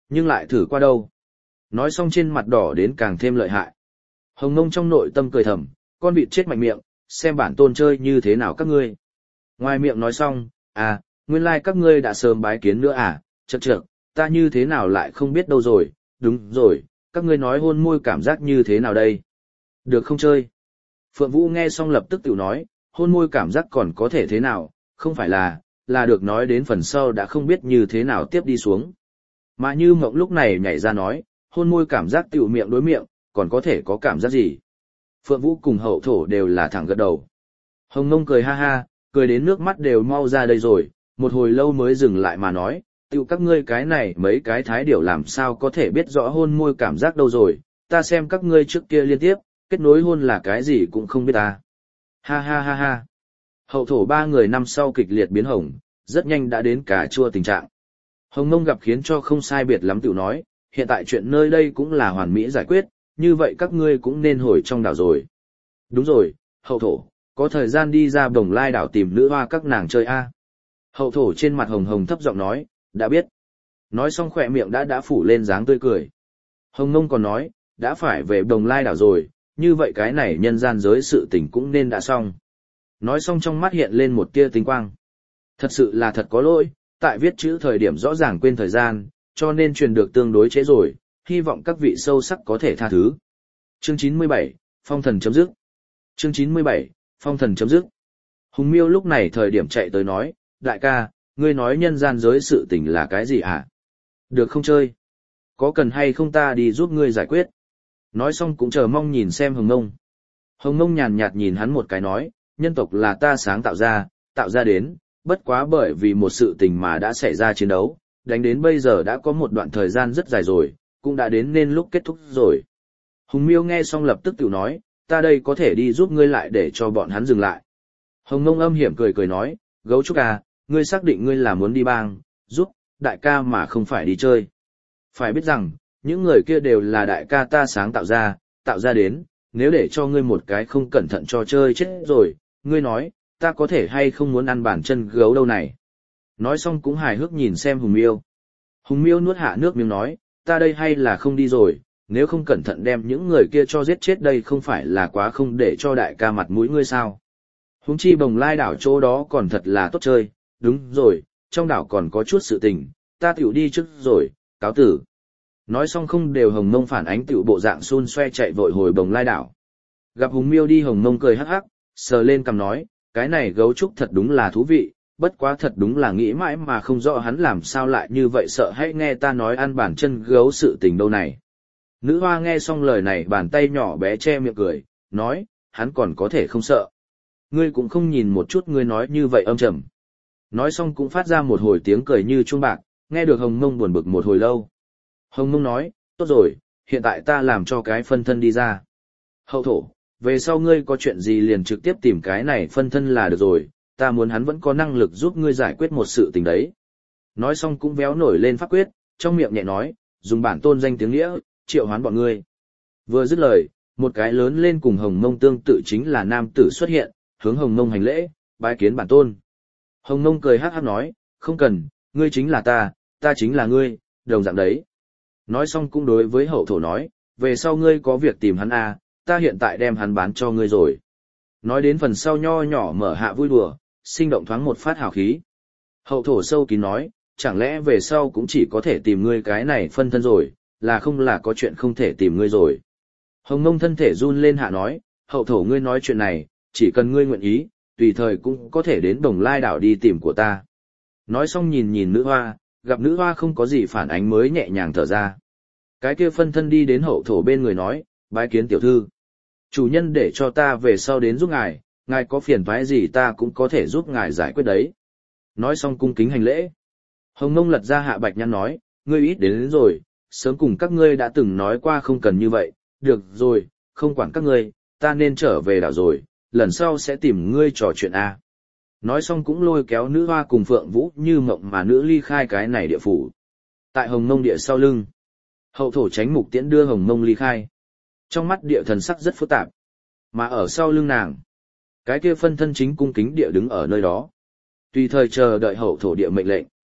nhưng lại thử qua đâu. Nói xong trên mặt đỏ đến càng thêm lợi hại. Hồng Nông trong nội tâm cười thầm, con vịt chết mạnh miệng, xem bản tôn chơi như thế nào các ngươi. Ngoài miệng nói xong, nguyên lai các ngươi đã sớm bái kiến nữa à, chậc chậc, ta như thế nào lại không biết đâu rồi, đúng rồi, các ngươi nói hôn môi cảm giác như thế nào đây? Được không chơi? Phượng Vũ nghe xong lập tức tự nói, hôn môi cảm giác còn có thể thế nào, không phải là được nói đến phần sau đã không biết như thế nào tiếp đi xuống. Mà Như Mộng lúc này nhảy ra nói, hôn môi cảm giác tiểu miệng đối miệng, còn có thể có cảm giác gì? Phượng Vũ cùng Hậu Thổ đều là thẳng gật đầu. Hồng Nông cười ha ha, cười đến nước mắt đều mau ra đây rồi, một hồi lâu mới dừng lại mà nói, tiểu các ngươi cái này mấy cái thái điểu làm sao có thể biết rõ hôn môi cảm giác đâu rồi, ta xem các ngươi trước kia liên tiếp, kết nối hôn là cái gì cũng không biết ta. Ha ha ha ha. Hậu Thổ ba người năm sau kịch liệt biến hồng, rất nhanh đã đến cà chua tình trạng. Hồng Nông gặp khiến cho không sai biệt lắm tiểu nói, hiện tại chuyện nơi đây cũng là hoàn mỹ giải quyết, như vậy các ngươi cũng nên hồi trong đảo rồi. Đúng rồi, Hậu Thổ, có thời gian đi ra Bồng Lai đảo tìm nữ hoa các nàng chơi a. Hậu Thổ trên mặt hồng hồng thấp giọng nói, đã biết. Nói xong khỏe miệng đã phủ lên dáng tươi cười. Hồng Nông còn nói, đã phải về Bồng Lai đảo rồi, như vậy cái này nhân gian giới sự tình cũng nên đã xong. Nói xong trong mắt hiện lên một tia tinh quang. Thật sự là thật có lỗi, tại viết chữ thời điểm rõ ràng quên thời gian, cho nên truyền được tương đối trễ rồi, hy vọng các vị sâu sắc có thể tha thứ. Chương 97, Phong thần chấm dứt. Chương 97, Phong thần chấm dứt. Hùng Miêu lúc này thời điểm chạy tới nói, đại ca, ngươi nói nhân gian giới sự tình là cái gì hả? Được không chơi? Có cần hay không ta đi giúp ngươi giải quyết? Nói xong cũng chờ mong nhìn xem Hồng Nông. Hồng Nông nhàn nhạt nhìn hắn một cái nói, nhân tộc là ta sáng tạo ra đến, bất quá bởi vì một sự tình mà đã xảy ra chiến đấu, đánh đến bây giờ đã có một đoạn thời gian rất dài rồi, cũng đã đến nên lúc kết thúc rồi. Hùng Miêu nghe xong lập tức tự nói, ta đây có thể đi giúp ngươi lại để cho bọn hắn dừng lại. Hồng Nông âm hiểm cười cười nói, Gấu Trúc à, ngươi xác định ngươi là muốn đi bang, giúp, đại ca mà không phải đi chơi. Phải biết rằng, những người kia đều là đại ca ta sáng tạo ra đến, nếu để cho ngươi một cái không cẩn thận cho chơi chết rồi, ngươi nói, ta có thể hay không muốn ăn bản chân gấu đâu này. Nói xong cũng hài hước nhìn xem Hùng Miêu. Hùng Miêu nuốt hạ nước miếng nói, ta đây hay là không đi rồi, nếu không cẩn thận đem những người kia cho giết chết đây không phải là quá không để cho đại ca mặt mũi ngươi sao. Huống chi Bồng Lai đảo chỗ đó còn thật là tốt chơi, đúng rồi, trong đảo còn có chút sự tình, ta tiểu đi trước rồi, cáo tử. Nói xong không đều Hồng Nông phản ánh tiểu bộ dạng xun xoe chạy vội hồi Bồng Lai đảo. Gặp Hùng Miêu đi Hồng Nông cười hắc hắc, sờ lên cằm nói, cái này Gấu Trúc thật đúng là thú vị, bất quá thật đúng là nghĩ mãi mà không rõ hắn làm sao lại như vậy sợ hãy nghe ta nói ăn bản chân gấu sự tình đâu này. Nữ hoa nghe xong lời này bàn tay nhỏ bé che miệng cười, nói, hắn còn có thể không sợ. Ngươi cũng không nhìn một chút ngươi nói như vậy âm trầm. Nói xong cũng phát ra một hồi tiếng cười như chuông bạc, nghe được Hồng Mông buồn bực một hồi lâu. Hồng Mông nói, tốt rồi, hiện tại ta làm cho cái phân thân đi ra. Hậu Thổ, về sau ngươi có chuyện gì liền trực tiếp tìm cái này phân thân là được rồi, ta muốn hắn vẫn có năng lực giúp ngươi giải quyết một sự tình đấy. Nói xong cũng véo nổi lên pháp quyết, trong miệng nhẹ nói, dùng bản tôn danh tiếng nghĩa, triệu hoán bọn ngươi. Vừa dứt lời, một cái lớn lên cùng Hồng Mông tương tự chính là nam tử xuất hiện, hướng Hồng Mông hành lễ, bái kiến bản tôn. Hồng Mông cười hắc hắc nói, không cần, ngươi chính là ta chính là ngươi, đồng dạng đấy. Nói xong cũng đối với Hậu Thổ nói, về sau ngươi có việc tìm hắn à, ta hiện tại đem hắn bán cho ngươi rồi. Nói đến phần sau nho nhỏ mở hạ vui đùa, sinh động thoáng một phát hào khí. Hậu Thổ sâu kín nói, chẳng lẽ về sau cũng chỉ có thể tìm ngươi cái này phân thân rồi, là không là có chuyện không thể tìm ngươi rồi. Hồng Mông thân thể run lên hạ nói, Hậu Thổ ngươi nói chuyện này, chỉ cần ngươi nguyện ý, tùy thời cũng có thể đến Bồng Lai đảo đi tìm của ta. Nói xong nhìn nhìn nữ hoa, gặp nữ hoa không có gì phản ánh mới nhẹ nhàng thở ra. Cái kia phân thân đi đến Hậu Thổ bên người nói, bái kiến tiểu thư. Chủ nhân để cho ta về sau đến giúp ngài có phiền toái gì ta cũng có thể giúp ngài giải quyết đấy. Nói xong cung kính hành lễ. Hồng Mông lật ra hạ bạch nhăn nói, ngươi ít đến rồi, sớm cùng các ngươi đã từng nói qua không cần như vậy, được rồi, không quản các ngươi, ta nên trở về đảo rồi, lần sau sẽ tìm ngươi trò chuyện a. Nói xong cũng lôi kéo nữ hoa cùng Phượng Vũ Như Mộng mà nữ ly khai cái này địa phủ. Tại Hồng Mông địa sau lưng, Hậu Thổ Chánh Mục Tiễn đưa Hồng Mông ly khai. Trong mắt địa thần sắc rất phức tạp. Mà ở sau lưng nàng, cái kia phân thân chính cung kính địa đứng ở nơi đó, tùy thời chờ đợi Hậu Thổ địa mệnh lệnh.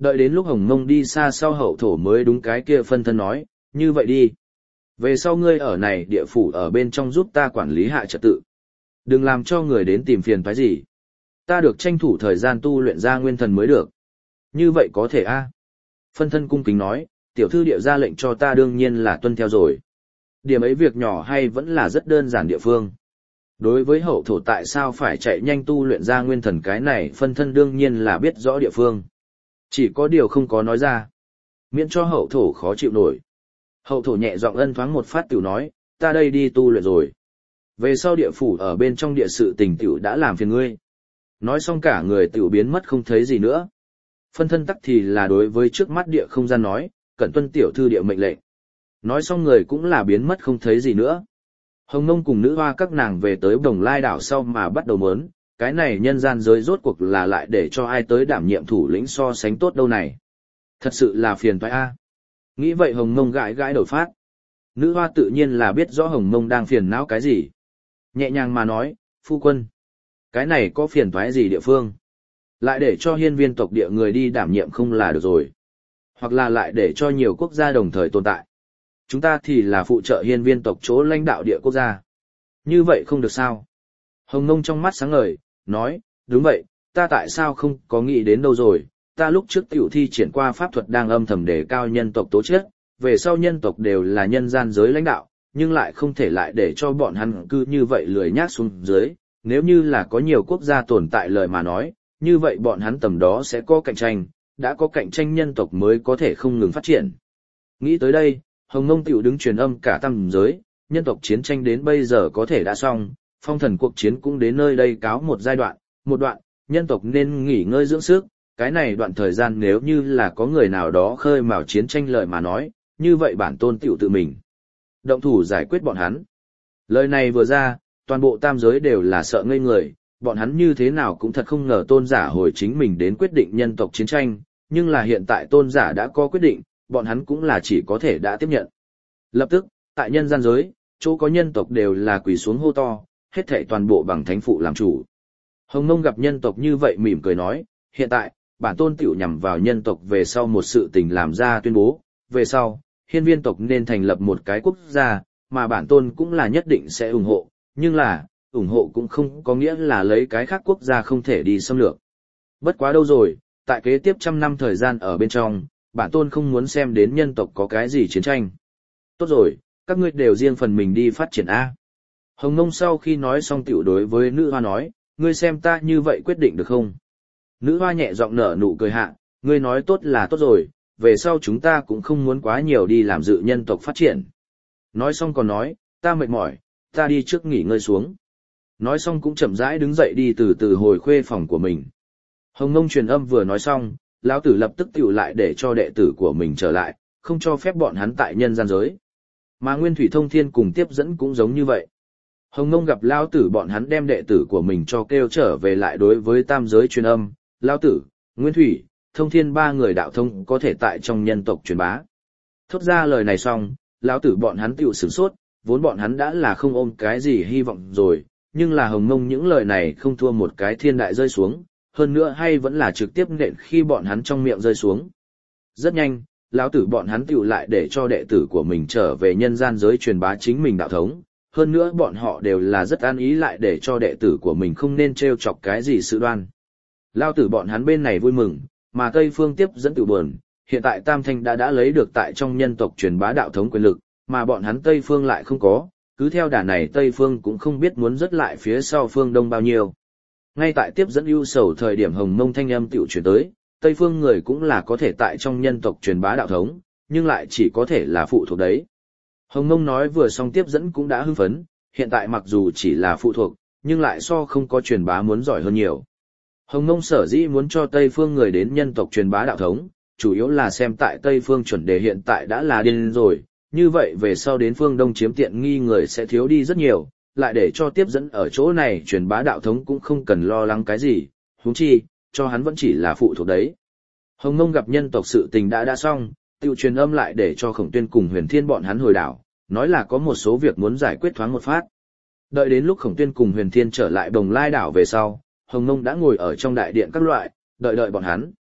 Đợi đến lúc Hồng Mông đi xa sau hậu thổ mới đúng cái kia phân thân nói, như vậy đi. Về sau ngươi ở này địa phủ ở bên trong giúp ta quản lý hạ trật tự. Đừng làm cho người đến tìm phiền phải gì. Ta được tranh thủ thời gian tu luyện ra nguyên thần mới được. Như vậy có thể a? Phân thân cung kính nói, tiểu thư địa ra lệnh cho ta đương nhiên là tuân theo rồi. Điểm ấy việc nhỏ hay vẫn là rất đơn giản địa phương. Đối với hậu thổ tại sao phải chạy nhanh tu luyện ra nguyên thần cái này phân thân đương nhiên là biết rõ địa phương. Chỉ có điều không có nói ra. Miễn cho hậu thổ khó chịu nổi. Hậu thổ nhẹ giọng ân thoáng một phát tiểu nói, ta đây đi tu luyện rồi. Về sau địa phủ ở bên trong địa sự tình tiểu đã làm phiền ngươi. Nói xong cả người tiểu biến mất không thấy gì nữa. Phân thân tắc thì là đối với trước mắt địa không gian nói, cẩn tuân tiểu thư địa mệnh lệnh. Nói xong người cũng là biến mất không thấy gì nữa. Hồng Nông cùng nữ hoa các nàng về tới Đồng Lai đảo sau mà bắt đầu mớn, cái này nhân gian giới rốt cuộc là lại để cho ai tới đảm nhiệm thủ lĩnh so sánh tốt đâu này. Thật sự là phiền toái a. Nghĩ vậy Hồng Nông gãi gãi đầu phát. Nữ hoa tự nhiên là biết rõ Hồng Nông đang phiền não cái gì. Nhẹ nhàng mà nói, phu quân. Cái này có phiền toái gì địa phương? Lại để cho hiên viên tộc địa người đi đảm nhiệm không là được rồi. Hoặc là lại để cho nhiều quốc gia đồng thời tồn tại. Chúng ta thì là phụ trợ hiên viên tộc chỗ lãnh đạo địa quốc gia. Như vậy không được sao? Hồng Nông trong mắt sáng ngời, nói, đúng vậy, ta tại sao không có nghĩ đến đâu rồi, ta lúc trước tiểu thi triển qua pháp thuật đang âm thầm đề cao nhân tộc tố chất, về sau nhân tộc đều là nhân gian giới lãnh đạo, nhưng lại không thể lại để cho bọn hắn cứ như vậy lười nhác xuống dưới, nếu như là có nhiều quốc gia tồn tại lời mà nói, như vậy bọn hắn tầm đó sẽ có cạnh tranh, đã có cạnh tranh nhân tộc mới có thể không ngừng phát triển. Nghĩ tới đây, Hồng Nông tiểu đứng truyền âm cả tam giới, nhân tộc chiến tranh đến bây giờ có thể đã xong, phong thần cuộc chiến cũng đến nơi đây cáo một giai đoạn, nhân tộc nên nghỉ ngơi dưỡng sức, cái này đoạn thời gian nếu như là có người nào đó khơi mào chiến tranh lời mà nói, như vậy bản tôn tiểu tự mình động thủ giải quyết bọn hắn. Lời này vừa ra, toàn bộ tam giới đều là sợ ngây người, bọn hắn như thế nào cũng thật không ngờ tôn giả hồi chính mình đến quyết định nhân tộc chiến tranh, nhưng là hiện tại tôn giả đã có quyết định, bọn hắn cũng là chỉ có thể đã tiếp nhận. Lập tức, tại nhân gian giới, chỗ có nhân tộc đều là quỳ xuống hô to, hết thảy toàn bộ bằng thánh phụ làm chủ. Hồng Nông gặp nhân tộc như vậy mỉm cười nói, hiện tại, bản tôn tiểu nhằm vào nhân tộc về sau một sự tình làm ra tuyên bố, về sau, hiên viên tộc nên thành lập một cái quốc gia, mà bản tôn cũng là nhất định sẽ ủng hộ, nhưng là, ủng hộ cũng không có nghĩa là lấy cái khác quốc gia không thể đi xâm lược. Bất quá đâu rồi, tại kế tiếp 100 năm thời gian ở bên trong, bản tôn không muốn xem đến nhân tộc có cái gì chiến tranh. Tốt rồi, các ngươi đều riêng phần mình đi phát triển A. Hồng Nông sau khi nói xong tiểu đối với nữ hoa nói, ngươi xem ta như vậy quyết định được không? Nữ hoa nhẹ giọng nở nụ cười hạ, ngươi nói tốt là tốt rồi, về sau chúng ta cũng không muốn quá nhiều đi làm dự nhân tộc phát triển. Nói xong còn nói, ta mệt mỏi, ta đi trước nghỉ ngơi xuống. Nói xong cũng chậm rãi đứng dậy đi từ từ hồi khuê phòng của mình. Hồng Nông truyền âm vừa nói xong, lão tử lập tức tiểu lại để cho đệ tử của mình trở lại, không cho phép bọn hắn tại nhân gian giới. Mà Nguyên Thủy Thông Thiên cùng tiếp dẫn cũng giống như vậy. Hồng Nông gặp lão tử bọn hắn đem đệ tử của mình cho kêu trở về lại đối với tam giới truyền âm, lão tử, Nguyên Thủy, Thông Thiên ba người đạo thông có thể tại trong nhân tộc truyền bá. Thốt ra lời này xong, lão tử bọn hắn tiểu sửng sốt, vốn bọn hắn đã là không ôm cái gì hy vọng rồi, nhưng là Hồng Nông những lời này không thua một cái thiên đại rơi xuống, hơn nữa hay vẫn là trực tiếp nện khi bọn hắn trong miệng rơi xuống. Rất nhanh, lão tử bọn hắn tiểu lại để cho đệ tử của mình trở về nhân gian giới truyền bá chính mình đạo thống, hơn nữa bọn họ đều là rất an ý lại để cho đệ tử của mình không nên trêu chọc cái gì sự đoan. Lão tử bọn hắn bên này vui mừng, mà Tây Phương tiếp dẫn tự buồn, hiện tại Tam Thanh đã lấy được tại trong nhân tộc truyền bá đạo thống quyền lực, mà bọn hắn Tây Phương lại không có, cứ theo đà này Tây Phương cũng không biết muốn dứt lại phía sau phương Đông bao nhiêu. Ngay tại tiếp dẫn ưu sầu thời điểm Hồng Mông thanh âm tiểu truyền tới, Tây Phương người cũng là có thể tại trong nhân tộc truyền bá đạo thống, nhưng lại chỉ có thể là phụ thuộc đấy. Hồng Mông nói vừa xong tiếp dẫn cũng đã hưng phấn, hiện tại mặc dù chỉ là phụ thuộc, nhưng lại so không có truyền bá muốn giỏi hơn nhiều. Hồng Mông sở dĩ muốn cho Tây Phương người đến nhân tộc truyền bá đạo thống, chủ yếu là xem tại Tây Phương chuẩn đề hiện tại đã là điên rồi, như vậy về sau đến phương Đông chiếm tiện nghi người sẽ thiếu đi rất nhiều, lại để cho tiếp dẫn ở chỗ này truyền bá đạo thống cũng không cần lo lắng cái gì, huống chi, cho hắn vẫn chỉ là phụ thuộc đấy. Hồng Nông gặp nhân tộc sự tình đã xong, tiêu truyền âm lại để cho Khổng Tuyên cùng Huyền Thiên bọn hắn hồi đảo, nói là có một số việc muốn giải quyết thoáng một phát. Đợi đến lúc Khổng Tuyên cùng Huyền Thiên trở lại Bồng Lai đảo về sau, Hồng Nông đã ngồi ở trong đại điện các loại, đợi bọn hắn.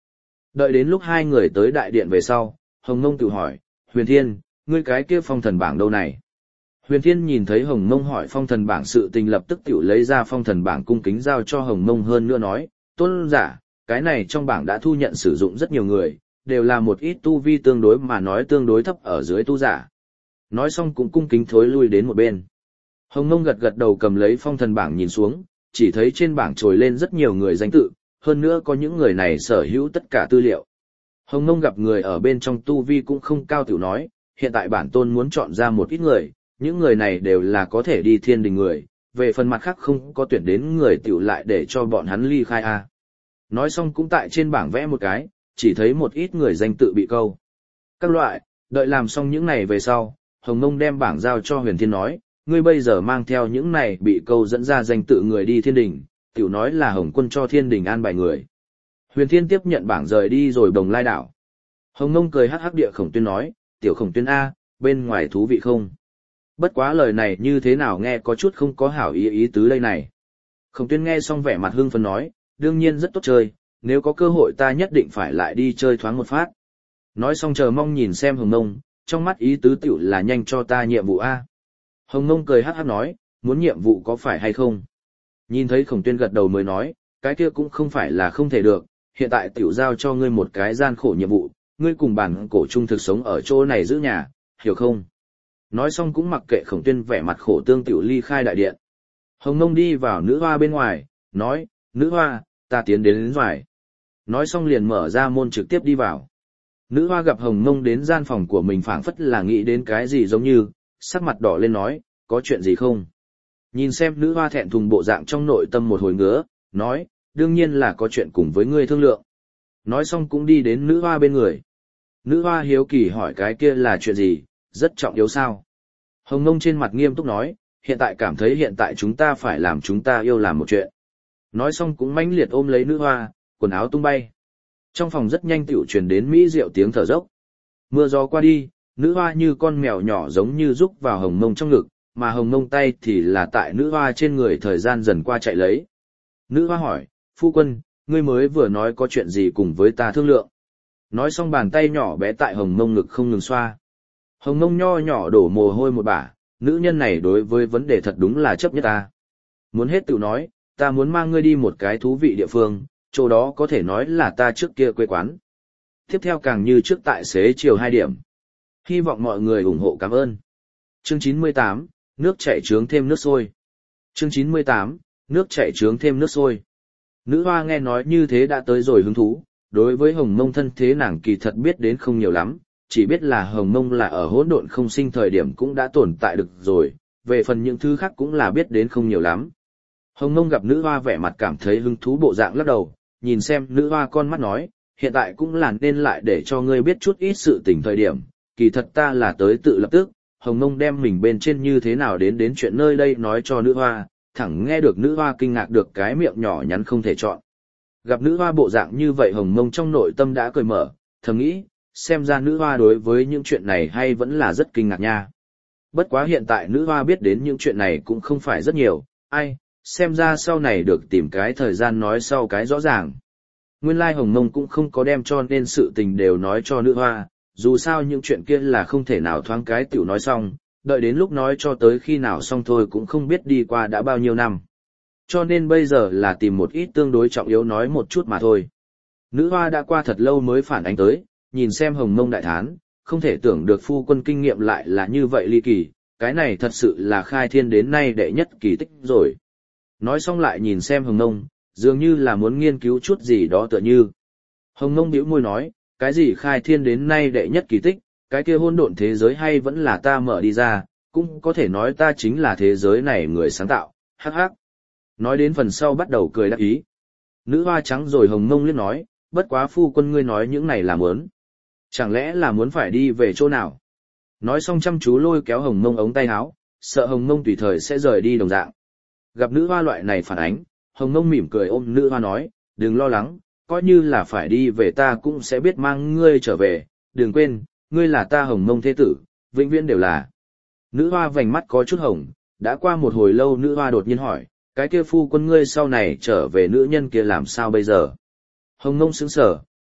Đợi đến lúc hai người tới đại điện về sau, Hồng Mông tự hỏi, Huyền Thiên, ngươi cái kia phong thần bảng đâu này? Huyền Thiên nhìn thấy Hồng Mông hỏi phong thần bảng sự tình lập tức tự lấy ra phong thần bảng cung kính giao cho Hồng Mông hơn nữa nói, tôn giả, cái này trong bảng đã thu nhận sử dụng rất nhiều người, đều là một ít tu vi tương đối mà nói tương đối thấp ở dưới tu giả. Nói xong cũng cung kính thối lui đến một bên. Hồng Mông gật gật đầu cầm lấy phong thần bảng nhìn xuống, chỉ thấy trên bảng trồi lên rất nhiều người danh tự, hơn nữa có những người này sở hữu tất cả tư liệu. Hồng Mông gặp người ở bên trong tu vi cũng không cao tiểu nói, hiện tại bản tôn muốn chọn ra một ít người, những người này đều là có thể đi thiên đình người, về phần mặt khác không có tuyển đến người tiểu lại để cho bọn hắn ly khai a. Nói xong cũng tại trên bảng vẽ một cái, chỉ thấy một ít người danh tự bị câu. Các loại, đợi làm xong những này về sau, Hồng Mông đem bảng giao cho Huyền Thiên nói, ngươi bây giờ mang theo những này bị câu dẫn ra danh tự người đi thiên đình, tiểu nói là Hồng Quân cho thiên đình an bài người. Huyền Thiên tiếp nhận bảng rời đi rồi Đồng Lai đảo. Hồng Mông cười hắc hắc địa Khổng Tuyên nói, tiểu Khổng Tuyên A, bên ngoài thú vị không? Bất quá lời này như thế nào nghe có chút không có hảo ý tứ đây này. Khổng Tuyên nghe xong vẻ mặt hưng phấn nói, đương nhiên rất tốt chơi, nếu có cơ hội ta nhất định phải lại đi chơi thoáng một phát. Nói xong chờ mong nhìn xem Hồng Mông, trong mắt ý tứ tiểu là nhanh cho ta nhiệm vụ A. Hồng Mông cười hắc hắc nói, muốn nhiệm vụ có phải hay không? Nhìn thấy Khổng Tuyên gật đầu mới nói, cái kia cũng không phải là không thể được, hiện tại tiểu giao cho ngươi một cái gian khổ nhiệm vụ, ngươi cùng bản cổ trung thực sống ở chỗ này giữ nhà, hiểu không? Nói xong cũng mặc kệ Khổng Tuyên vẻ mặt khổ tương tiểu ly khai đại điện. Hồng Mông đi vào nữ hoa bên ngoài, nói, nữ hoa, ta tiến đến ngoài. Nói xong liền mở ra môn trực tiếp đi vào. Nữ hoa gặp Hồng Mông đến gian phòng của mình phảng phất là nghĩ đến cái gì giống như, sắc mặt đỏ lên nói, có chuyện gì không? Nhìn xem nữ hoa thẹn thùng bộ dạng trong nội tâm một hồi ngứa, nói, đương nhiên là có chuyện cùng với ngươi thương lượng. Nói xong cũng đi đến nữ hoa bên người. Nữ hoa hiếu kỳ hỏi cái kia là chuyện gì, rất trọng yếu sao? Hồng Mông trên mặt nghiêm túc nói, hiện tại cảm thấy hiện tại chúng ta phải làm chúng ta yêu làm một chuyện. Nói xong cũng mãnh liệt ôm lấy nữ hoa, quần áo tung bay. Trong phòng rất nhanh tiểu truyền đến mỹ diệu tiếng thở dốc. Mưa gió qua đi, nữ hoa như con mèo nhỏ giống như rúc vào Hồng Mông trong ngực, mà Hồng Mông tay thì là tại nữ hoa trên người thời gian dần qua chạy lấy. Nữ hoa hỏi, phu quân, ngươi mới vừa nói có chuyện gì cùng với ta thương lượng. Nói xong bàn tay nhỏ bé tại Hồng Mông ngực không ngừng xoa. Hồng Mông nho nhỏ đổ mồ hôi một bả, nữ nhân này đối với vấn đề thật đúng là chấp nhất ta. Muốn hết tự nói, ta muốn mang ngươi đi một cái thú vị địa phương, chỗ đó có thể nói là ta trước kia quê quán. Tiếp theo càng như trước tại xế chiều 2 điểm. Hy vọng mọi người ủng hộ cảm ơn. Chương 98, nước chảy trướng thêm nước sôi. Chương 98, nước chảy trướng thêm nước sôi. Nữ hoa nghe nói như thế đã tới rồi hứng thú, đối với Hồng Mông thân thế nàng kỳ thật biết đến không nhiều lắm, chỉ biết là Hồng Mông là ở hỗn độn không sinh thời điểm cũng đã tồn tại được rồi, về phần những thứ khác cũng là biết đến không nhiều lắm. Hồng Mông gặp nữ hoa vẻ mặt cảm thấy hứng thú bộ dạng lắc đầu, nhìn xem nữ hoa con mắt nói, hiện tại cũng là nên lại để cho ngươi biết chút ít sự tình thời điểm, kỳ thật ta là tới tự lập tức. Hồng Mông đem mình bên trên như thế nào đến chuyện nơi đây nói cho nữ hoa, thẳng nghe được nữ hoa kinh ngạc được cái miệng nhỏ nhắn không thể chọn. Gặp nữ hoa bộ dạng như vậy Hồng Mông trong nội tâm đã cười mở, thầm nghĩ, xem ra nữ hoa đối với những chuyện này hay vẫn là rất kinh ngạc nha. Bất quá hiện tại nữ hoa biết đến những chuyện này cũng không phải rất nhiều, ai, xem ra sau này được tìm cái thời gian nói sau cái rõ ràng. Nguyên lai Hồng Mông cũng không có đem cho nên sự tình đều nói cho nữ hoa, dù sao những chuyện kia là không thể nào thoáng cái tiểu nói xong, đợi đến lúc nói cho tới khi nào xong thôi cũng không biết đi qua đã bao nhiêu năm. Cho nên bây giờ là tìm một ít tương đối trọng yếu nói một chút mà thôi. Nữ hoa đã qua thật lâu mới phản ánh tới, nhìn xem Hồng Mông đại thán, không thể tưởng được phu quân kinh nghiệm lại là như vậy ly kỳ, cái này thật sự là khai thiên đến nay đệ nhất kỳ tích rồi. Nói xong lại nhìn xem Hồng Mông, dường như là muốn nghiên cứu chút gì đó tựa như. Hồng Mông bĩu môi nói, cái gì khai thiên đến nay đệ nhất kỳ tích, cái kia hỗn độn thế giới hay vẫn là ta mở đi ra, cũng có thể nói ta chính là thế giới này người sáng tạo, hắc hắc. Nói đến phần sau bắt đầu cười đắc ý. Nữ hoa trắng rồi Hồng Mông liếc nói, bất quá phu quân ngươi nói những này là muốn. Chẳng lẽ là muốn phải đi về chỗ nào? Nói xong chăm chú lôi kéo Hồng Mông ống tay áo, sợ Hồng Mông tùy thời sẽ rời đi đồng dạng. Gặp nữ hoa loại này phản ánh, Hồng Mông mỉm cười ôm nữ hoa nói, đừng lo lắng, coi như là phải đi về ta cũng sẽ biết mang ngươi trở về, đừng quên, ngươi là ta Hồng Mông thế tử, vĩnh viễn đều là. Nữ hoa vành mắt có chút hồng, đã qua một hồi lâu nữ hoa đột nhiên hỏi, cái kia phu quân ngươi sau này trở về nữ nhân kia làm sao bây giờ? Hồng Mông sững sờ,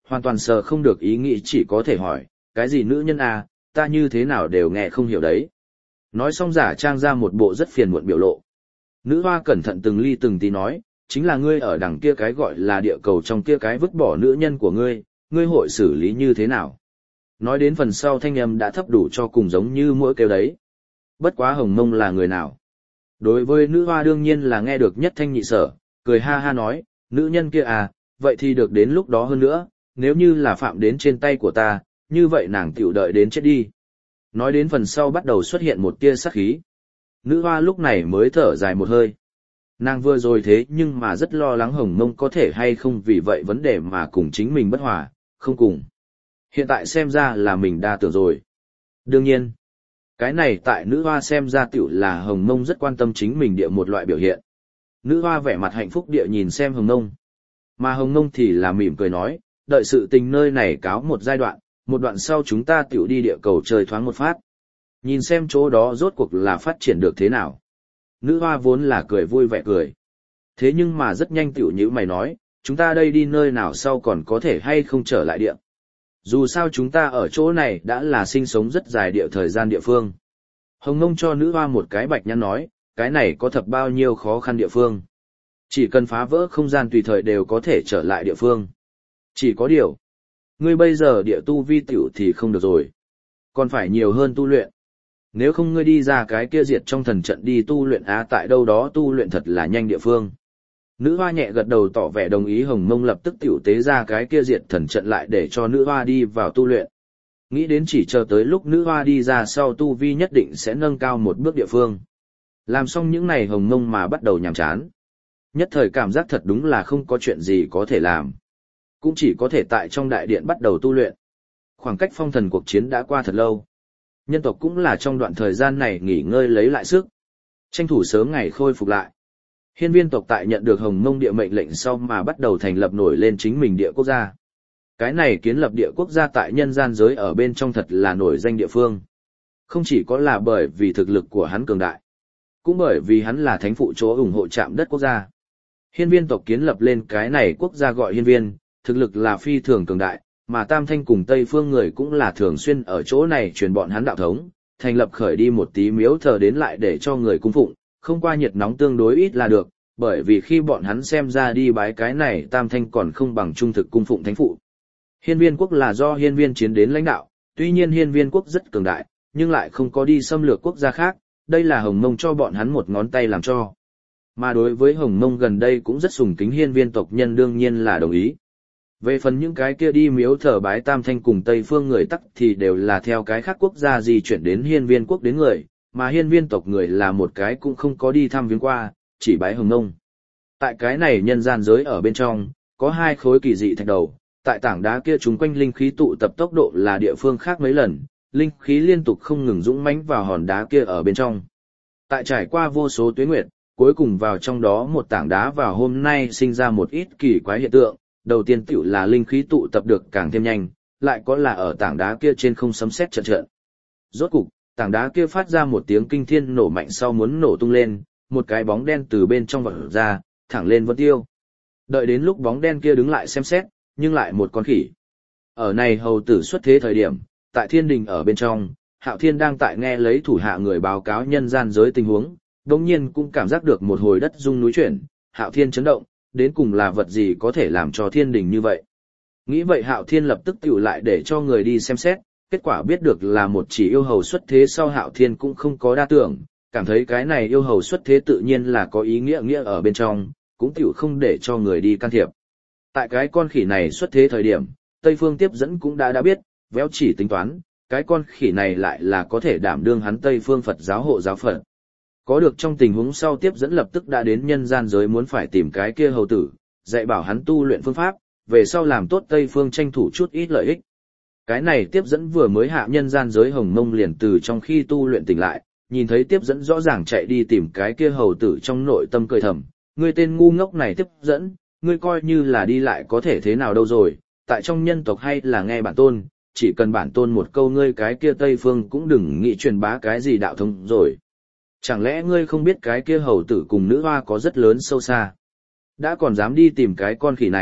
hoàn toàn sờ không được ý nghĩ, chỉ có thể hỏi, cái gì nữ nhân à, ta như thế nào đều nghe không hiểu đấy. Nói xong giả trang ra một bộ rất phiền muộn biểu lộ. Nữ hoa cẩn thận từng ly từng tí nói, chính là ngươi ở đằng kia cái gọi là địa cầu trong kia cái vứt bỏ nữ nhân của ngươi hội xử lý như thế nào? Nói đến phần sau thanh âm đã thấp đủ cho cùng giống như mỗi kêu đấy. Bất quá Hồng Mông là người nào? Đối với nữ hoa đương nhiên là nghe được nhất thanh nhị sở, cười ha ha nói, nữ nhân kia à, vậy thì được đến lúc đó hơn nữa, nếu như là phạm đến trên tay của ta, như vậy nàng tiểu đợi đến chết đi. Nói đến phần sau bắt đầu xuất hiện một tia sát khí. Nữ hoa lúc này mới thở dài một hơi. Nàng vừa rồi thế nhưng mà rất lo lắng Hồng Mông có thể hay không vì vậy vấn đề mà cùng chính mình bất hòa, không cùng. Hiện tại xem ra là mình đa tưởng rồi. Đương nhiên, cái này tại nữ hoa xem ra tiểu là Hồng Mông rất quan tâm chính mình địa một loại biểu hiện. Nữ hoa vẻ mặt hạnh phúc địa nhìn xem Hồng Mông. Mà Hồng Mông thì là mỉm cười nói, đợi sự tình nơi này cáo một giai đoạn, một đoạn sau chúng ta tiểu đi địa cầu chơi thoáng một phát. Nhìn xem chỗ đó rốt cuộc là phát triển được thế nào. Nữ hoa vốn là cười vui vẻ cười. Thế nhưng mà rất nhanh tiểu như mày nói, chúng ta đây đi nơi nào sau còn có thể hay không trở lại địa. Dù sao chúng ta ở chỗ này đã là sinh sống rất dài địa thời gian địa phương. Hồng Mông cho nữ hoa một cái bạch nhăn nói, cái này có thật bao nhiêu khó khăn địa phương. Chỉ cần phá vỡ không gian tùy thời đều có thể trở lại địa phương. Chỉ có điều, ngươi bây giờ địa tu vi tiểu thì không được rồi. Còn phải nhiều hơn tu luyện. Nếu không ngươi đi ra cái kia diệt trong thần trận đi tu luyện tại đâu đó tu luyện thật là nhanh địa phương. Nữ hoa nhẹ gật đầu tỏ vẻ đồng ý. Hồng Mông lập tức tiểu tế ra cái kia diệt thần trận lại để cho nữ hoa đi vào tu luyện. Nghĩ đến chỉ chờ tới lúc nữ hoa đi ra sau tu vi nhất định sẽ nâng cao một bước địa phương. Làm xong những này Hồng Mông mà bắt đầu nhàm chán. Nhất thời cảm giác thật đúng là không có chuyện gì có thể làm. Cũng chỉ có thể tại trong đại điện bắt đầu tu luyện. Khoảng cách phong thần cuộc chiến đã qua thật lâu. Nhân tộc cũng là trong đoạn thời gian này nghỉ ngơi lấy lại sức. Tranh thủ sớm ngày khôi phục lại. Hiên Viên tộc tại nhận được Hồng Mông địa mệnh lệnh sau mà bắt đầu thành lập nổi lên chính mình địa quốc gia. Cái này kiến lập địa quốc gia tại nhân gian giới ở bên trong thật là nổi danh địa phương. Không chỉ có là bởi vì thực lực của hắn cường đại, cũng bởi vì hắn là thánh phụ chỗ ủng hộ chạm đất quốc gia. Hiên Viên tộc kiến lập lên cái này quốc gia gọi Hiên Viên, thực lực là phi thường cường đại, mà Tam Thanh cùng Tây Phương người cũng là thường xuyên ở chỗ này truyền bọn hắn đạo thống, thành lập khởi đi một tí miếu thờ đến lại để cho người cung phụng, không qua nhiệt nóng tương đối ít là được, bởi vì khi bọn hắn xem ra đi bái cái này Tam Thanh còn không bằng trung thực cung phụng thánh phụ. Hiên Viên quốc là do Hiên Viên chiến đến lãnh đạo, tuy nhiên Hiên Viên quốc rất cường đại, nhưng lại không có đi xâm lược quốc gia khác, đây là Hồng Mông cho bọn hắn một ngón tay làm cho. Mà đối với Hồng Mông gần đây cũng rất sùng kính Hiên Viên tộc nhân đương nhiên là đồng ý. Về phần những cái kia đi miếu thờ bái Tam Thanh cùng Tây Phương người tắc thì đều là theo cái khác quốc gia di chuyển đến Hiên Viên quốc đến người, mà Hiên Viên tộc người là một cái cũng không có đi thăm viếng qua, chỉ bái Hồng Mông. Tại cái này nhân gian giới ở bên trong, có hai khối kỳ dị thạch đầu, tại tảng đá kia chúng quanh linh khí tụ tập tốc độ là địa phương khác mấy lần, linh khí liên tục không ngừng dũng mãnh vào hòn đá kia ở bên trong. Tại trải qua vô số tuế nguyệt, cuối cùng vào trong đó một tảng đá vào hôm nay sinh ra một ít kỳ quái hiện tượng, đầu tiên tiểu là linh khí tụ tập được càng thêm nhanh, lại có là ở tảng đá kia trên không sấm sét trận trận. Rốt cục, tảng đá kia phát ra một tiếng kinh thiên nổ mạnh sau muốn nổ tung lên, một cái bóng đen từ bên trong vọt ra, thẳng lên vân tiêu. Đợi đến lúc bóng đen kia đứng lại xem xét, nhưng lại một con khỉ. Ở này hầu tử xuất thế thời điểm, tại thiên đình ở bên trong, Hạo Thiên đang tại nghe lấy thủ hạ người báo cáo nhân gian giới tình huống, đồng nhiên cũng cảm giác được một hồi đất rung núi chuyển, Hạo Thiên chấn động, đến cùng là vật gì có thể làm cho thiên đình như vậy. Nghĩ vậy Hạo Thiên lập tức tiểu lại để cho người đi xem xét, kết quả biết được là một chỉ yêu hầu xuất thế sau Hạo Thiên cũng không có đa tưởng, cảm thấy cái này yêu hầu xuất thế tự nhiên là có ý nghĩa ở bên trong, cũng tiểu không để cho người đi can thiệp. Tại cái con khỉ này xuất thế thời điểm, Tây Phương tiếp dẫn cũng đã biết, véo chỉ tính toán, cái con khỉ này lại là có thể đảm đương hắn Tây Phương Phật giáo hộ giáo Phật. Có được trong tình huống sau tiếp dẫn lập tức đã đến nhân gian giới muốn phải tìm cái kia hầu tử, dạy bảo hắn tu luyện phương pháp, về sau làm tốt Tây Phương tranh thủ chút ít lợi ích. Cái này tiếp dẫn vừa mới hạ nhân gian giới Hồng Mông liền từ trong khi tu luyện tỉnh lại, nhìn thấy tiếp dẫn rõ ràng chạy đi tìm cái kia hầu tử trong nội tâm cười thầm, ngươi tên ngu ngốc này tiếp dẫn, ngươi coi như là đi lại có thể thế nào đâu rồi, tại trong nhân tộc hay là nghe bản tôn, chỉ cần bản tôn một câu ngươi cái kia Tây Phương cũng đừng nghĩ truyền bá cái gì đạo thống rồi. Chẳng lẽ ngươi không biết cái kia hầu tử cùng nữ hoa có rất lớn sâu xa? Đã còn dám đi tìm cái con khỉ này,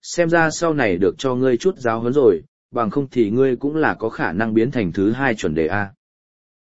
xem ra sau này được cho ngươi chút giáo huấn rồi, bằng không thì ngươi cũng là có khả năng biến thành thứ hai chuẩn đề A.